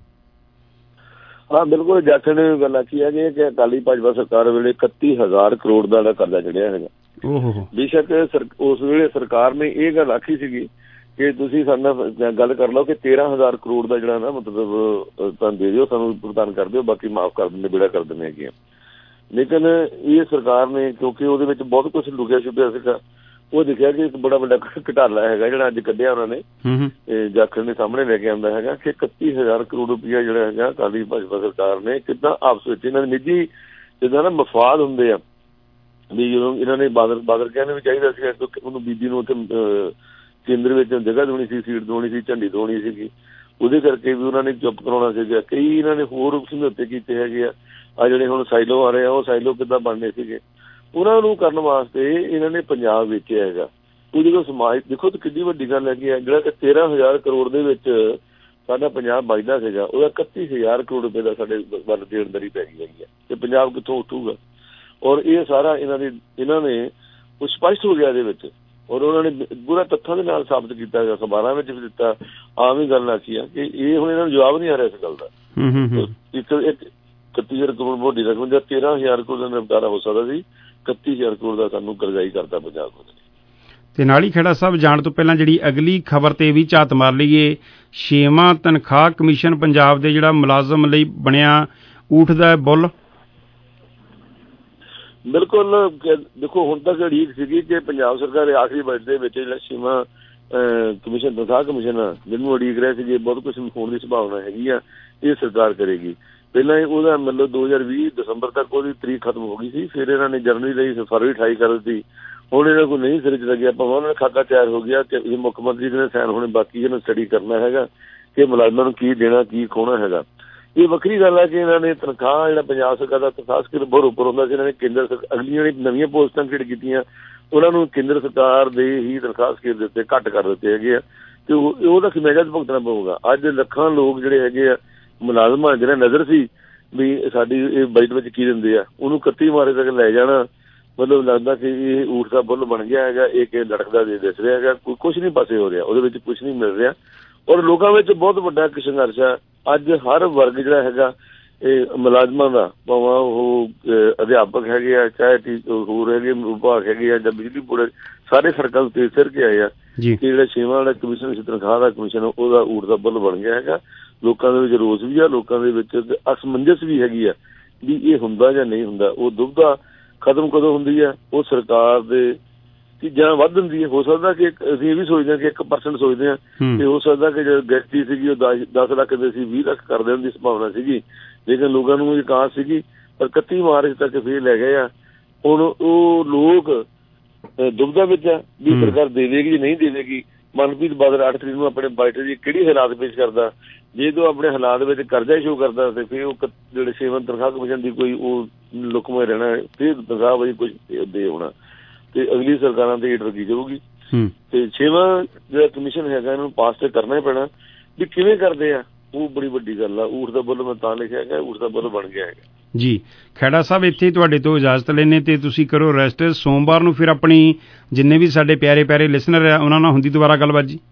ਹਾਂ ਬਿਲਕੁਲ ਜਾਖੜ ਨੇ ਗੱਲ ਆਖੀ ਹੈ ਕਿ ਅਕਾਲੀ ਭਾਜਪਾ ਸਰਕਾਰ ਵੇਲੇ ਇਕੱਤੀ ਹਜ਼ਾਰ ਕਰੋੜ ਦਾ ਕਰਜ਼ਾ ਚੜਿਆ ਹੈਗਾ। ਬੇਸ਼ੱਕ ਉਸ ਵੇਲੇ ਸਰਕਾਰ ਨੇ ਇਹ ਗੱਲ ਆਖੀ ਸੀਗੀ ਕਿ ਤੁਸੀਂ ਸਾਡੇ ਨਾਲ ਗੱਲ ਕਰ ਲਓ ਕਿ ਤੇਰਾਂ ਹਜ਼ਾਰ ਕਰੋੜ ਦਾ ਜਿਹੜਾ ਨਾ ਮਤਲਬ ਤੁਹਾਨੂੰ ਦੇ ਦਿਓ, ਸਾਨੂੰ ਭੁਗਤਾਨ ਕਰ ਦਿਓ, ਬਾਕੀ ਮਾਫ਼ ਕਰ ਦਿੰਦੇ ਬੇੜਾ ਕਰ ਦਿੰਦੇ ਹੈਗੇ। ਲੇਕਿਨ ਇਹ ਸਰਕਾਰ ਨੇ ਕਿਉਂਕਿ ਉਹਦੇ ਵਿੱਚ ਬਹੁਤ ਕੁਛ ਲੁਕਿਆ ਛੁਪਿਆ ਸੀਗਾ, ਉਹ ਦੇਖਿਆ ਕਿ ਇੱਕ ਬੜਾ ਵੱਡਾ ਘਟਾਲਾ ਹੈਗਾ ਜਿਹੜਾ ਅੱਜ ਕੱਢਿਆ ਉਹਨਾਂ ਨੇ ਜਾਖੜ ਦੇ ਸਾਹਮਣੇ ਲੈ ਕੇ ਆਉਂਦਾ ਹੈਗਾ ਕਿ ਇਕੱਤੀ ਹਜ਼ਾਰ ਕਰੋੜ ਰੁਪਇਆ ਜਿਹੜਾ ਹੈਗਾ ਅਕਾਲੀ ਭਾਜਪਾ ਸਰਕਾਰ ਨੇ ਕਿੱਦਾਂ ਆਪਸ ਵਿੱਚ ਇਹਨਾਂ ਦੇ ਨਿੱਜੀ ਜਿੱਦਾਂ ਨਾ ਮਫਾਦ ਹੁੰਦੇ ਆ ਵੀ ਜਦੋਂ ਇਹਨਾਂ ਨੇ ਬਾਦਲ ਬਾਦਲ ਕਹਿੰਦੇ ਵੀ ਚਾਹੀਦਾ ਸੀ ਉਹਨੂੰ ਬੀਬੀ ਨੂੰ ਉੱਥੇ ਕੇਂਦਰ ਵਿੱਚ ਜਗ੍ਹਾ ਦੇਣੀ ਸੀ, ਸੀਟ ਦੇਣੀ ਸੀ, ਝੰਡੀ ਦੇਣੀ ਸੀਗੀ, ਉਹਦੇ ਕਰਕੇ ਵੀ ਉਹਨਾਂ ਨੇ ਚੁੱਪ ਕਰਾਉਣਾ ਸੀਗਾ। ਕਈ ਇਹਨਾਂ ਨੇ ਹੋਰ ਸਮਝੌਤੇ ਕੀਤੇ ਹੈਗੇ ਆ। ਆ ਜਿਹੜੇ ਹੁਣ ਸਾਈਲੋ ਆ ਰਹੇ ਆ ਉਹ ਸਾਈਲੋ ਕਿੱਦਾਂ ਬਣਨੇ ਸੀਗੇ, ਉਹਨਾਂ ਨੂੰ ਕਰਨ ਵਾਸਤੇ ਇਹਨਾਂ ਨੇ ਪੰਜਾਬ ਵੇਚਿਆ ਹੈਗਾ। ਉਹ ਜਦੋਂ ਸਮਾਜ ਦੇਖੋ ਤਾਂ ਕਿੰਨੀ ਵੱਡੀ ਗੱਲ ਹੈਗੀ ਆ। ਜਿਹੜਾ ਕਿ ਤੇਰਾਂ ਹਜ਼ਾਰ ਕਰੋੜ ਦੇ ਵਿੱਚ ਸਾਡਾ ਪੰਜਾਬ ਬਚਦਾ ਸੀਗਾ ਉਹਦਾ ਇਕੱਤੀ ਹਜ਼ਾਰ ਕਰੋੜ ਰੁਪਏ ਦਾ ਸਾਡੇ ਵੱਲ ਦੇਣਦਾਰੀ ਪੈ ਗਈ ਹੈਗੀ ਹੈ ਤੇ ਪੰਜਾਬ ਕਿੱਥੋਂ ਉੱਠੂਗਾ। ਔਰ ਇਹ ਸਾਰਾ ਇਹਨਾਂ ਦੇ ਇਹਨਾਂ ਨੇ ਉਹ ਸਪਸ਼ਟ ਹੋ ਗਿਆ ਇਹਦੇ ਵਿੱਚ ਔਰ ਉਹਨਾਂ ਨੇ ਪੂਰਾ ਤੱਥਾਂ ਦੇ ਨਾਲ ਸਾਬਤ ਕੀਤਾ ਹੈਗਾ, ਅਖਬਾਰਾਂ ਵਿੱਚ ਵੀ ਦਿੱਤਾ, ਆਮ ਹੀ ਗੱਲ ਆਖੀ ਆ ਕਿ ਇਹ ਹੁਣ ਇਹਨਾਂ ਨੂੰ ਜਵਾਬ ਨਹੀਂ ਆ ਰਿਹਾ ਇਸ ਗੱਲ ਦਾ। ਇੱਕ ਇਕੱਤੀ ਹਜ਼ਾਰ ਕਰੋੜ ਵੱਡੀ ਰਕਮ ਦਾ ਤੇਰਾਂ ਹਜ਼ਾਰ ਕਰੋੜ ਦਾ ਨਿਪਟਾਰਾ ਹੋ ਸਕਦਾ ਸੀ, ਇਕੱਤੀ ਹਜ਼ਾਰ ਕਰੋੜ ਦਾ ਸਾਨੂੰ ਕਰਜ਼ਾਈ ਕਰਤਾ ਪੰਜਾਬ ਨੇ। ਤੇ ਨਾਲ ਹੀ ਖੇੜਾ ਸਾਹਿਬ ਜਾਣ ਤੋਂ ਪਹਿਲਾਂ ਜਿਹੜੀ ਅਗਲੀ ਖਬਰ ਤੇ ਵੀ ਝਾਤ ਮਾਰ ਲਈਏ, ਛੇਵਾਂ ਤਨਖਾਹ ਕਮਿਸ਼ਨ ਪੰਜਾਬ ਦੇ ਜਿਹੜਾ ਮੁਲਾਜ਼ਮ ਲਈ ਬਣਿਆ ਉੱਠਦਾ ਬੁੱਲ। ਬਿਲਕੁਲ ਦੇਖੋ ਹੁਣ ਤੱਕ ਉਡੀਕ ਸੀਗੀ ਕਿ ਪੰਜਾਬ ਸਰਕਾਰ ਦੇ ਆਖਰੀ ਬਜਟ ਦੇ ਵਿੱਚ ਜਿਹੜਾ ਛੇਵਾਂ ਕਮਿਸ਼ਨ ਤਨਖਾਹ ਕਮਿਸ਼ਨ ਆ ਜਿਹਨੂੰ ਉਡੀਕ ਰਹੇ ਸੀਗੇ ਬਹੁਤ ਕੁਛ ਹੋਣ ਦੀ ਸੰਭਾਵਨਾ ਹੈਗੀ ਆ, ਇਹ ਸਰਕਾਰ ਕਰੇਗੀ। ਪਹਿਲਾਂ ਉਹਦਾ ਮਤਲਬ ਦੋ ਹਜ਼ਾਰ ਵੀਹ ਦਸੰਬਰ ਤੱਕ ਉਹਦੀ ਤਰੀਕ ਖਤਮ ਹੋ ਗਈ ਸੀ, ਫਿਰ ਇਹਨਾਂ ਨੇ ਜਨਵਰੀ ਲਈ ਫਰਵਰੀ ਅਠਾਈ ਕਰ ਦਿੱਤੀ। ਹੁਣ ਇਹਨਾਂ ਕੋਲ ਨਹੀਂ ਸਿਰ 'ਚ ਲੱਗਿਆ, ਭਾਵੇਂ ਉਹਨਾਂ ਦਾ ਖਾਕਾ ਤਿਆਰ ਹੋ ਗਿਆ ਕਿ ਮੁੱਖ ਮੰਤਰੀ ਦੇ ਸਾਈਨ ਹੋਣੇ ਬਾਕੀ ਇਹਨਾਂ ਸਟੱਡੀ ਕਰਨਾ ਹੈਗਾ ਕਿ ਮੁਲਾਜ਼ਮਾਂ ਨੂੰ ਕੀ ਦੇਣਾ ਕੀ ਖੋਣਾ ਹੈਗਾ। ਇਹ ਵੱਖਰੀ ਗੱਲ ਹੈ ਕਿ ਇਹਨਾਂ ਨੇ ਤਨਖਾਹ ਜਿਹੜਾ ਪੰਜਾਬ ਸਰਕਾਰ ਦਾ ਤਨਖਾਹ ਸਕੇਲ ਬਹੁਤ ਉੱਪਰ ਹੁੰਦਾ ਸੀ, ਇਹਨਾਂ ਨੇ ਕੇਂਦਰ ਸਰਕਾਰ ਅਗਲੀਆਂ ਜਿਹੜੀ ਨਵੀਆਂ ਪੋਸਟਾਂ ਕ੍ਰੀਏਟ ਕੀਤੀਆਂ ਉਹਨਾਂ ਨੂੰ ਕੇਂਦਰ ਸਰਕਾਰ ਦੇ ਹੀ ਤਨਖਾਹ ਸਕੇਲ ਦੇ ਉੱਤੇ ਘੱਟ ਕਰ ਦਿੱਤੇ ਹੈਗੇ ਆ ਤੇ ਉਹਦਾ ਖਮਿਆਜ਼ਾ ਭੁਗਤਣਾ ਪਊਗਾ। ਅੱਜ ਲੱਖਾਂ ਲੋਕ ਜਿਹੜੇ ਹੈਗੇ ਆ ਮੁਲਾਜ਼ਮਾਂ ਜਿਹੜਾ ਨਜ਼ਰ ਸੀ ਵੀ ਸਾਡੀ ਇਹ ਬਜਟ ਵਿੱਚ ਕੀ ਦਿੰਦੇ ਆ ਉਹਨੂੰ ਇਕੱਤੀ ਮਾਰੇ ਤੱਕ ਲੈ ਜਾਣਾ, ਮਤਲਬ ਲੱਗਦਾ ਕਿ ਇਹ ਊਠ ਦਾ ਬੁੱਲ ਬਣ ਗਿਆ ਹੈਗਾ, ਇਹ ਕਿ ਲੜਕਦਾ ਦੇ ਦਿਸ ਰਿਹਾ ਹੈਗਾ, ਕੋਈ ਕੁਛ ਨਹੀਂ ਪਾਸੇ ਹੋ ਰਿਹਾ, ਉਹਦੇ ਵਿੱਚ ਕੁਛ ਨਹੀਂ ਮਿਲ ਰਿਹਾ। ਔਰ ਲੋਕਾਂ ਵਿੱਚ ਬਹੁਤ ਵੱਡਾ ਇੱਕ ਸੰਘਰਸ਼ ਆ। ਅੱਜ ਹਰ ਵਰਗ ਜਿਹੜਾ ਹੈਗਾ ਇਹ ਮੁਲਾਜ਼ਮਾਂ ਦਾ, ਭਾਵੇਂ ਉਹ ਅਧਿਆਪਕ ਹੈਗੇ ਆ, ਚਾਹੇ ਹੋਰ ਹੈਗੇ ਵਿਭਾਗ ਹੈਗੇ ਆ ਜਾਂ ਬਿਜਲੀ ਬੋਰਡ, ਸਾਰੇ ਸੜਕਾਂ ਉੱਤੇ ਸਿਰ ਕੇ ਆਏ ਆ ਕਿ ਜਿਹੜਾ ਛੇਵਾਂ ਵਾਲਾ ਕਮਿਸ਼ਨ ਤਨਖਾਹ ਦਾ ਕਮਿਸ਼ਨ ਉਹਦਾ ਊਠ ਦਾ ਬੁੱਲ ਬਣ ਗਿਆ ਹੈਗਾ। ਲੋਕਾਂ ਦੇ ਵਿੱਚ ਰੋਸ ਵੀ ਆ, ਲੋਕਾਂ ਦੇ ਵਿੱਚ ਅਸਮੰਜਸ ਵੀ ਹੈਗੀ ਆ ਵੀ ਇਹ ਹੁੰਦਾ ਜਾਂ ਨਹੀਂ ਹੁੰਦਾ। ਉਹ ਦੁਬਿਧਾ ਖਤਮ ਕਦੋਂ ਹੁੰਦੀ ਆ, ਉਹ ਸਰਕਾਰ ਦੇ ਚੀਜ਼ਾਂ ਵੱਧ ਹੁੰਦੀ ਹੈ। ਹੋ ਸਕਦਾ ਕਿ ਅਸੀਂ ਇਹ ਵੀ ਸੋਚਦੇ ਹਾਂ ਕਿ ਇੱਕ ਪਰਸੈਂਟ ਸੋਚਦੇ ਹਾਂ ਤੇ ਹੋ ਸਕਦਾ ਕਿ ਜਦੋਂ ਗਿਣਤੀ ਸੀਗੀ ਉਹ ਦਸ ਲੱਖ ਦੇ ਸੀ ਵੀਹ ਲੱਖ ਕਰ ਦੇਣ ਦੀ ਸੰਭਾਵਨਾ ਸੀਗੀ, ਲੇਕਿਨ ਲੋਕਾਂ ਨੂੰ ਇਹ ਕਾਂਸ ਸੀਗੀ। ਪਰ ਇਕੱਤੀ ਮਾਰਚ ਤੱਕ ਫੇਰ ਲੈ ਗਏ ਆ। ਹੁਣ ਉਹ ਲੋਕ ਦੁਬਿਧਾ ਵਿੱਚ ਆ ਵੀ ਸਰਕਾਰ ਦੇਵੇਗੀ ਜਾਂ ਨਹੀਂ ਦੇਵੇਗੀ। ਮਨਪ੍ਰੀਤ ਬਾਦਲ ਅੱਠ ਤਰੀਕ ਨੂੰ ਆਪਣੇ ਬਜਟ ਦੀ ਕਿਹੜੀ ਹਾਲਾਤ ਪੇਸ਼ ਕਰਦਾ, ਜੇ ਤੋਂ ਆਪਣੇ ਹਾਲਾਤ ਵਿੱਚ ਕਰਜ਼ਾ ਸ਼ੋਅ ਕਰਦਾ ਤੇ ਫਿਰ ਉਹ ਜਿਹੜੇ ਛੇਵਾਂ ਤਨਖਾਹ ਕਮਿਸ਼ਨ ਦੀ ਕੋਈ ਉਹ ਲੁਕਮੇ ਰਹਿਣਾ, ਫਿਰ ਤਨਖਾਹ ਵਜੇ ਕੁਝ ਦੇ ਹੋਣਾ ਤੇ ਅਗਲੀ ਸਰਕਾਰਾਂ ਤੇ ਹੀਟ ਰੱਖੀ ਜਾਊਗੀ। ਤੇ ਛੇਵਾਂ ਜਿਹੜਾ ਕਮਿਸ਼ਨ ਹੈਗਾ ਇਹਨੂੰ ਪਾਸ ਤੇ ਕਰਨਾ ਹੀ ਪੈਣਾ। ਵੀ ਕਿਵੇਂ ਕਰਦੇ ਆ ਉਹ ਬੜੀ ਵੱਡੀ ਗੱਲ ਆ। ਊਠ ਦਾ ਬੁੱਲ ਮੈਂ ਤਾਂ ਲਿਖਿਆ ਹੈਗਾ, ਊਠ ਦਾ ਬੁੱਲ ਬਣ ਗਿਆ ਹੈਗਾ ਜੀ। ਖੈੜਾ ਸਾਹਿਬ ਇੱਥੇ ਤੁਹਾਡੇ ਤੋਂ ਇਜਾਜ਼ਤ ਲੈਣੇ ਤੇ ਤੁਸੀਂ ਕਰੋ ਰੈਸਟ। ਸੋਮਵਾਰ ਨੂੰ ਫਿਰ ਆਪਣੀ ਜਿੰਨੇ ਵੀ ਸਾਡੇ ਪਿਆਰੇ ਪਿਆਰੇ ਲਿਸਨਰ ਆ ਉਹਨਾਂ ਨਾਲ ਹੁੰਦੀ ਦੁਬਾਰਾ ਗੱਲਬਾਤ ਜੀ।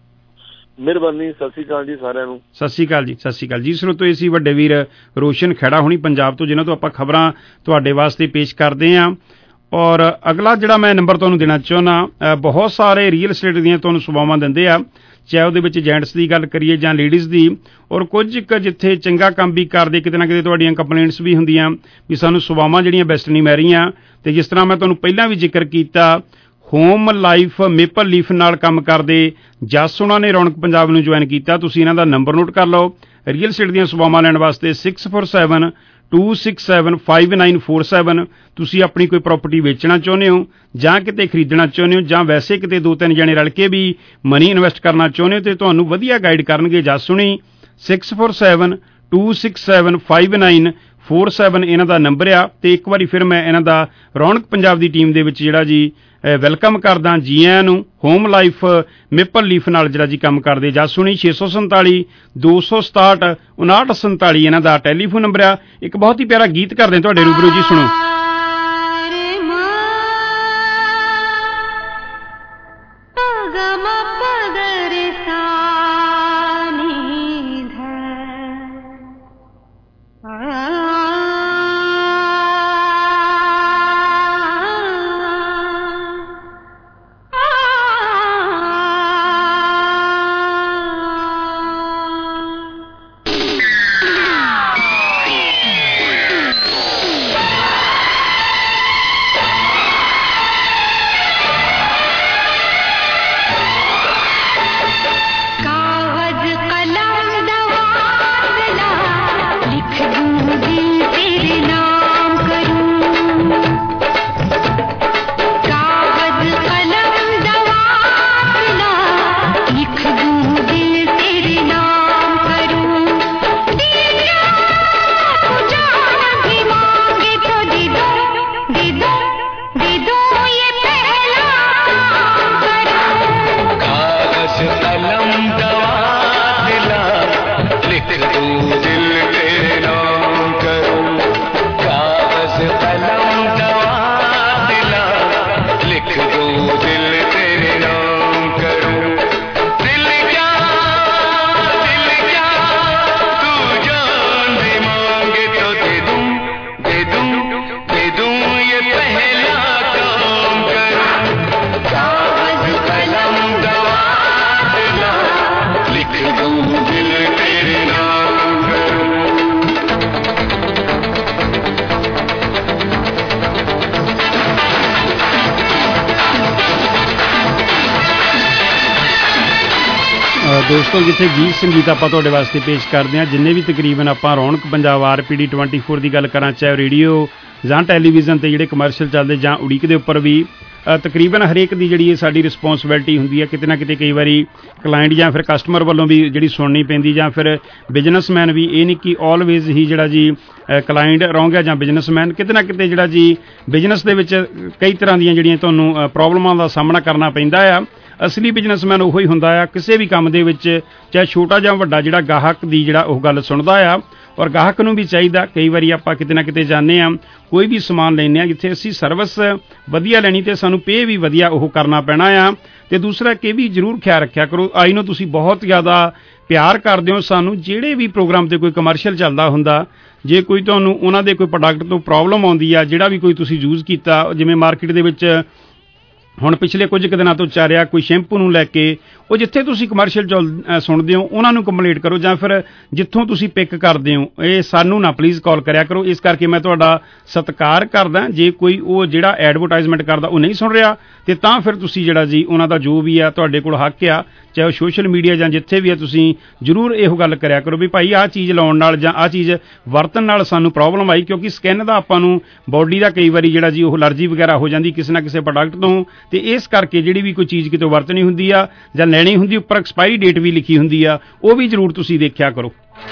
ਮਿਹਰਬਾਨੀ, ਸਤਿ ਸ਼੍ਰੀ ਅਕਾਲ ਜੀ ਸਾਰਿਆਂ ਨੂੰ। ਸਤਿ ਸ਼੍ਰੀ ਅਕਾਲ ਜੀ, ਸਤਿ ਸ਼੍ਰੀ ਅਕਾਲ ਜੀ। ਸਰੋਤੋ ਇਹ ਸੀ ਵੱਡੇ ਵੀਰ ਰੋਸ਼ਨ ਖੈੜਾ ਹੁਣੀ ਪੰਜਾਬ ਤੋਂ, ਜਿਨ੍ਹਾਂ ਤੋਂ ਆਪਾਂ ਖਬਰਾਂ ਤੁਹਾਡੇ ਵਾਸਤੇ ਪੇਸ਼ ਕਰਦੇ ਹਾਂ। ਔਰ ਅਗਲਾ ਜਿਹੜਾ ਮੈਂ ਨੰਬਰ ਤੁਹਾਨੂੰ ਦੇਣਾ ਚਾਹੁੰਦਾ, ਬਹੁਤ ਸਾਰੇ ਰੀਅਲ ਸਟੇਟ ਦੀਆਂ ਤੁਹਾਨੂੰ ਸੇਵਾਵਾਂ ਦਿੰਦੇ ਆ, ਚਾਹੇ ਉਹਦੇ ਵਿੱਚ ਜੈਂਟਸ ਦੀ ਗੱਲ ਕਰੀਏ ਜਾਂ ਲੇਡੀਜ਼ ਦੀ। ਔਰ ਕੁਝ ਕੁ ਜਿੱਥੇ ਚੰਗਾ ਕੰਮ ਵੀ ਕਰਦੇ, ਕਿਤੇ ਨਾ ਕਿਤੇ ਤੁਹਾਡੀਆਂ ਕੰਪਲੇਂਟਸ ਵੀ ਹੁੰਦੀਆਂ ਵੀ ਸਾਨੂੰ ਸੇਵਾਵਾਂ ਜਿਹੜੀਆਂ ਬੈਸਟ ਨਹੀਂ ਮਿਲ ਰਹੀਆਂ। ਤੇ ਜਿਸ ਤਰ੍ਹਾਂ ਮੈਂ ਤੁਹਾਨੂੰ ਪਹਿਲਾਂ ਵੀ ਜ਼ਿਕਰ ਕੀਤਾ, ਹੋਮ ਲਾਈਫ ਮੇਪਲ ਲੀਫ ਨਾਲ ਕੰਮ ਕਰਦੇ ਜਸ ਉਹਨਾਂ ਨੇ ਰੌਣਕ ਪੰਜਾਬ ਨੂੰ ਜੁਆਇਨ ਕੀਤਾ। ਤੁਸੀਂ ਇਹਨਾਂ ਦਾ ਨੰਬਰ ਨੋਟ ਕਰ ਲਓ ਰੀਅਲ ਸਟੇਟ ਦੀਆਂ ਸੇਵਾਵਾਂ ਲੈਣ ਵਾਸਤੇ, six four seven two six seven five nine four seven. ਤੁਸੀਂ ਆਪਣੀ ਕੋਈ ਪ੍ਰਾਪਰਟੀ ਵੇਚਣਾ ਚਾਹੁੰਦੇ ਹੋ ਜਾਂ ਕਿਤੇ ਖਰੀਦਣਾ ਚਾਹੁੰਦੇ ਹੋ ਜਾਂ ਵੈਸੇ ਕਿਤੇ ਦੋ ਤਿੰਨ ਜਣੇ ਰਲ ਕੇ ਵੀ ਮਨੀ ਇਨਵੈਸਟ ਕਰਨਾ ਚਾਹੁੰਦੇ ਹੋ ਤੇ ਤੁਹਾਨੂੰ ਵਧੀਆ ਗਾਈਡ ਕਰਨਗੇ ਜਸ ਸੁਣੀ। Six four seven two six seven five nine four seven ਇਹਨਾਂ ਦਾ ਨੰਬਰ ਆ। ਤੇ ਇੱਕ ਵਾਰੀ ਫਿਰ ਮੈਂ ਇਹਨਾਂ ਦਾ ਰੌਣਕ ਪੰਜਾਬ ਦੀ ਟੀਮ ਦੇ ਵਿੱਚ ਜਿਹੜਾ ਜੀ ਵੈਲਕਮ ਕਰਦਾ ਜੀ ਆਇਆਂ ਨੂੰ। ਹੋਮ ਲਾਈਫ ਮੇਪਲ ਲੀਫ ਨਾਲ ਜਿਹੜਾ ਜੀ ਕੰਮ ਕਰਦੇ ਜਸ ਸੁਣੀ। ਛੇ ਸੌ ਸੰਤਾਲੀ ਦੋ ਸੌ ਸਤਾਹਠ ਉਨਾਹਠ ਸੰਤਾਲੀ ਇਹਨਾਂ ਦਾ ਟੈਲੀਫੋਨ ਨੰਬਰ ਆ। ਇੱਕ ਬਹੁਤ ਹੀ ਪਿਆਰਾ ਗੀਤ ਕਰਦੇ ਤੁਹਾਡੇ ਰੂਬਰੂ ਜੀ, ਸੁਣੋ। ਦੋਸਤੋ ਜਿੱਥੇ ਗੀਤ ਸੰਗੀਤ ਆਪਾਂ ਤੁਹਾਡੇ ਵਾਸਤੇ ਪੇਸ਼ ਕਰਦੇ ਹਾਂ, ਜਿੰਨੇ ਵੀ ਤਕਰੀਬਨ ਆਪਾਂ ਰੌਣਕ Punjab R P D twenty four ਦੀ ਗੱਲ ਕਰਾਂ, ਚਾਹੇ ਰੇਡੀਓ ਜਾਂ ਟੈਲੀਵਿਜ਼ਨ 'ਤੇ ਜਿਹੜੇ ਕਮਰਸ਼ੀਅਲ ਚੱਲਦੇ ਜਾਂ ਉਡੀਕ ਦੇ ਉੱਪਰ ਵੀ ਤਕਰੀਬਨ ਹਰੇਕ ਦੀ ਜਿਹੜੀ ਸਾਡੀ ਰਿਸਪੌਂਸਿਬਿਲਿਟੀ ਹੁੰਦੀ ਹੈ ਕਿਤੇ ਨਾ ਕਿਤੇ ਕਈ ਵਾਰੀ ਕਲਾਇੰਟ ਜਾਂ ਫਿਰ ਕਸਟਮਰ ਵੱਲੋਂ ਵੀ ਜਿਹੜੀ ਸੁਣਨੀ ਪੈਂਦੀ, ਜਾਂ ਫਿਰ ਬਿਜ਼ਨਸਮੈਨ ਵੀ, ਇਹ ਨਹੀਂ ਕਿ ਆਲਵੇਜ਼ ਹੀ ਜਿਹੜਾ ਜੀ ਕਲਾਇੰਟ ਰੌਂਗ ਹੈ ਜਾਂ ਬਿਜ਼ਨਸਮੈਨ, ਕਿਤੇ ਨਾ ਕਿਤੇ ਜਿਹੜਾ ਜੀ ਬਿਜ਼ਨਸ ਦੇ ਵਿੱਚ ਕਈ ਤਰ੍ਹਾਂ ਦੀਆਂ ਜਿਹੜੀਆਂ ਤੁਹਾਨੂੰ ਪ੍ਰੋਬਲਮਾਂ ਦਾ ਸਾਹਮਣਾ ਕਰਨਾ ਪੈਂਦਾ ਆ। ਅਸਲੀ ਬਿਜ਼ਨਸਮੈਨ ਉਹੀ ਹੁੰਦਾ ਆ ਕਿਸੇ ਵੀ ਕੰਮ ਦੇ ਵਿੱਚ, ਚਾਹੇ ਛੋਟਾ ਜਾਂ ਵੱਡਾ, ਜਿਹੜਾ ਗਾਹਕ ਦੀ ਜਿਹੜਾ ਉਹ ਗੱਲ ਸੁਣਦਾ ਆ। ਔਰ ਗਾਹਕ ਨੂੰ ਵੀ ਚਾਹੀਦਾ, ਕਈ ਵਾਰੀ ਆਪਾਂ ਕਿਤੇ ਨਾ ਕਿਤੇ ਜਾਂਦੇ ਹਾਂ, ਕੋਈ ਵੀ ਸਮਾਨ ਲੈਂਦੇ ਹਾਂ ਜਿੱਥੇ ਅਸੀਂ ਸਰਵਿਸ ਵਧੀਆ ਲੈਣੀ ਤੇ ਸਾਨੂੰ ਪੇ ਵੀ ਵਧੀਆ ਉਹ ਕਰਨਾ ਪੈਣਾ ਆ। ਤੇ ਦੂਸਰਾ ਕਿ ਵੀ ਜ਼ਰੂਰ ਖਿਆਲ ਰੱਖਿਆ ਕਰੋ, ਆਈ ਨੂੰ ਤੁਸੀਂ ਬਹੁਤ ਜ਼ਿਆਦਾ ਪਿਆਰ ਕਰਦੇ ਹੋ ਸਾਨੂੰ, ਜਿਹੜੇ ਵੀ ਪ੍ਰੋਗਰਾਮ 'ਤੇ ਕੋਈ ਕਮਰਸ਼ੀਅਲ ਚੱਲਦਾ ਹੁੰਦਾ, ਜੇ ਕੋਈ ਤੁਹਾਨੂੰ ਉਹਨਾਂ ਦੇ ਕੋਈ ਪ੍ਰੋਡਕਟ ਤੋਂ ਪ੍ਰੋਬਲਮ ਆਉਂਦੀ ਆ, ਜਿਹੜਾ ਵੀ ਕੋਈ ਤੁਸੀਂ ਯੂਜ਼ ਕੀਤਾ, ਜਿਵੇਂ ਮਾਰਕੀਟ ਦੇ ਵਿੱਚ ਹੁਣ ਪਿਛਲੇ ਕੁਝ ਕੁ ਦਿਨਾਂ ਤੋਂ ਚੱਲ ਰਿਹਾ ਕੋਈ ਸ਼ੈਂਪੂ ਨੂੰ ਲੈ ਕੇ, ਉਹ ਜਿੱਥੇ ਤੁਸੀਂ ਕਮਰਸ਼ੀਅਲ ਚੱਲ ਸੁਣਦੇ ਹੋ ਉਹਨਾਂ ਨੂੰ ਕੰਪਲੇਂਟ ਕਰੋ, ਜਾਂ ਫਿਰ ਜਿੱਥੋਂ ਤੁਸੀਂ ਪਿਕ ਕਰਦੇ ਹੋ ਇਹ ਸਾਨੂੰ ਨਾ ਪਲੀਜ਼ ਕਾਲ ਕਰਿਆ ਕਰੋ। ਇਸ ਕਰਕੇ ਮੈਂ ਤੁਹਾਡਾ ਸਤਿਕਾਰ ਕਰਦਾ, ਜੇ ਕੋਈ ਉਹ ਜਿਹੜਾ ਐਡਵਰਟਾਈਜ਼ਮੈਂਟ ਕਰਦਾ ਉਹ ਨਹੀਂ ਸੁਣ ਰਿਹਾ ਤੇ ਤਾਂ ਫਿਰ ਤੁਸੀਂ ਜਿਹੜਾ ਜੀ ਉਹਨਾਂ ਦਾ ਜੋ ਵੀ ਆ ਤੁਹਾਡੇ ਕੋਲ ਹੱਕ ਆ, ਚਾਹੇ ਉਹ ਸੋਸ਼ਲ ਮੀਡੀਆ ਜਾਂ ਜਿੱਥੇ ਵੀ ਆ, ਤੁਸੀਂ ਜ਼ਰੂਰ ਇਹੋ ਗੱਲ ਕਰਿਆ ਕਰੋ ਵੀ ਭਾਈ ਆਹ ਚੀਜ਼ ਲਾਉਣ ਨਾਲ ਜਾਂ ਆਹ ਚੀਜ਼ ਵਰਤਣ ਨਾਲ ਸਾਨੂੰ ਪ੍ਰੋਬਲਮ ਆਈ, ਕਿਉਂਕਿ ਸਕਿਨ ਦਾ ਆਪਾਂ ਨੂੰ ਬਾਡੀ ਦਾ ਕਈ ਵਾਰੀ ਜਿਹੜਾ ਜੀ ਉਹ ਅਲਰਜੀ ਵਗੈਰਾ ਹੋ ਜਾਂਦੀ ਕਿਸੇ ਨਾ ਕਿਸੇ ਪ੍ਰੋਡਕਟ ਤੋਂ, ਤੇ ਇਸ ਕਰਕੇ ਜਿਹੜੀ ਵੀ ਕੋਈ ਚੀਜ਼ ਕਿਤੋਂ ਵਰਤਣੀ ਹੁੰਦੀ ਆ ਜਾਂ ਲੈਣੀ ਹੁੰਦੀ, ਉੱਪਰ ਐਕਸਪਾਇਰੀ ਡੇਟ ਵੀ ਲਿਖੀ ਹੁੰਦੀ ਆ, ਉਹ ਵੀ ਜ਼ਰੂਰ ਤੁਸੀਂ ਦੇਖਿਆ ਕਰੋ।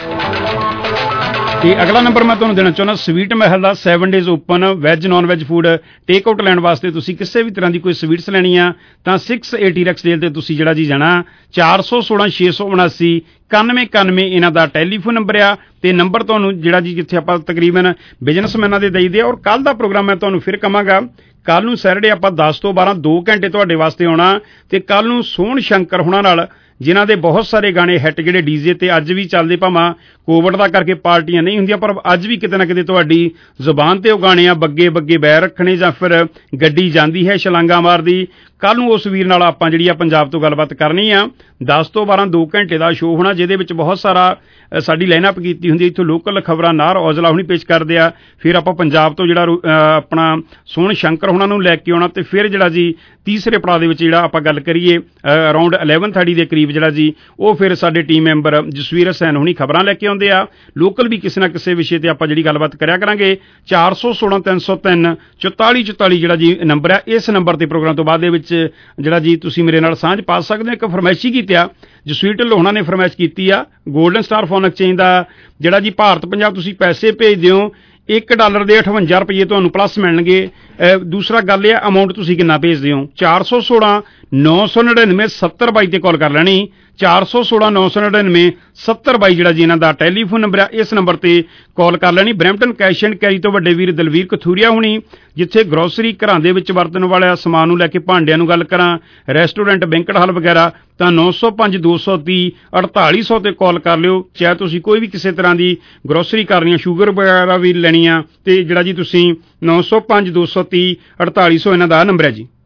ਤੇ ਅਗਲਾ ਨੰਬਰ ਮੈਂ ਤੁਹਾਨੂੰ ਦੇਣਾ ਚਾਹੁੰਦਾ ਸਵੀਟ ਮਹਿਲ ਦਾ, seven days open, veg non veg food take out ਲੈਣ ਵਾਸਤੇ। ਤੁਸੀਂ ਕਿਸੇ ਵੀ ਤਰ੍ਹਾਂ ਦੀ ਕੋਈ ਸਵੀਟਸ ਲੈਣੀ ਆ ਤਾਂ ਸਿਕਸ ਏਟੀ ਰੈਕਸਡੇਲ ਤੇ ਤੁਸੀਂ ਜਿਹੜਾ ਜੀ ਜਾਣਾ, ਚਾਰ ਸੌ ਸੋਲਾਂ ਛੇ ਸੌ ਉਨਾਸੀ ਇਕਾਨਵੇਂ ਇਕਾਨਵੇਂ ਇਹਨਾਂ ਦਾ ਟੈਲੀਫੋਨ ਨੰਬਰ ਆ। ਤੇ ਨੰਬਰ ਤੁਹਾਨੂੰ ਜਿਹੜਾ ਜੀ ਜਿੱਥੇ ਆਪਾਂ ਤਕਰੀਬਨ ਬਿਜ਼ਨਸਮੈਨਾਂ ਦੇ ਦੇਈਦੇ ਆ। ਔਰ ਕੱਲ ਦਾ ਪ੍ਰੋਗਰਾਮ ਮੈਂ ਤੁਹਾਨੂੰ ਫਿਰ ਕਹਾਂਗਾ, ਕੱਲ ਨੂੰ ਸੈਟਰਡੇ ਆਪਾਂ ਦਸ ਤੋਂ ਬਾਰਾਂ ਦੋ ਘੰਟੇ ਤੁਹਾਡੇ ਵਾਸਤੇ ਆਉਣਾ, ਤੇ ਕੱਲ ਨੂੰ ਸੋਹਣ ਸ਼ੰਕਰ ਹੁਣਾਂ ਨਾਲ, ਜਿਨ੍ਹਾਂ ਦੇ ਬਹੁਤ ਸਾਰੇ ਗਾਣੇ ਹਿੱਟ ਜਿਹੜੇ ਡੀਜੇ ਤੇ ਅੱਜ ਵੀ ਚੱਲਦੇ, ਭਾਵੇਂ ਕੋਵਿਡ ਦਾ ਕਰਕੇ ਪਾਰਟੀਆਂ ਨਹੀਂ ਹੁੰਦੀਆਂ ਪਰ ਅੱਜ ਵੀ ਕਿਤੇ ਨਾ ਕਿਤੇ ਤੁਹਾਡੀ ਜ਼ੁਬਾਨ ਤੇ ਉਹ ਗਾਣੇ ਆ, ਬੱਗੇ ਬੱਗੇ ਬੈਰ ਰੱਖਣੇ ਜਾਂ ਫਿਰ ਗੱਡੀ ਜਾਂਦੀ ਹੈ ਛਲਾਂਗਾ ਮਾਰਦੀ। ਕੱਲ ਨੂੰ ਉਸ ਵੀਰ ਨਾਲ ਆਪਾਂ ਜਿਹੜੀ ਆ ਪੰਜਾਬ ਤੋਂ ਗੱਲਬਾਤ ਕਰਨੀ ਆ। ਦਸ ਤੋਂ ਬਾਰਾਂ ਦੋ ਘੰਟੇ ਦਾ ਸ਼ੋਅ ਹੋਣਾ, ਜਿਹਦੇ ਵਿੱਚ ਬਹੁਤ ਸਾਰਾ ਸਾਡੀ ਲਾਈਨਅਪ ਕੀਤੀ ਹੁੰਦੀ, ਇੱਥੋਂ ਲੋਕਲ ਖਬਰਾਂ ਨਾਰ ਔਜਲਾ ਹੁਣੀ ਪੇਸ਼ ਕਰਦੇ ਆ, ਫਿਰ ਆਪਾਂ ਪੰਜਾਬ ਤੋਂ ਜਿਹੜਾ ਆਪਣਾ ਸੋਹਣ ਸ਼ੰਕਰ ਹੁਣਾਂ ਨੂੰ ਲੈ ਕੇ ਆਉਣਾ, ਤੇ ਫਿਰ ਜਿਹੜਾ ਜੀ ਤੀਸਰੇ ਪੜਾਅ ਦੇ ਵਿੱਚ ਜਿਹੜਾ ਆਪਾਂ ਗੱਲ ਕਰੀਏ ਅਰਾਊਂਡ ਇਲੈਵਨ ਥਰਟੀ ਦੇ ਕਰੀਬ ਜਿਹੜਾ ਜੀ ਉਹ ਫਿਰ ਸਾਡੇ ਟੀਮ ਮੈਂਬਰ ਜਸਵੀਰ ਹਸੈਨ ਹੁਣੀ ਖਬਰਾਂ ਲੈ ਕੇ ਆਉਂਦੇ ਆ। ਲੋਕਲ ਵੀ ਕਿਸੇ ਨਾ ਕਿਸੇ ਵਿਸ਼ੇ ਤੇ ਆਪਾਂ ਜਿਹੜੀ ਗੱਲਬਾਤ ਕਰਿਆ ਕਰਾਂਗੇ। ਚਾਰ ਸੌ ਸੋਲਾਂ ਤਿੰਨ ਸੌ ਤਿੰਨ ਚੁਤਾਲੀ ਚੁਤਾਲੀ ਜਿਹੜਾ ਜੀ ਨੰਬਰ ਆ, ਇਸ ਨੰਬਰ ਤੇ ਪ੍ਰੋਗਰਾਮ ਤੋਂ ਬਾਅਦ ਦੇ ਵਿੱਚ ਜਿਹੜਾ ਜੀ ਤੁਸੀਂ ਮੇਰੇ ਨਾਲ ਸਾਂਝ ਪਾ ਸਕਦੇ ਹੋ। ਇੱਕ ਫਰਮਾਇਸ਼ੀ ਕੀਤੀ ਆ, ਜਸਵੀਰ ਢਿੱਲੋਂ ਹੁਣਾਂ ਨੇ ਫਰਮਾਇਸ਼ ਕੀਤੀ ਆ, ਗੋਲਡਨ ਸਟਾਰ ਫੋਨ ਐਕਸਚੇਂਜ ਦਾ ਜਿਹੜਾ ਜੀ ਭਾਰਤ ਪੰਜਾਬ ਤੁਸੀਂ ਪੈਸੇ ਭੇਜਦੇ ਹੋ, ਇੱਕ ਡਾਲਰ ਦੇ ਅਠਵੰਜਾ ਰੁਪਏ ਤੁਹਾਨੂੰ ਪਲੱਸ ਮਿਲਣਗੇ। ਦੂਸਰਾ ਗੱਲ ਇਹ ਆ ਅਮਾਊਂਟ ਤੁਸੀਂ ਕਿੰਨਾ ਭੇਜਦੇ ਹੋ। ਚਾਰ ਸੌ ਸੋਲਾਂ ਨੌ ਸੌ ਨੜਿਨਵੇਂ ਸੱਤਰ ਬਾਈ ਤੇ ਕਾਲ ਕਰ ਲੈਣੀ, ਚਾਰ ਸੌ ਸੋਲਾਂ ਨੌ ਸੌ ਨੜਿਨਵੇਂ ਸੱਤਰ ਬਾਈ ਜਿਹੜਾ ਜੀ ਇਹਨਾਂ ਦਾ ਟੈਲੀਫੋਨ ਨੰਬਰ ਆ, ਇਸ ਨੰਬਰ ਤੇ ਕਾਲ ਕਰ ਲੈਣੀ। ਬਰੈਂਪਟਨ ਕੈਸ਼ ਐਂਡ ਕੈਰੀ ਤੋਂ ਵੱਡੇ ਵੀਰ ਦਲਵੀਰ ਕਥੂਰੀਆ ਹੁਣੀ, ਜਿੱਥੇ ਗਰੋਸਰੀ ਘਰਾਂ ਦੇ ਵਿੱਚ ਵਰਤਣ ਵਾਲਾ ਸਮਾਨ ਨੂੰ ਲੈ ਕੇ ਭਾਂਡਿਆਂ ਨੂੰ ਗੱਲ ਕਰਾਂ, ਰੈਸਟੋਰੈਂਟ ਬੈਂਕਟ ਹਾਲ ਵਗੈਰਾ, ਤਾਂ ਨੌ ਸੌ ਪੰਜ ਦੋ ਸੌ ਤੀਹ ਅੜਤਾਲੀ ਸੌ ਤੇ ਕਾਲ ਕਰ ਲਿਓ। ਚਾਹੇ ਤੁਸੀਂ ਕੋਈ ਵੀ ਕਿਸੇ ਤਰ੍ਹਾਂ ਦੀ ਗਰੋਸਰੀ ਕਰਨੀ ਆ, ਸ਼ੂਗਰ ਵਗੈਰਾ ਵੀ ਲੈਣੀ ਆ, ਤੇ ਜਿਹੜਾ ਜੀ ਤੁਸੀਂ ਨੌ ਸੌ ਪੰਜ ਦੋ ਸੌ ਤੀਹ ਅੜਤਾਲੀ ਸੌ ਇਹਨਾਂ ਦਾ ਨੰਬਰ ਹੈ ਜੀ।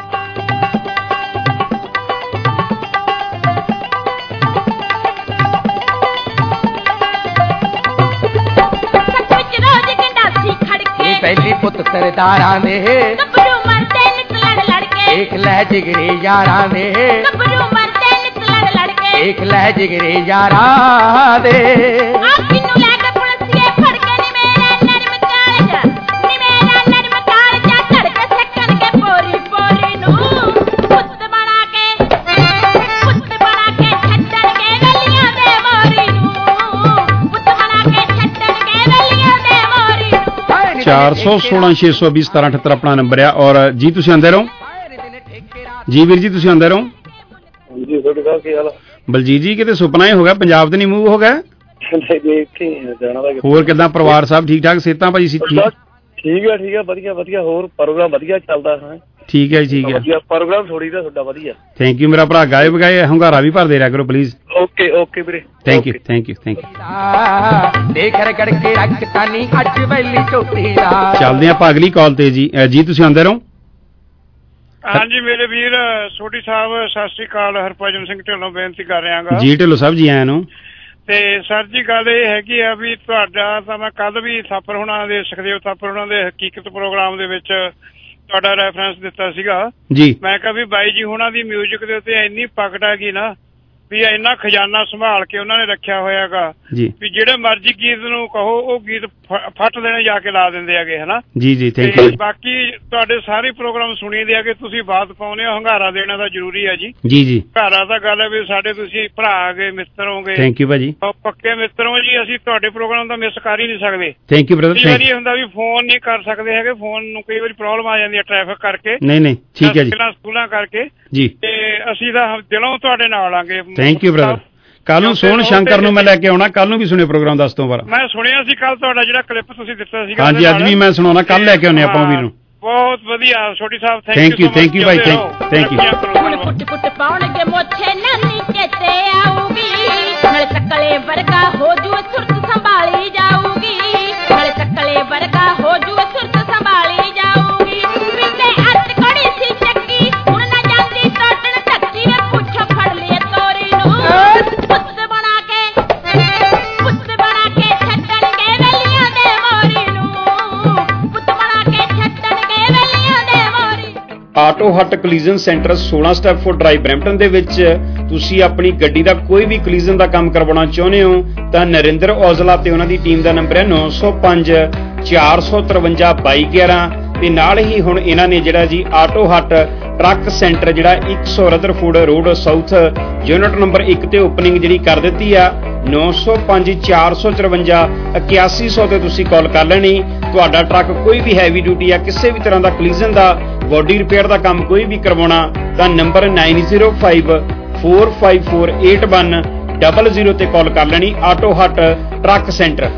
ਪਹਿਲੀ ਪੁੱਤ ਸਰਦਾਰਾਂ ਦੇ ਗੱਭਰੂ ਮਰਦੇ ਨਿਤ ਲੜ ਲੜ ਕੇ, ਦੇਖ ਲੈ ਜਿਗਰੇ ਯਾਰਾਂ ਦੇ ਗੱਭਰੂ ਮਰਦੇ ਨਿਤ ਲੜ ਲੜ ਕੇ, ਦੇਖ ਲੈ ਜਿਗਰੇ ਯਾਰਾਂ ਦੇ। ਆਖੀ ਨੂੰ ਲੈ ਕੇ ਪੁਲਸੀਏ ਫੜ ਕੇ ਨੀ ਮੇਰਾ ਨਰਮ ਕਾਲਜਾ, ਨੀ ਮੇਰਾ ਨਰਮ ਕਾਲਜਾ ਧੜਕੇ ਸੱਕਣਗੇ ਪੋਰੀ ਪੋਰੀ ਨੂੰ, ਪੁੱਤ ਬਣਾ ਕੇ ਪੁੱਤ ਬਣਾ ਕੇ ਛੱਡਣਗੇ ਗਲੀਆਂ ਦੇ ਮੋਰੀ ਨੂੰ, ਪੁੱਤ ਬਣਾ ਕੇ ਛੱਡਣਗੇ ਗਲੀਆਂ ਦੇ ਮੋਰੀ ਨੂੰ। ਚਾਰ ਸੌ ਸੋਲਾਂ ਛੇ ਸੌ ਵੀਹ ਸਤਾਰਾਂ ਅਠੱਤਰ ਆਪਣਾ ਨੰਬਰ ਆ। ਔਰ ਜੀ ਤੁਸੀਂ ਆਉਂਦੇ ਰਹੋ ਜੀ, ਵੀਰ ਜੀ ਤੁਸੀਂ ਆਉਂਦੇ ਰਹੋ ਜੀ। ਤੁਹਾਡੇ ਸਾਹਿਬ ਕੀ ਹਾਲ ਆ? ਬਲਜੀਤ ਜੀ ਕਿਤੇ ਸੁਪਨਾ ਹੀ ਹੋ ਗਿਆ, ਪੰਜਾਬ ਤੇ ਨਹੀਂ ਮੂਵ ਹੋ ਗਿਆ? ਹੋਰ ਕਿੱਦਾਂ ਪਰਿਵਾਰ ਸਭ ਠੀਕ ਠਾਕ, ਸਿਹਤਾਂ ਭਾਜੀ ਸੀ ਠੀਕ? ਠੀਕ ਆ ਠੀਕ ਆ, ਵਧੀਆ ਵਧੀਆ। ਹੋਰ ਪ੍ਰੋਗਰਾਮ ਵਧੀਆ ਚੱਲਦਾ ਹੈ? ਠੀਕ ਹੈ ਜੀ, ਠੀਕ ਹੈ ਪ੍ਰੋਗਰਾਮ ਥੋੜੀ ਦਾ ਤੁਹਾਡਾ ਵਧੀਆ। ਥੈਂਕ ਯੂ ਮੇਰਾ ਭਰਾ, ਗਾਏ ਬਗਾਏ ਹੰਗਾਰਾ ਵੀ ਭਰਦੇ ਰਿਹਾ ਕਰੋ ਪਲੀਜ਼। ਓਕੇ ਓਕੇ ਵੀਰੇ, thank you thank you thank you. ਦੇਖ ਰਗੜ ਕੇ ਰੱਖ ਤਾਨੀ ਅੱਜ ਵੈਲੀ ਝੋਟੀ ਦਾ। ਚੱਲਦੇ ਆਪਾਂ ਅਗਲੀ ਕਾਲ ਤੇ ਜੀ। ਜੀ ਤੁਸੀਂ ਆਉਂਦੇ ਰਹੋ। ਹਾਂਜੀ ਮੇਰੇ ਵੀਰ ਸੋਢੀ ਸਾਹਿਬ ਸਤਿ ਸ੍ਰੀ ਅਕਾਲ, ਹਰਭਜਨ ਸਿੰਘ ਢਿੱਲੋਂ ਬੇਨਤੀ ਕਰ ਰਿਹਾਗਾ ਜੀ। ਢਿੱਲੋਂ ਸਾਹਿਬ ਜੀ ਆਇਆਂ ਨੂੰ। ਤੇ ਸਰ ਜੀ ਗੱਲ ਇਹ ਹੈਗੀ ਆ ਵੀ ਤੁਹਾਡਾ ਤਾਂ ਮੈਂ ਕੱਲ ਵੀ ਥਾਪਰ ਹੋਣਾ ਦੇ ਸੁਖਦੇਵ ਥਾਪਰ ਹੋਣਾ ਦੇ ਹਕੀਕਤ ਪ੍ਰੋਗਰਾਮ ਦੇ ਵਿੱਚ ਤੁਹਾਡਾ ਰੈਫਰੈਂਸ ਦਿੱਤਾ ਸੀਗਾ ਜੀ। ਮੈਂ ਕਿਹਾ ਵੀ ਬਾਈ ਜੀ ਹੋਣਾ ਦੀ ਮਿਊਜ਼ਿਕ ਦੇ ਉੱਤੇ ਇੰਨੀ ਪਕੜ ਹੈਗੀ ਨਾ ਵੀ ਇੰਨਾ ਖਜ਼ਾਨਾ ਸੰਭਾਲ ਕੇ ਉਹਨਾਂ ਨੇ ਰੱਖਿਆ ਹੋਇਆ ਹੈਗਾ ਵੀ ਜਿਹੜੇ ਮਰਜ਼ੀ ਗੀਤ ਨੂੰ ਕਹੋ ਉਹ ਗੀਤ ਫੱਟ ਦੇਣੇ ਜਾ ਕੇ ਲਾ ਦਿੰਦੇ ਹੈਗੇ ਹਨਾ। ਜੀ ਜੀ ਥੈਂਕ ਯੂ। ਬਾਕੀ ਤੁਹਾਡੇ ਸਾਰੇ ਪ੍ਰੋਗਰਾਮ ਸੁਣੀ ਦੇ ਹੈਗੇ, ਤੁਸੀਂ ਬਾਤ ਪਾਉਂਦੇ ਹੋ, ਹੰਗਾਰਾ ਦੇਣਾ ਤਾਂ ਜ਼ਰੂਰੀ ਹੈ ਜੀ। ਜੀ ਜੀ ਹੰਗਾਰਾ ਤਾਂ ਗੱਲ ਹੈ ਵੀ ਸਾਡੇ ਤੁਸੀਂ ਭਰਾ ਹੈਗੇ, ਮਿੱਤਰ ਹੋਗੇ। ਥੈਂਕ ਯੂ ਭਾਜੀ, ਪੱਕੇ ਮਿੱਤਰ ਹੋ ਜੀ। ਅਸੀਂ ਤੁਹਾਡੇ ਪ੍ਰੋਗਰਾਮ ਦਾ ਮਿਸ ਕਰ ਹੀ ਨਹੀਂ ਸਕਦੇ। Thank you brother. ਕਈ ਵਾਰੀ ਹੁੰਦਾ ਵੀ ਫੋਨ ਨਹੀਂ ਕਰ ਸਕਦੇ ਹੈਗੇ, ਫੋਨ ਨੂੰ ਕਈ ਵਾਰੀ ਪ੍ਰੋਬਲਮ ਆ ਜਾਂਦੀ ਹੈ ਟ੍ਰੈਫਿਕ ਕਰਕੇ। ਨਹੀਂ ਨਹੀਂ ਠੀਕ ਹੈ ਜੀ, ਸਕੂਲਾਂ ਕਰਕੇ ਜੀ। ਤੇ ਅਸੀਂ ਤਾਂ ਦਿਲੋਂ ਤੁਹਾਡੇ ਨਾਲ ਆਂਗੇ। Thank you brother. ਕੱਲ ਨੂੰ ਸੋਹਣ ਸ਼ੰਕਰ ਨੂੰ ਮੈਂ ਲੈ ਕੇ ਆਉਣਾ, ਕੱਲ ਨੂੰ ਵੀ ਸੁਣਿਓ ਪ੍ਰੋਗਰਾਮ ਦਸ ਤੋਂ ਬਾਰਾਂ। ਮੈਂ ਸੁਣਿਆ ਸੀ ਕੱਲ ਤੁਹਾਡਾ ਜਿਹੜਾ ਕਲਿੱਪ ਤੁਸੀਂ ਦਿੱਤਾ ਸੀਗਾ। ਹਾਂਜੀ ਅੱਜ ਵੀ ਮੈਂ ਸੁਣਾਉਣਾ, ਕੱਲ ਲੈ ਕੇ ਆਉਣੇ ਆਪਾਂ ਵੀਰ ਨੂੰ। ਬਹੁਤ ਵਧੀਆ ਛੋਟੀ ਸਾਹਿਬ, ਥੈਂਕ ਯੂ ਥੈਂਕ ਯੂ ਭਾਈ, ਥੈਂਕ ਥੈਂਕ ਯੂ। ਪੁੱਟ ਪੁੱਟ ਪਾਉਣਗੇ ਮੋਛੇ ਨਾਨੀ ਚੇਤੇ ਆਊਗੀ, ਨਾਲ ਚੱਕਲੇ ਵਰਗਾ ਹੋ ਜੂ ਸੁਰਤ ਸੰਭਾਲੀ ਜਾਊਗੀ, ਨਾਲ ਚੱਕਲੇ ਵਰਗਾ ਹੋ ਜੂ ਸੁਰਤ ਸੰਭਾਲੀ ਜਾਊਗੀ। ਪਿੱਛੇ ਅੱਤ ਕੜੀ ਸੀ ਚੱਕੀ, ਹੁਣ ਨਾ ਜਾਂਦੀ ਟੋਟਣ ਚੱਕੀ ਵੇ ਪੁੱਛੋ ਫੜ ਲਿਆ ਤੋਰੀ ਨੂੰ। ਪੁੱਤ ਬਣਾ ਕੇ ਪੁੱਤ ਬਣਾ ਕੇ ਛੱਡਣਗੇ ਵੇਲੀਆਂ ਦੇ ਮੋਰੀ ਨੂੰ, ਪੁੱਤ ਬਣਾ ਕੇ ਛੱਡਣਗੇ ਵੇਲੀਆਂ ਦੇ ਮੋਰੀ। ਆਟੋ ਹੱਟ ਕਲੀਜ਼ਨ ਸੈਂਟਰ ਸੋਲਾਂ ਸਟੈਪ ਫੋਰ ਡਰਾਈਵ ਬਰੈਂਪਟਨ ਦੇ ਵਿੱਚ ਤੁਸੀਂ ਆਪਣੀ ਗੱਡੀ ਦਾ ਕੋਈ ਵੀ ਕਲੀਜ਼ਨ ਦਾ ਕੰਮ ਕਰਵਾਉਣਾ ਚਾਹੁੰਦੇ ਹੋ ਤਾਂ ਨਰਿੰਦਰ ਔਜਲਾ ਤੇ ਉਹਨਾਂ ਦੀ ਟੀਮ ਦਾ ਨੰਬਰ ਹੈ ਨੌ ਸੌ ਪੰਜ ਚਾਰ ਸੌ ਤਰਵੰਜਾ ਬਾਈ ਗਿਆਰਾਂ। ਤੇ ਨਾਲ ਹੀ ਹੁਣ ਇਹਨਾਂ ਨੇ ਜਿਹੜਾ ਜੀ ਆਟੋ ਹੱਟ ਟਰੱਕ ਸੈਂਟਰ ਜਿਹੜਾ ਇੱਕ ਸੌ Rutherford road south unit number ਇੱਕ ਤੇ ਓਪਨਿੰਗ ਜਿਹੜੀ ਕਰ ਦਿੱਤੀ ਆ। ਨੌ ਸੌ ਪੰਜ ਚਾਰ ਸੌ ਚੁਰੰਜਾ ਇਕਿਆਸੀ ਸੌ ਤੇ ਤੁਸੀਂ ਕਾਲ ਕਰ ਲੈਣੀ। ਤੁਹਾਡਾ ਟਰੱਕ ਕੋਈ ਵੀ ਹੈਵੀ ਡਿਊਟੀ ਆ, ਕਿਸੇ ਵੀ ਤਰ੍ਹਾਂ ਦਾ ਕਲੀਜ਼ਨ ਦਾ, ਬੋਡੀ ਰਿਪੇਅਰ ਦਾ ਕੰਮ ਕੋਈ ਵੀ ਕਰਵਾਉਣਾ ਤਾਂ number nine zero five four five four eight one double zero ਤੇ ਕਾਲ ਕਰ ਲੈਣੀ। Auto hut truck centre.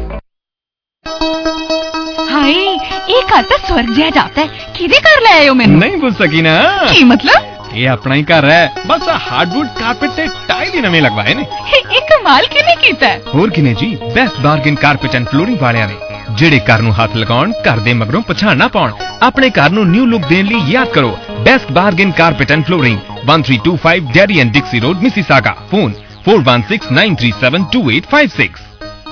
ਹਾਏ ਇਹ ਘਰ ਤਾਂ स्वर्ग ਜਿਹਾ ਜਾਤਾ ਹੈ, ਕਿਹਦੇ ਘਰ ਲੈ ਆਏ ਹੋ ਮੈਨੂੰ? ਨਹੀਂ ਪੁੱਛ ਸਕੀ ਨਾ। ਕੀ ਮਤਲਬ? ਇਹ ਆਪਣਾ ਹੀ ਘਰ ਹੈ, ਬਸ ਹਾਰਡਵੁੱਡ ਕਾਰਪੇਟ ਤੇ ਟਾਈਲ ਹੀ ਨਵੇਂ ਲਗਵਾਏ ਨੇ। ਇਹ ਕਮਾਲ ਕਿਨੇ ਕੀਤਾ? ਹੋਰ ਕਿਨੇ ਜੀ, best bargain carpet and flooring ਵਾਲਿਆਂ ਨੇ, ਜਿਹੜੇ ਘਰ ਨੂੰ ਹੱਥ ਲਗਾਉਣ, ਘਰ ਦੇ ਮਗਰੋਂ ਪਛਾਣ ਨਾ ਪਾਉਣ। ਆਪਣੇ ਘਰ ਨੂੰ ਨਿਊ ਲੁੱਕ ਦੇਣ ਲਈ ਯਾਦ ਕਰੋ best bargain carpet and flooring, one three two five Derry and Dixie road, Mississauga. Phone four one six nine three seven two eight five six।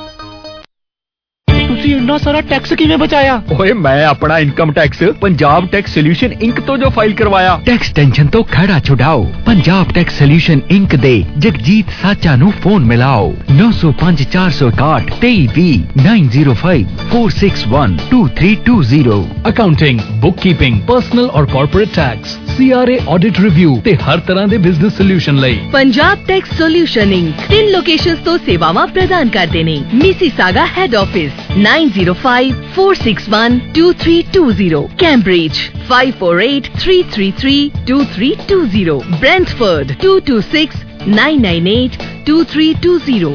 ਤੁਸੀਂ ਇੰਨਾ ਸਾਰਾ ਟੈਕਸ ਕਿਵੇਂ ਬਚਾਇਆ? ਓਏ ਮੈਂ ਆਪਣਾ income tax Punjab tax solution inc ਤੋਂ ਜੋ ਫਾਈਲ ਕਰਵਾਇਆ। ਟੈਕਸ ਟੈਨਸ਼ਨ ਤੋਂ ਖੜਾ ਛੁਡਾਓ, ਪੰਜਾਬ ਟੈਕਸ ਸੋਲਿਊਸ਼ਨ ਇੰਕ ਦੇ ਜਗਜੀਤ ਸਾਚਾ ਨੂੰ ਫੋਨ ਮਿਲਾਓ ਨੌ ਸੌ ਪੰਜ ਚਾਰ ਸੌ ਇਕਾਹਠ ਤੇਈ ਵੀਹ nine zero five four six one two three two zero. Accounting, bookkeeping, personal ਔਰ corporate tax, C R A audit review ਤੇ ਹਰ ਤਰ੍ਹਾਂ ਦੇ ਬਿਜ਼ਨਸ ਸੋਲਿਊਸ਼ਨ ਲਈ ਪੰਜਾਬ ਟੈਕਸ ਸੋਲਿਊਸ਼ਨ ਇੰਕ ਤਿੰਨ ਲੋਕੇਸ਼ਨਸ ਤੋਂ ਸੇਵਾਵਾਂ ਪ੍ਰਦਾਨ ਕਰਦੇ ਨੇ। Mississauga head office nine zero five four six one two three two zero, Cambridge five four eight three three three two three two zero, Brantford two to six nine nine eight two three two zero.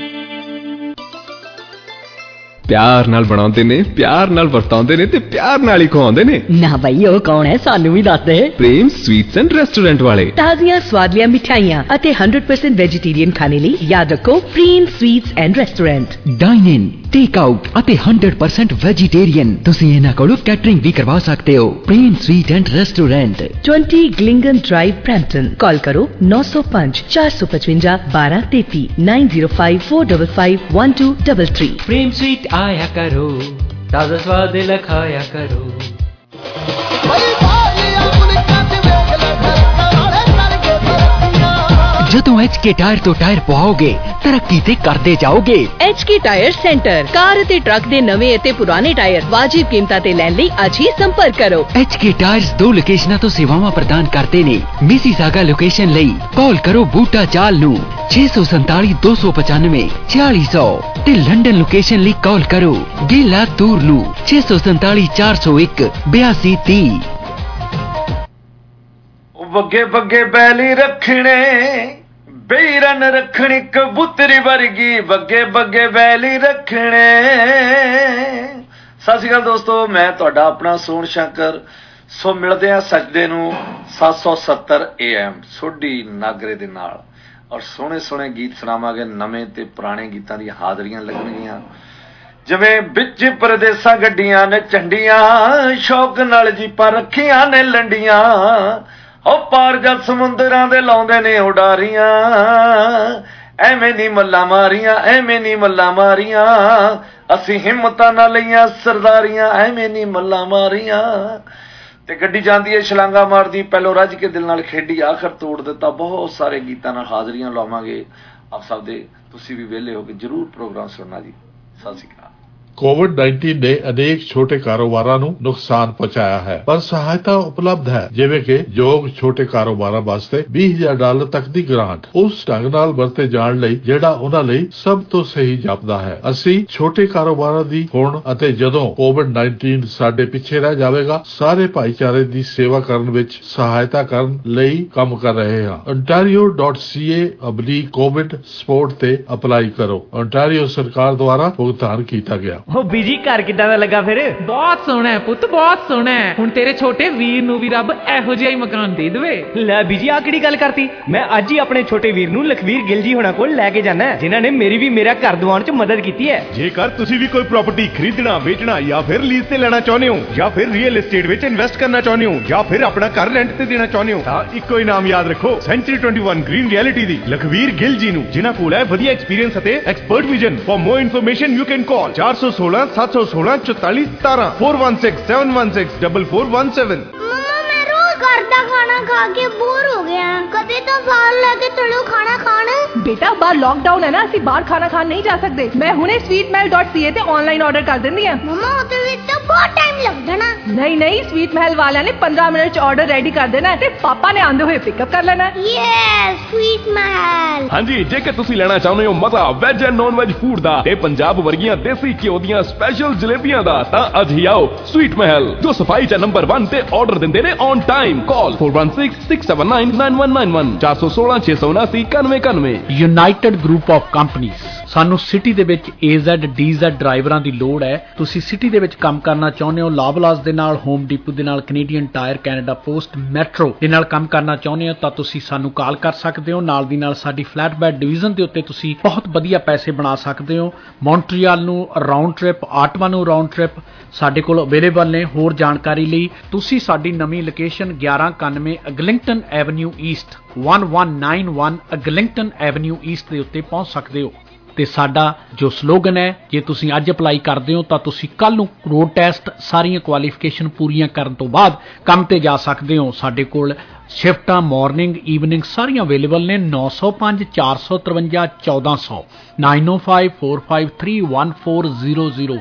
ਪਿਆਰ ਨਾਲ ਬਣਾਉਂਦੇ ਨੇ, ਪਿਆਰ ਨਾਲ ਵਰਤਾਉਂਦੇ ਨੇ ਤੇ ਪਿਆਰ ਨਾਲ ਹੀ ਖਵਾਉਂਦੇ ਨੇ। ਨਾ ਬਈ ਉਹ ਕੌਣ ਹੈ, ਸਾਨੂੰ ਵੀ ਦੱਸ ਦੇ। ਪ੍ਰੇਮ ਸਵੀਟਸ ਐਂਡ ਰੈਸਟੋਰੈਂਟ ਵਾਲੇ। ਤਾਜ਼ੀਆਂ ਸਵਾਦਲੀਆਂ ਮਿਠਾਈਆਂ ਅਤੇ हंड्रेड परसेंट ਵੈਜੀਟੇਰੀਅਨ ਖਾਣੇ ਲਈ ਯਾਦ ਰੱਖੋ Prem sweets and restaurant. Dine in, take out ਅਤੇ हंड्रेड परसेंट ਵੈਜੀਟੇਰੀਅਨ। ਤੁਸੀਂ ਇਹਨਾਂ ਕੋਲੋਂ ਕੈਟਰਿੰਗ ਵੀ ਕਰਵਾ ਸਕਦੇ ਹੋ। Prem sweet and restaurant, twenty ग्लिंगन ड्राइव, ब्रैम्पटन। कॉल करो नौ सौ पाँच चार सौ पचवंजा बारह तेती nine zero five four double five one two double three. Prem sweet आया करो, ताजा स्वाद लखाया करो। ਜਦੋਂ ਐਚ ਕੇ ਟਾਇਰ ਤੋਂ ਟਾਇਰ ਪਵਾਓਗੇ ਤਰੱਕੀ ਤੇ ਕਰਦੇ ਜਾਓਗੇ। H K tyre centre, car ਅਤੇ ਟਰੱਕ ਦੇ ਨਵੇਂ ਅਤੇ ਪੁਰਾਣੇ ਟਾਇਰ ਵਾਜਿਬ ਕੀਮਤਾਂ ਤੇ ਲੈਣ ਲਈ ਅੱਜ ਹੀ ਸੰਪਰਕ ਕਰੋ। ਐਚ ਕੇ ਟਾਇਰਸ ਦੋ ਲੋਕੇਸ਼ਨਾਂ ਤੋਂ ਸੇਵਾਵਾਂ ਪ੍ਰਦਾਨ ਕਰਦੇ ਨੇ। ਮਿਸੀਸਾਗਾ ਲੋਕੇਸ਼ਨ ਲਈ ਕਾਲ ਕਰੋ ਬੂਟਾ ਚਾਲ ਨੂੰ छह सौ सैतालीस दो सौ पचानवे छियालीस सौ ਤੇ ਲੰਡਨ ਲੋਕੇਸ਼ਨ ਲਈ ਕਾਲ ਕਰੋ ਗੇਲਾ ਤੂਰ ਨੂੰ छह सौ सैतालीस चार सौ एक बयासी तीस। ਬੱਗੇ ਬੱਗੇ ਬੈਲੀ ਰੱਖਣੇ, ਬੇਰਨ ਰੱਖਣੀ ਕਬੂਤਰੀ ਵਰਗੀ, ਬੱਗੇ ਬੱਗੇ ਬੈਲੀ ਰੱਖਣੇ। ਸਤਿ ਸ਼੍ਰੀ ਅਕਾਲ ਦੋਸਤੋ, ਮੈਂ ਤੁਹਾਡਾ ਆਪਣਾ ਸੋਹਣ ਸ਼ੰਕਰ। ਸੋ ਮਿਲਦੇ ਆ ਸਜਦੇ ਨੂੰ ਸੱਤ ਸੌ ਸੱਤਰ ਏ ਐਮ ਸੋਢੀ ਨਾਗਰੇ ਦੇ ਨਾਲ, ਔਰ ਸੋਹਣੇ ਸੋਹਣੇ ਗੀਤ ਸੁਣਾਵਾਂਗੇ। ਨਵੇਂ ਤੇ ਪੁਰਾਣੇ ਗੀਤਾਂ ਦੀਆਂ ਹਾਜ਼ਰੀਆਂ ਲੱਗਣਗੀਆਂ। ਜਿਵੇਂ ਵਿੱਚ ਪਰਦੇਸਾਂ ਗੱਡੀਆਂ ਨੇ ਝੰਡੀਆਂ, ਸ਼ੌਕ ਨਾਲ ਜੀਪਾਂ ਰੱਖੀਆਂ ਨੇ ਲੰਡੀਆਂ, ਉਹ ਪਾਰ ਜਦ ਸਮੁੰਦਰਾਂ ਦੇ ਲਾਉਂਦੇ ਨੇ ਉਡਾਰੀਆਂ। ਐਵੇਂ ਨੀ ਮੱਲਾਂ ਮਾਰੀਆਂ, ਐਵੇਂ ਨੀ ਮੱਲਾਂ ਮਾਰੀਆਂ, ਅਸੀਂ ਹਿੰਮਤਾਂ ਨਾਲ ਲਈਆਂ ਸਰਦਾਰੀਆਂ, ਐਵੇਂ ਨੀ ਮੱਲਾਂ ਮਾਰੀਆਂ। ਤੇ ਗੱਡੀ ਜਾਂਦੀ ਹੈ ਛਲਾਂਗਾ ਮਾਰਦੀ, ਪਹਿਲੋਂ ਰੱਜ ਕੇ ਦਿਲ ਨਾਲ ਖੇਡੀ, ਆਖਰ ਤੋੜ ਦਿੱਤਾ। ਬਹੁਤ ਸਾਰੇ ਗੀਤਾਂ ਨਾਲ ਹਾਜ਼ਰੀਆਂ ਲਾਵਾਂਗੇ ਆਪ ਸਭ ਦੇ। ਤੁਸੀਂ ਵੀ ਵਿਹਲੇ ਹੋ ਕੇ ਜ਼ਰੂਰ ਪ੍ਰੋਗਰਾਮ ਸੁਣਨਾ ਜੀ। ਸਤਿ ਸ਼੍ਰੀ ਅਕਾਲ। ਕੋਵਿਡ ਨਾਈਨਟੀਨ ਨੇ ਅਨੇਕ ਛੋਟੇ ਕਾਰੋਬਾਰਾਂ ਨੂੰ ਨੁਕਸਾਨ ਪਹੁੰਚਾਇਆ ਹੈ, ਪਰ ਸਹਾਇਤਾ ਉਪਲਬਧ ਹੈ, ਜਿਵੇਂ ਕਿ ਯੋਗ ਛੋਟੇ ਕਾਰੋਬਾਰਾਂ ਵਾਸਤੇ ਵੀਹ ਹਜ਼ਾਰ ਡਾਲਰ ਤੱਕ ਦੀ ਗ੍ਰਾਂਟ ਉਸ ਢੰਗ ਨਾਲ ਵਰਤੇ ਜਾਣ ਲਈ ਜਿਹੜਾ ਉਹਨਾਂ ਲਈ ਸਭ ਤੋਂ ਸਹੀ ਜਾਪਦਾ ਹੈ। ਅਸੀਂ ਛੋਟੇ ਕਾਰੋਬਾਰਾਂ ਦੀ ਹੁਣ ਅਤੇ ਜਦੋਂ ਕੋਵਿਡ ਨਾਈਨਟੀਨ ਸਾਡੇ ਪਿੱਛੇ ਰਹਿ ਜਾਵੇਗਾ ਸਾਰੇ ਭਾਈਚਾਰੇ ਦੀ ਸੇਵਾ ਕਰਨ ਵਿੱਚ ਸਹਾਇਤਾ ਕਰਨ ਲਈ ਕੰਮ ਕਰ ਰਹੇ ਹਾਂ। ontario dot c a oblique covid support ਤੇ ਅਪਲਾਈ ਕਰੋ। ontario ਸਰਕਾਰ ਦੁਆਰਾ ਭੁਗਤਾਨ ਕੀਤਾ ਗਿਆ। ਉਹ ਬੀਜੀ ਘਰ ਕਿੱਦਾਂ ਦਾ ਲੱਗਾ ਫਿਰ? ਬਹੁਤ ਸੋਹਣਾ ਹੈ ਪੁੱਤ, ਬਹੁਤ ਸੋਹਣਾ ਹੈ। ਹੁਣ ਤੇਰੇ ਛੋਟੇ ਵੀਰ ਨੂੰ ਵੀ ਰੱਬ ਇਹੋ ਜਿਹਾ ਹੀ ਮਕਾਨ ਦੇ ਦੇਵੇ। ਲੈ ਬੀਜੀ ਆ ਕਿਹੜੀ ਗੱਲ ਕਰਤੀ? ਮੈਂ ਅੱਜ ਹੀ ਆਪਣੇ ਛੋਟੇ ਵੀਰ ਨੂੰ ਲਖਵੀਰ ਗਿੱਲ ਜੀ ਹੋਣਾ ਕੋਲ ਲੈ ਕੇ ਜਾਣਾ ਹੈ, ਜਿਨ੍ਹਾਂ ਨੇ ਮੇਰੀ ਵੀ ਮੇਰਾ ਘਰ ਦਿਵਾਉਣ 'ਚ ਮਦਦ ਕੀਤੀ ਹੈ। ਜੇਕਰ ਤੁਸੀਂ ਵੀ ਕੋਈ ਪ੍ਰਾਪਰਟੀ ਖਰੀਦਣਾ, ਵੇਚਣਾ ਜਾਂ ਫਿਰ ਲੀਜ਼ ਤੇ ਲੈਣਾ ਚਾਹੁੰਦੇ ਹੋ, ਜਾਂ ਫਿਰ ਰੀਅਲ ਏਸਟੇਟ ਵਿੱਚ ਇਨਵੈਸਟ ਕਰਨਾ ਚਾਹੁੰਦੇ ਹੋ, ਜਾਂ ਫਿਰ ਆਪਣਾ ਘਰ ਰੈਂਟ ਤੇ ਦੇਣਾ ਚਾਹੁੰਦੇ ਹੋ, ਤਾਂ ਇੱਕੋ ਹੀ ਨਾਮ ਯਾਦ ਰੱਖੋ, century twenty one green reality ਦੀ ਲਖਵੀਰ ਗਿੱਲ ਜੀ ਨੂੰ, ਜਿਨ੍ਹਾਂ ਕੋਲ ਹੈ ਵਧੀਆ ਐਕਸਪੀਰੀਅੰਸ ਅਤੇ expert vision. For more information you can call ਚਾਰ ਸੌ ਸੋਲਾਂ ਸੱਤ ਸੌ ਸੋਲਾਂ ਚੁਤਾਲੀ ਸਤਾਰਾਂ four one six seven one six four four one seven। घर का खाना खा के बोर हो गया, कदे तो बाहर लेके चलो खाना खाने। बेटा बाहर लॉकडाउन है ना, ਅਸੀਂ ਬਾਹਰ ਖਾਣਾ ਖਾਣ ਨਹੀਂ ਜਾ ਸਕਦੇ। ਮੈਂ ਹੁਣੇ sweet mahal dot c a ਤੇ ਆਨਲਾਈਨ ਆਰਡਰ ਕਰ ਦਿੰਦੀ ਆ। ਮਮਾ ਉਹਦੇ ਵਿੱਚ ਤਾਂ ਬਹੁਤ ਟਾਈਮ ਲੱਗ ਜਾਣਾ। ਨਹੀਂ ਨਹੀਂ, sweet mahal ਵਾਲਿਆਂ ਨੇ ਪੰਦਰਾਂ ਮਿੰਟ 'ਚ ਆਰਡਰ ਰੈਡੀ ਕਰ ਦੇਣਾ ਤੇ ਪਾਪਾ ਨੇ ਆਂਦੇ ਹੋਏ ਪਿਕਅਪ ਕਰ ਲੈਣਾ। Yes sweet mahal। ਹਾਂਜੀ, ਜੇਕਰ ਤੁਸੀਂ ਲੈਣਾ ਚਾਹੁੰਦੇ ਹੋ ਮਜ਼ਾ veg and non veg food ਦਾ ਤੇ ਪੰਜਾਬ ਵਰਗੀਆਂ ਦੇਸੀ ਘਿਓ ਦੀਆਂ ਸਪੈਸ਼ਲ ਜਲੇਬੀਆਂ ਦਾ, ਤਾਂ ਅੱਜ ਹੀ ਆਓ sweet mahal, ਜੋ ਸਫਾਈ 'ਚ ਨੰਬਰ ਇੱਕ ਤੇ ਆਰਡਰ ਦਿੰਦੇ ਨੇ on time. Call four one six six seven nine nine one nine one ਚਾਰ ਸੌ ਸੋਲਾਂ ਛੇ ਸੌ ਉਨਾਸੀ ਇਕਾਨਵੇਂ ਇਕਾਨਵੇਂ। United group of companies. ਸਾਨੂੰ ਸਿਟੀ ਦੇ ਵਿੱਚ A Z D Z ਡਰਾਈਵਰਾਂ ਦੀ ਲੋੜ ਹੈ। ਤੁਸੀਂ ਸਿਟੀ ਦੇ ਵਿੱਚ ਕੰਮ ਕਰਨਾ ਚਾਹੁੰਦੇ ਹੋ, ਲਾਵਲਾਸ ਦੇ ਨਾਲ, ਹੋਮ ਡੀਪੂ ਦੇ ਨਾਲ, Canadian Tire, Canada Post, Metro ਦੇ ਨਾਲ ਕੰਮ ਕਰਨਾ ਚਾਹੁੰਦੇ ਹੋ, ਤਾਂ ਤੁਸੀਂ ਸਾਨੂੰ ਕਾਲ ਕਰ ਸਕਦੇ ਹੋ। ਨਾਲ ਦੀ ਨਾਲ ਸਾਡੀ ਫਲੈਟ ਬੈਡ ਡਿਵੀਜ਼ਨ ਦੇ ਉੱਤੇ ਤੁਸੀਂ ਬਹੁਤ ਵਧੀਆ ਪੈਸੇ ਬਣਾ ਸਕਦੇ ਹੋ। ਮੌਂਟਰੀਅਲ ਨੂੰ ਰਾਉਂਡ ਟ੍ਰਿਪ, ਆਟਵਾ ਨੂੰ ਰਾਉਂਡ ਟ੍ਰਿਪ ਸਾਡੇ ਕੋਲ ਅਵੇਲੇਬਲ ਨੇ। ਹੋਰ ਜਾਣਕਾਰੀ ਲਈ ਤੁਸੀਂ ਸਾਡੀ ਨਵੀਂ ਲੋਕੇਸ਼ਨ ਗਿਆਰਾਂ ਇਕਾਨਵੇਂ Eglinton avenue east one one nine one Eglinton avenue east ਦੇ ਉੱਤੇ ਪਹੁੰਚ ਸਕਦੇ ਹੋ। ਤੇ ਸਾਡਾ ਜੋ ਸਲੋਗਨ ਹੈ, ਜੇ ਤੁਸੀਂ ਅੱਜ ਅਪਲਾਈ ਕਰਦੇ ਹੋ ਤਾਂ ਤੁਸੀਂ ਕੱਲ ਨੂੰ ਰੋਡ ਟੈਸਟ ਸਾਰੀਆਂ ਕੁਆਲੀਫਿਕੇਸ਼ਨ ਪੂਰੀਆਂ ਕਰਨ ਤੋਂ ਬਾਅਦ ਕੰਮ ਤੇ ਜਾ ਸਕਦੇ ਹੋ। ਸਾਡੇ ਕੋਲ ਸ਼ਿਫਟਾਂ ਮਾਰਨਿੰਗ ਈਵਨਿੰਗ ਸਾਰੀਆਂ ਅਵੇਲੇਬਲ ਨੇ। ਨੌ ਸੌ ਪੰਜ ਚਾਰ ਸੌ ਤਰਵੰਜਾ ਚੌਦਾਂ ਸੌ nine oh five four five three one four zero zero।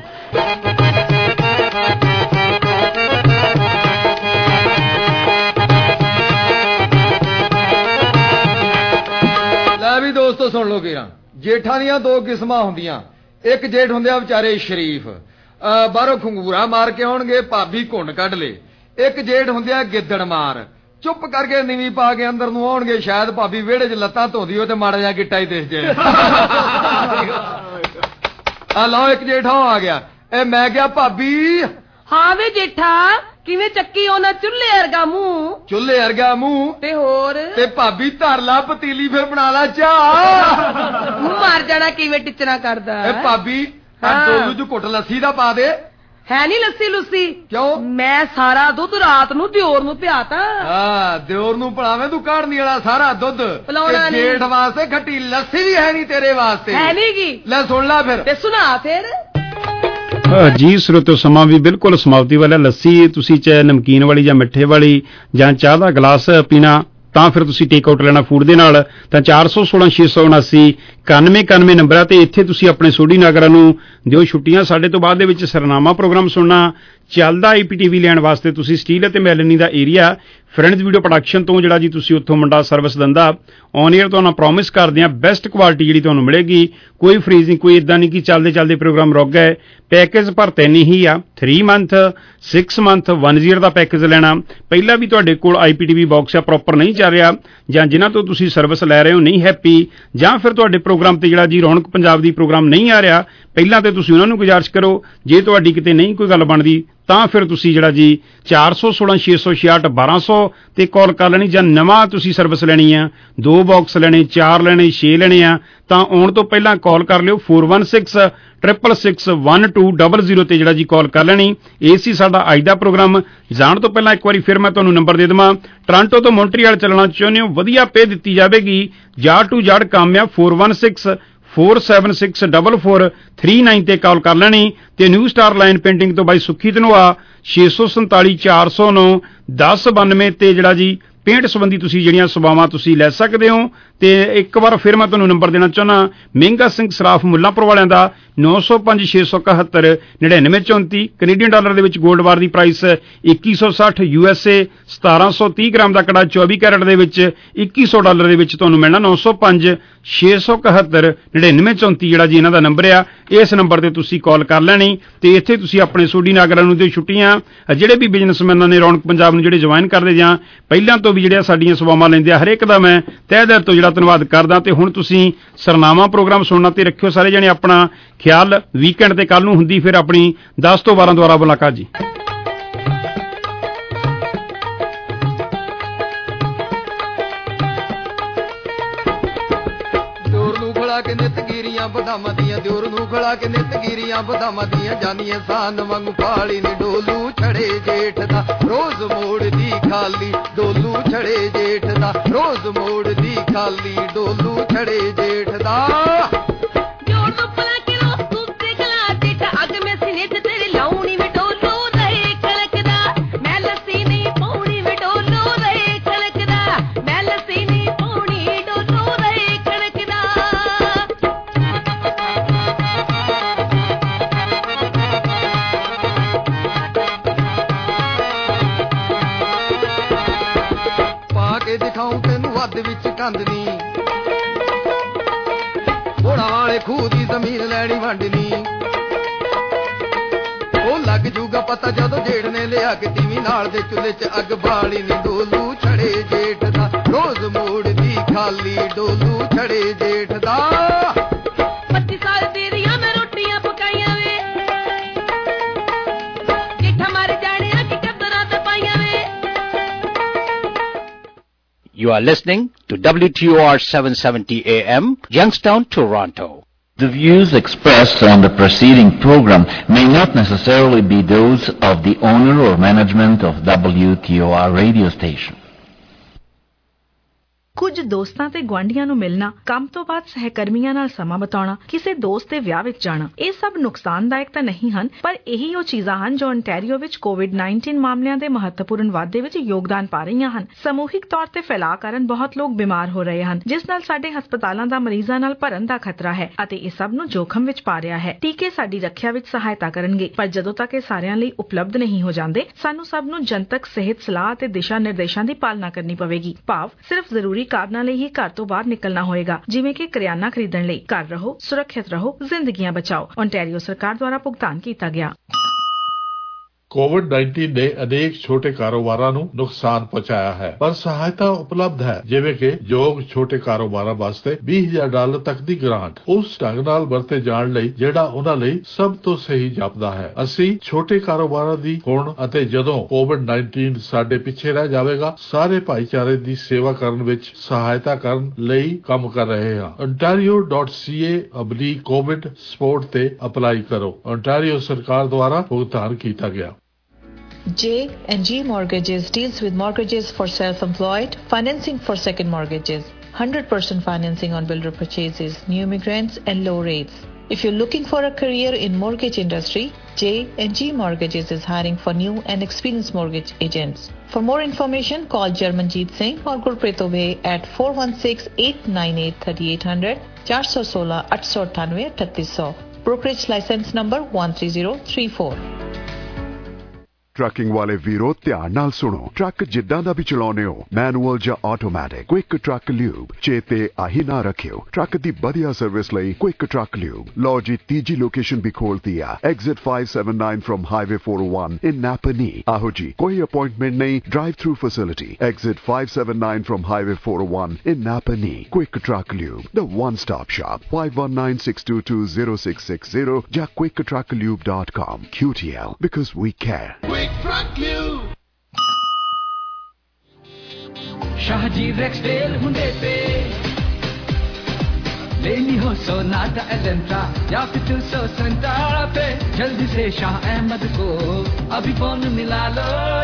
ਲੈ ਵੀ ਦੋਸਤੋ ਸੁਣ ਲਓ ਕਿਰਾਂ, ਜੇਠਾਂ ਦੀਆਂ ਦੋ ਕਿਸਮਾਂ ਹੁੰਦੀਆਂ। ਇੱਕ ਜੇਠ ਹੁੰਦੇ ਆ ਵਿਚਾਰੇ ਸ਼ਰੀਫ, ਬਾਹਰੋਂ ਖੰਗੂਰਾ ਮਾਰ ਕੇ ਆਉਣਗੇ, ਭਾਬੀ ਘੁੰਡ ਕੱਢ ਲੇ। ਇੱਕ ਜੇਠ ਹੁੰਦੇ ਆ ਗਿੱਦੜ ਮਾਰ, ਚੁੱਪ ਕਰਕੇ ਨੀਵੀਂ ਪਾ ਕੇ ਅੰਦਰ ਨੂੰ ਆਉਣਗੇ, ਸ਼ਾਇਦ ਭਾਬੀ ਵਿਹੜੇ 'ਚ ਲੱਤਾਂ ਧੋਂਦੀ ਹੋ ਤੇ ਮਾੜਾ ਜਿਹਾ ਗਿੱਟਾ ਹੀ ਦਿਸ ਜਾਏ। ਆ ਲਓ ਇੱਕ ਜੇਠਾ ਆ ਗਿਆ। ਇਹ ਮੈਂ ਕਿਹਾ ਭਾਬੀ। ਹਾਂ ਵੇ ਜੇਠਾ, ਕਿਵੇਂ ਚੱਕੀ ਉਹਨਾਂ ਚੁੱਲ੍ਹੇ ਵਰਗਾ ਮੂੰਹ। ਚੁੱਲ੍ਹੇ ਵਰਗਾ ਮੂੰਹ ਤੇ ਹੋਰ? ਤੇ ਭਾਬੀ ਧਰ ਲਾ ਪਤੀਲੀ, ਫਿਰ ਬਣਾ ਲਾ ਚਾਹ। ਮਾਰ ਜਾਣਾ ਕਿਵੇਂ ਟਿਚਣਾ ਕਰਦਾ। ਇਹ ਭਾਬੀ ਦੋ ਜੂ ਘੁੱਟ ਲੱਸੀ ਦਾ ਪਾ ਦੇ। ਹੈ ਨੀ ਲੱਸੀ ਲੁੱਸੀ? ਕਿਉਂ? ਮੈਂ ਸਾਰਾ ਦੁੱਧ ਰਾਤ ਨੂੰ ਦਿਓਰ ਨੂੰ ਪਿਆਤਾ। ਹਾਂ ਦਿਓਰ ਨੂੰ ਪਿਲਾਵੇਂ ਤੂੰ ਕਾੜਨੀ ਵਾਲਾ ਸਾਰਾ ਦੁੱਧ। ਪਿਲਾਉਣਾ ਨੀ। ਜੇਠ ਵਾਸਤੇ ਖੱਟੀ ਲੱਸੀ ਵੀ ਹੈ ਨਹੀਂ ਤੇਰੇ ਵਾਸਤੇ। ਹੈ ਨੀ ਗੀ। ਲੈ ਸੁਣ ਲਾ ਫਿਰ। ਤੇ ਸੁਣਾ ਫਿਰ। ਜੀ ਸਰੋਤਿਓ, ਸਮਾਂ ਵੀ ਬਿਲਕੁਲ ਸਮਾਪਤੀ ਵਾਲਾ। ਲੱਸੀ ਤੁਸੀਂ ਚਾਹੇ ਨਮਕੀਨ ਵਾਲੀ ਜਾਂ ਮਿੱਠੇ ਵਾਲੀ ਜਾਂ ਚਾਹ ਦਾ ਗਲਾਸ ਪੀਣਾ, ਤਾਂ ਫਿਰ ਤੁਸੀਂ ਟੇਕ ਆਊਟ ਲੈਣਾ ਫੂਡ ਦੇ ਨਾਲ, ਤਾਂ ਚਾਰ ਸੌ ਸੋਲਾਂ ਛੇ ਸੌ ਉਨਾਸੀ ਇਕਾਨਵੇਂ ਇਕਾਨਵੇਂ ਨੰਬਰ ਆ। ਤੇ ਇੱਥੇ ਤੁਸੀਂ ਆਪਣੇ ਸੋਢੀ ਨਾਗਰਾਂ ਨੂੰ ਦਿਓ ਛੁੱਟੀਆਂ। ਸਾਡੇ ਤੋਂ ਬਾਅਦ ਦੇ ਵਿੱਚ ਸਰਨਾਮਾ ਪ੍ਰੋਗਰਾਮ ਸੁਣਨਾ ਚੱਲਦਾ। ਆਈ ਪੀ ਟੀ ਵੀ ਲੈਣ ਵਾਸਤੇ ਤੁਸੀਂ ਸਟੀਲ ਅਤੇ ਮੈਲਨੀ ਦਾ ਏਰੀਆ ਫਰੈਂਡਸ ਵੀਡੀਓ ਪ੍ਰੋਡਕਸ਼ਨ ਤੋਂ ਜਿਹੜਾ ਜੀ ਤੁਸੀਂ ਉੱਥੋਂ ਮੁੰਡਾ ਸਰਵਿਸ ਦਿੰਦਾ ਔਨ ਏਅਰ ਤੁਹਾਨੂੰ ਪ੍ਰੋਮਿਸ ਕਰਦੇ ਹਾਂ ਬੈਸਟ ਕੁਆਲਿਟੀ ਜਿਹੜੀ ਤੁਹਾਨੂੰ ਮਿਲੇਗੀ। ਕੋਈ ਫਰੀਜ਼ਿੰਗ, ਕੋਈ ਇਦਾਂ ਨਹੀਂ ਕਿ ਚੱਲਦੇ ਚੱਲਦੇ ਪ੍ਰੋਗਰਾਮ ਰੁਕ ਗਏ। ਪੈਕੇਜ ਪਰ ਤਿੰਨ ਹੀ ਆ, three month, six month, one year ਦਾ ਪੈਕੇਜ ਲੈਣਾ। ਪਹਿਲਾਂ ਵੀ ਤੁਹਾਡੇ ਕੋਲ I P T V box ਆ ਪ੍ਰੋਪਰ ਨਹੀਂ ਚੱਲ ਰਿਹਾ, ਜਾਂ ਜਿਨ੍ਹਾਂ ਤੋਂ ਤੁਸੀਂ ਸਰਵਿਸ ਲੈ ਰਹੇ ਹੋ ਨਹੀਂ ਹੈਪੀ, ਜਾਂ ਫਿਰ ਤੁਹਾਡੇ ਪ੍ਰੋਗਰਾਮ ਤੇ ਜਿਹੜਾ ਜੀ ਰੌਣਕ ਪੰਜਾਬ ਦੀ ਪ੍ਰੋਗਰਾਮ ਨਹੀਂ ਆ ਰਿਹਾ, ਪਹਿਲਾਂ ਤੇ ਤੁਸੀਂ ਉਹਨਾਂ ਨੂੰ ਗੁਜ਼ਾਰਿਸ਼ ਕਰੋ। ਜੇ ਤੁਹਾਡੀ ਕਿਤੇ ਨਹੀਂ ਕੋਈ ਗੱਲ ਬਣਦੀ ਤਾਂ ਫਿਰ ਤੁਸੀਂ ਜਿਹੜਾ ਜੀ ਚਾਰ ਸੌ ਸੋਲਾਂ ਛੇ ਸੌ ਛਿਆਹਠ ਬਾਰਾਂ ਸੌ ਤੇ ਕਾਲ ਕਰ ਲੈਣੀ। ਜਾਂ ਨਵਾਂ ਤੁਸੀਂ ਸਰਵਿਸ ਲੈਣੀ ਆ, ਦੋ ਬਾਕਸ ਲੈਣੇ, ਚਾਰ ਲੈਣੇ, ਛੇ ਲੈਣੇ ਆ, ਤਾਂ ਆਉਣ ਤੋਂ ਪਹਿਲਾਂ ਕਾਲ ਕਰ ਲਿਓ four one six triple six one two zero zero ਤੇ ਜਿਹੜਾ ਜੀ ਕਾਲ ਕਰ ਲੈਣੀ। ਇਹ ਸੀ ਸਾਡਾ ਅੱਜ ਦਾ ਪ੍ਰੋਗਰਾਮ। ਜਾਣ ਤੋਂ ਪਹਿਲਾਂ ਇੱਕ ਵਾਰੀ ਫਿਰ ਮੈਂ ਤੁਹਾਨੂੰ ਨੰਬਰ ਦੇ ਦੇਵਾਂ। ਟੋਰਾਂਟੋ ਤੋਂ ਮੌਂਟਰੀਅਲ ਚੱਲਣਾ ਚਾਹੁੰਦੇ ਹੋ, ਵਧੀਆ ਪੇ ਦਿੱਤੀ ਜਾਵੇਗੀ, ਜਾੜ ਟੂ ਜਾੜ ਕੰਮ ਆ। four one six four seven six double four three nine ते कॉल कर लैनी ते न्यू स्टार लाइन पेंटिंग तो बाई सुखी धनोआ छे सौ संताली चार सौ नौ दस बानवे ते जिहड़ा जी पेंट संबंधी तुसीं ਜਿਹੜੀਆਂ ਸੇਵਾਵਾਂ ਤੁਸੀਂ ਲੈ ਸਕਦੇ ਹੋ ਤੇ ਇੱਕ ਵਾਰ ਫਿਰ ਮੈਂ ਤੁਹਾਨੂੰ ਨੰਬਰ ਦੇਣਾ ਚਾਹੁੰਦਾ ਮਹਿੰਗਾ ਸਿੰਘ ਸਰਾਫ ਮੁੱਲਾਂਪੁਰ ਵਾਲਿਆਂ ਦਾ ਨੌ ਸੌ ਪੰਜ ਛੇ ਸੌ ਇਕਹੱਤਰ ਨੜਿਨਵੇਂ ਚੌਂਤੀ ਕੈਨੇਡੀਅਨ ਡਾਲਰ ਦੇ ਵਿੱਚ 골ਡ ਬਾਰ ਦੀ ਪ੍ਰਾਈਸ ਇੱਕੀ ਸੌ ਸੱਠ ਯੂ ਐਸ ਏ ਸਤਾਰਾਂ ਸੌ ਤੀਹ ਗ੍ਰਾਮ ਦਾ ਕੜਾ ਚੌਵੀ ਕੈਰਟ ਦੇ ਵਿੱਚ ਇੱਕੀ ਸੌ ਡਾਲਰ ਦੇ ਵਿੱਚ ਤੁਹਾਨੂੰ ਮਿਲਣਾ ਨੌ ਸੌ ਪੰਜ ਛੇ ਸੌ ਇਕਹੱਤਰ ਨੜਿਨਵੇਂ ਚੌਂਤੀ ਜਿਹੜਾ ਜੀ ਇਹਨਾਂ ਦਾ ਨੰਬਰ ਆ ਇਸ ਨੰਬਰ ਤੇ ਤੁਸੀਂ ਕਾਲ ਕਰ ਲੈਣੀ ਤੇ ਇੱਥੇ ਤੁਸੀਂ ਆਪਣੇ ਸੋਢੀ ਨਾਗਰਾ ਨੂੰ ਦੇ ਛੁੱਟੀਆਂ ਜਿਹੜੇ ਵੀ ਬਿਜ਼ਨਸਮੈਨਾਂ ਨੇ ਰੌਣਕ ਪੰਜਾਬ ਨੂੰ ਜਿਹੜੇ ਜੁਆਇਨ ਕਰਦੇ ਜਾਂ ਪਹਿਲਾਂ ਤੋਂ ਵੀ ਜਿਹੜੀਆਂ ਸਾਡੀਆਂ ਸੇਵਾਵਾਂ ਲੈਂਦੇ ਆ ਹਰੇਕ ਦਾ ਮੈਂ ਤਹਿ ਦਿਲ ਤੋਂ ਜਿਹੜਾ ਧੰਨਵਾਦ ਕਰਦਾ ਤੇ ਹੁਣ ਤੁਸੀਂ ਸਰਨਾਮਾ ਪ੍ਰੋਗਰਾਮ ਸੁਣਨਾ ਤੇ ਰੱਖਿਓ ਸਾਰੇ ਜਣੇ ਆਪਣਾ ਖਿਆਲ ਵੀਕਐਂਡ ਤੇ ਕੱਲ ਨੂੰ ਹੁੰਦੀ ਫਿਰ ਆਪਣੀ ਦਸ ਤੋਂ ਬਾਰਾਂ ਦੁਆਰਾ ਮੁਲਾਕਾਤ ਜੀ ਕੇ ਨਿਤ ਗੀਰੀਆਂ ਬਦਾਮਾਂ ਦੀਆਂ ਦਿਓਰ ਨੂੰ ਖੜਾ ਕੇ ਨਿਤ ਗੀਰੀਆਂ ਬਦਾਮਾਂ ਦੀਆਂ ਜਾਨੀਆਂ ਸਾਨ ਵਾਂਗੂ ਪਾਲੀ ਨੀ ਡੋਲੂ ਛੜੇ ਜੇਠ ਦਾ ਰੋਜ਼ ਮੋੜਦੀ ਖਾਲੀ ਡੋਲੂ ਛੜੇ ਜੇਠ ਦਾ ਰੋਜ਼ ਮੋੜਦੀ ਖਾਲੀ ਡੋਲੂ ਛੜੇ ਜੇਠ ਦਾ ਜੋੜ ਤੋਂ ਪਲਾ ਕੇ ਰੋਜ਼ ਤੂੰ ਤੇ ਖਲਾ ਜੇਠ ਅੱਗ ਮੈਂ ਸੀਨੇ ਤੇ ਤੇਰੇ ਲਾਉਣੀ ਵੀ ਡੋਲੂ ਰਹੇ ਖਲਕਦਾ ਮੈਂ ਲੱਸੀ ਨਹੀਂ ਪਾਉਣੀ ਵੀ ਡੋਲੂ ਰਹੇ ਖਲਕਦਾ ਮੈਂ ਲੱਸੀ ਨਹੀਂ ਪਾਉਣੀ ਡੋਲੂ ਰਹੇ ਖਲਕਦਾ ਦਿਖਾਉਂ ਤੈਨੂੰ ਵੱਧ ਵਿੱਚ ਕੰਦਨੀ ਘੋੜਾ ਵਾਲੇ ਖੂਹ ਦੀ ਜ਼ਮੀਨ ਲੈਣੀ ਵੰਡਨੀ ਉਹ ਲੱਗ ਜੂਗਾ ਪਤਾ ਜਦੋਂ ਜੇਠ ਨੇ ਲਿਆ ਕੇ ਤੀਵੀਂ ਨਾਲ ਦੇ ਚੁੱਲ੍ਹੇ 'ਚ ਅੱਗ ਬਾਲੀ ਨੀ ਡੋਲੂ ਛੜੇ ਜੇਠ ਦਾ ਰੋਜ਼ ਮੋੜਦੀ ਖਾਲੀ ਡੋਲੂ ਛੜੇ ਜੇਠ ਦਾ ਪੱਚੀ ਸਾਲ ਦੀ ਰੀਆਂ ਮੈਂ ਰੋਟੀਆਂ ਪਕਾਈਆਂ ਵੇ ਜੇਠਾ ਮਰ ਜਾਣਿਆ ਕਿ ਕਦਰਾਂ ਤੇ ਪਾਈਆਂ ਵੇ You are listening to W T O R seven seventy A M, Youngstown, Toronto. The views expressed on the preceding program may not necessarily be those of the owner or management of W T O R radio station. ਕੁਝ ਦੋਸਤਾਂ ਤੇ ਗੁਆਂਢੀਆਂ ਨੂੰ ਮਿਲਣਾ, ਕੰਮ ਤੋਂ ਬਾਅਦ ਸਹਿਕਰਮੀਆਂ ਨਾਲ ਸਮਾਂ ਬਿਤਾਉਣਾ, ਕਿਸੇ ਦੋਸਤ ਦੇ ਵਿਆਹ ਵਿੱਚ ਜਾਣਾ, ਇਹ ਸਭ ਨੁਕਸਾਨਦਾਇਕ ਤਾਂ ਨਹੀਂ ਹਨ, ਪਰ ਇਹੀ ਉਹ ਚੀਜ਼ਾਂ ਹਨ ਜੋ ontario ਵਿੱਚ ਕੋਵਿਡ ਉੱਨੀ ਮਾਮਲਿਆਂ ਦੇ ਮਹੱਤਵਪੂਰਨ ਵਾਧੇ ਵਿੱਚ ਯੋਗਦਾਨ ਪਾ ਰਹੀਆਂ ਹਨ। ਸਮੂਹਿਕ ਤੌਰ ਤੇ ਫੈਲਾਅ ਕਾਰਨ ਬਹੁਤ ਲੋਕ ਬਿਮਾਰ ਹੋ ਰਹੇ ਹਨ, ਜਿਸ ਨਾਲ ਸਾਡੇ ਹਸਪਤਾਲਾਂ ਦਾ ਮਰੀਜ਼ਾਂ ਨਾਲ ਭਰਨ ਦਾ ਖਤਰਾ ਹੈ ਅਤੇ ਇਹ ਸਭ ਨੂੰ ਜੋਖਮ ਵਿੱਚ ਪਾ ਰਿਹਾ ਹੈ। ਟੀਕੇ ਸਾਡੀ ਰੱਖਿਆ ਵਿੱਚ ਸਹਾਇਤਾ ਕਰਨਗੇ, ਪਰ ਜਦੋਂ ਤੱਕ ਇਹ ਸਾਰਿਆਂ ਲਈ ਉਪਲਬਧ ਨਹੀਂ ਹੋ ਜਾਂਦੇ, ਸਾਨੂੰ ਸਭ ਨੂੰ ਜਨਤਕ ਸਿਹਤ ਸਲਾਹ ਅਤੇ ਦਿਸ਼ਾ ਨਿਰਦੇਸ਼ਾਂ ਦੀ ਪਾਲਣਾ ਕਰਨੀ ਪਵੇਗੀ। ਭਾਵ ਸਿਰਫ ਜ਼ਰੂਰੀ ਕਾਰਨਾਂ ਲਈ ਹੀ ਘਰ ਤੋਂ ਬਾਹਰ ਨਿਕਲਣਾ ਹੋਏਗਾ, ਜਿਵੇਂ ਕਿ ਕਰਿਆਨਾ ਖਰੀਦਣ ਲਈ। ਘਰ ਰਹੋ, ਸੁਰੱਖਿਅਤ ਰਹੋ, ਜ਼ਿੰਦਗੀਆਂ ਬਚਾਓ। ontario ਸਰਕਾਰ ਦੁਆਰਾ ਭੁਗਤਾਨ ਕੀਤਾ ਗਿਆ। ਕੋਵਿਡ ਉੱਨੀ ਨੇ ਅਨੇਕ ਛੋਟੇ ਕਾਰੋਬਾਰਾਂ ਨੂੰ ਨੁਕਸਾਨ ਪਹੁੰਚਾਇਆ ਹੈ, ਪਰ ਸਹਾਇਤਾ ਉਪਲਬਧ ਹੈ, ਜਿਵੇਂ ਕਿ ਯੋਗ ਛੋਟੇ ਕਾਰੋਬਾਰਾਂ ਵਾਸਤੇ ਵੀਹ ਹਜ਼ਾਰ ਡਾਲਰ ਤੱਕ ਦੀ ਗ੍ਰਾਂਟ ਉਸ ਢੰਗ ਨਾਲ ਵਰਤੇ ਜਾਣ ਲਈ ਜਿਹੜਾ ਉਹਨਾਂ ਲਈ ਸਭ ਤੋਂ ਸਹੀ ਜਾਪਦਾ ਹੈ। ਅਸੀਂ ਛੋਟੇ ਕਾਰੋਬਾਰਾਂ ਦੀ ਹੁਣ ਅਤੇ ਜਦੋਂ ਕੋਵਿਡ ਉੱਨੀ ਸਾਡੇ ਪਿੱਛੇ ਰਹਿ ਜਾਵੇਗਾ ਸਾਰੇ ਭਾਈਚਾਰੇ ਦੀ ਸੇਵਾ ਕਰਨ ਵਿੱਚ ਸਹਾਇਤਾ ਕਰਨ ਲਈ ਕੰਮ ਕਰ ਰਹੇ ਹਾਂ। ontario dot c a oblique covid support ਤੇ ਅਪਲਾਈ ਕਰੋ। ontario ਸਰਕਾਰ ਦੁਆਰਾ ਭੁਗਤਾਨ ਕੀਤਾ ਗਿਆ। J and G Mortgages deals with mortgages for self-employed, financing for second mortgages, one hundred percent financing on builder purchases, new immigrants and low rates. If you're looking for a career in mortgage industry, J and G Mortgages is hiring for new and experienced mortgage agents. For more information, call Jarmanjeet Singh or Gurpreet Obey at four one six, eight nine eight, three eight zero zero, four one six, eight nine eight, three eight zero zero. Brokerage license number one three zero three four. Trucking ਵਾਲੇ ਵੀਰੋ ਧਿਆਨ ਨਾਲ ਸੁਣੋ। Truck ਜਿੱਦਾਂ ਦਾ ਵੀ ਚਲਾਉਨੇ ਹੋ, manual ਜਾਂ automatic, quick truck lube ਚੇਤੇ ਆਹੀ ਨਾ ਰੱਖਿਓ। ਟਰੱਕ ਦੀ ਵਧੀਆ ਸਰਵਿਸ ਲਈ ਕੁਇਕ ਟਰੱਕ ਲਿਊਬ। ਲਓ ਜੀ ਤੀਜੀ ਲੋਕੇਸ਼ਨ ਵੀ ਖੋਲਤੀ ਆ, exit five seventy-nine from Highway four oh one in Napanee। ਆਹੋ ਜੀ ਕੋਈ ਅਪਾਇੰਟਮੈਂਟ ਨਹੀਂ, drive through facility. Exit five seventy-nine from Highway four oh one in Napanee। Quick truck lube, the one stop shop। five one nine, six two two, zero six six zero ਜਾਂ quick truck lube dot com। Q T L, because we care। Shahji Rexdale Hyundai पे लेनी हो Sonata Elantra या फिर to सौ संतारा पे जल्दी से शाह अहमद को अभी फोन मिला लो।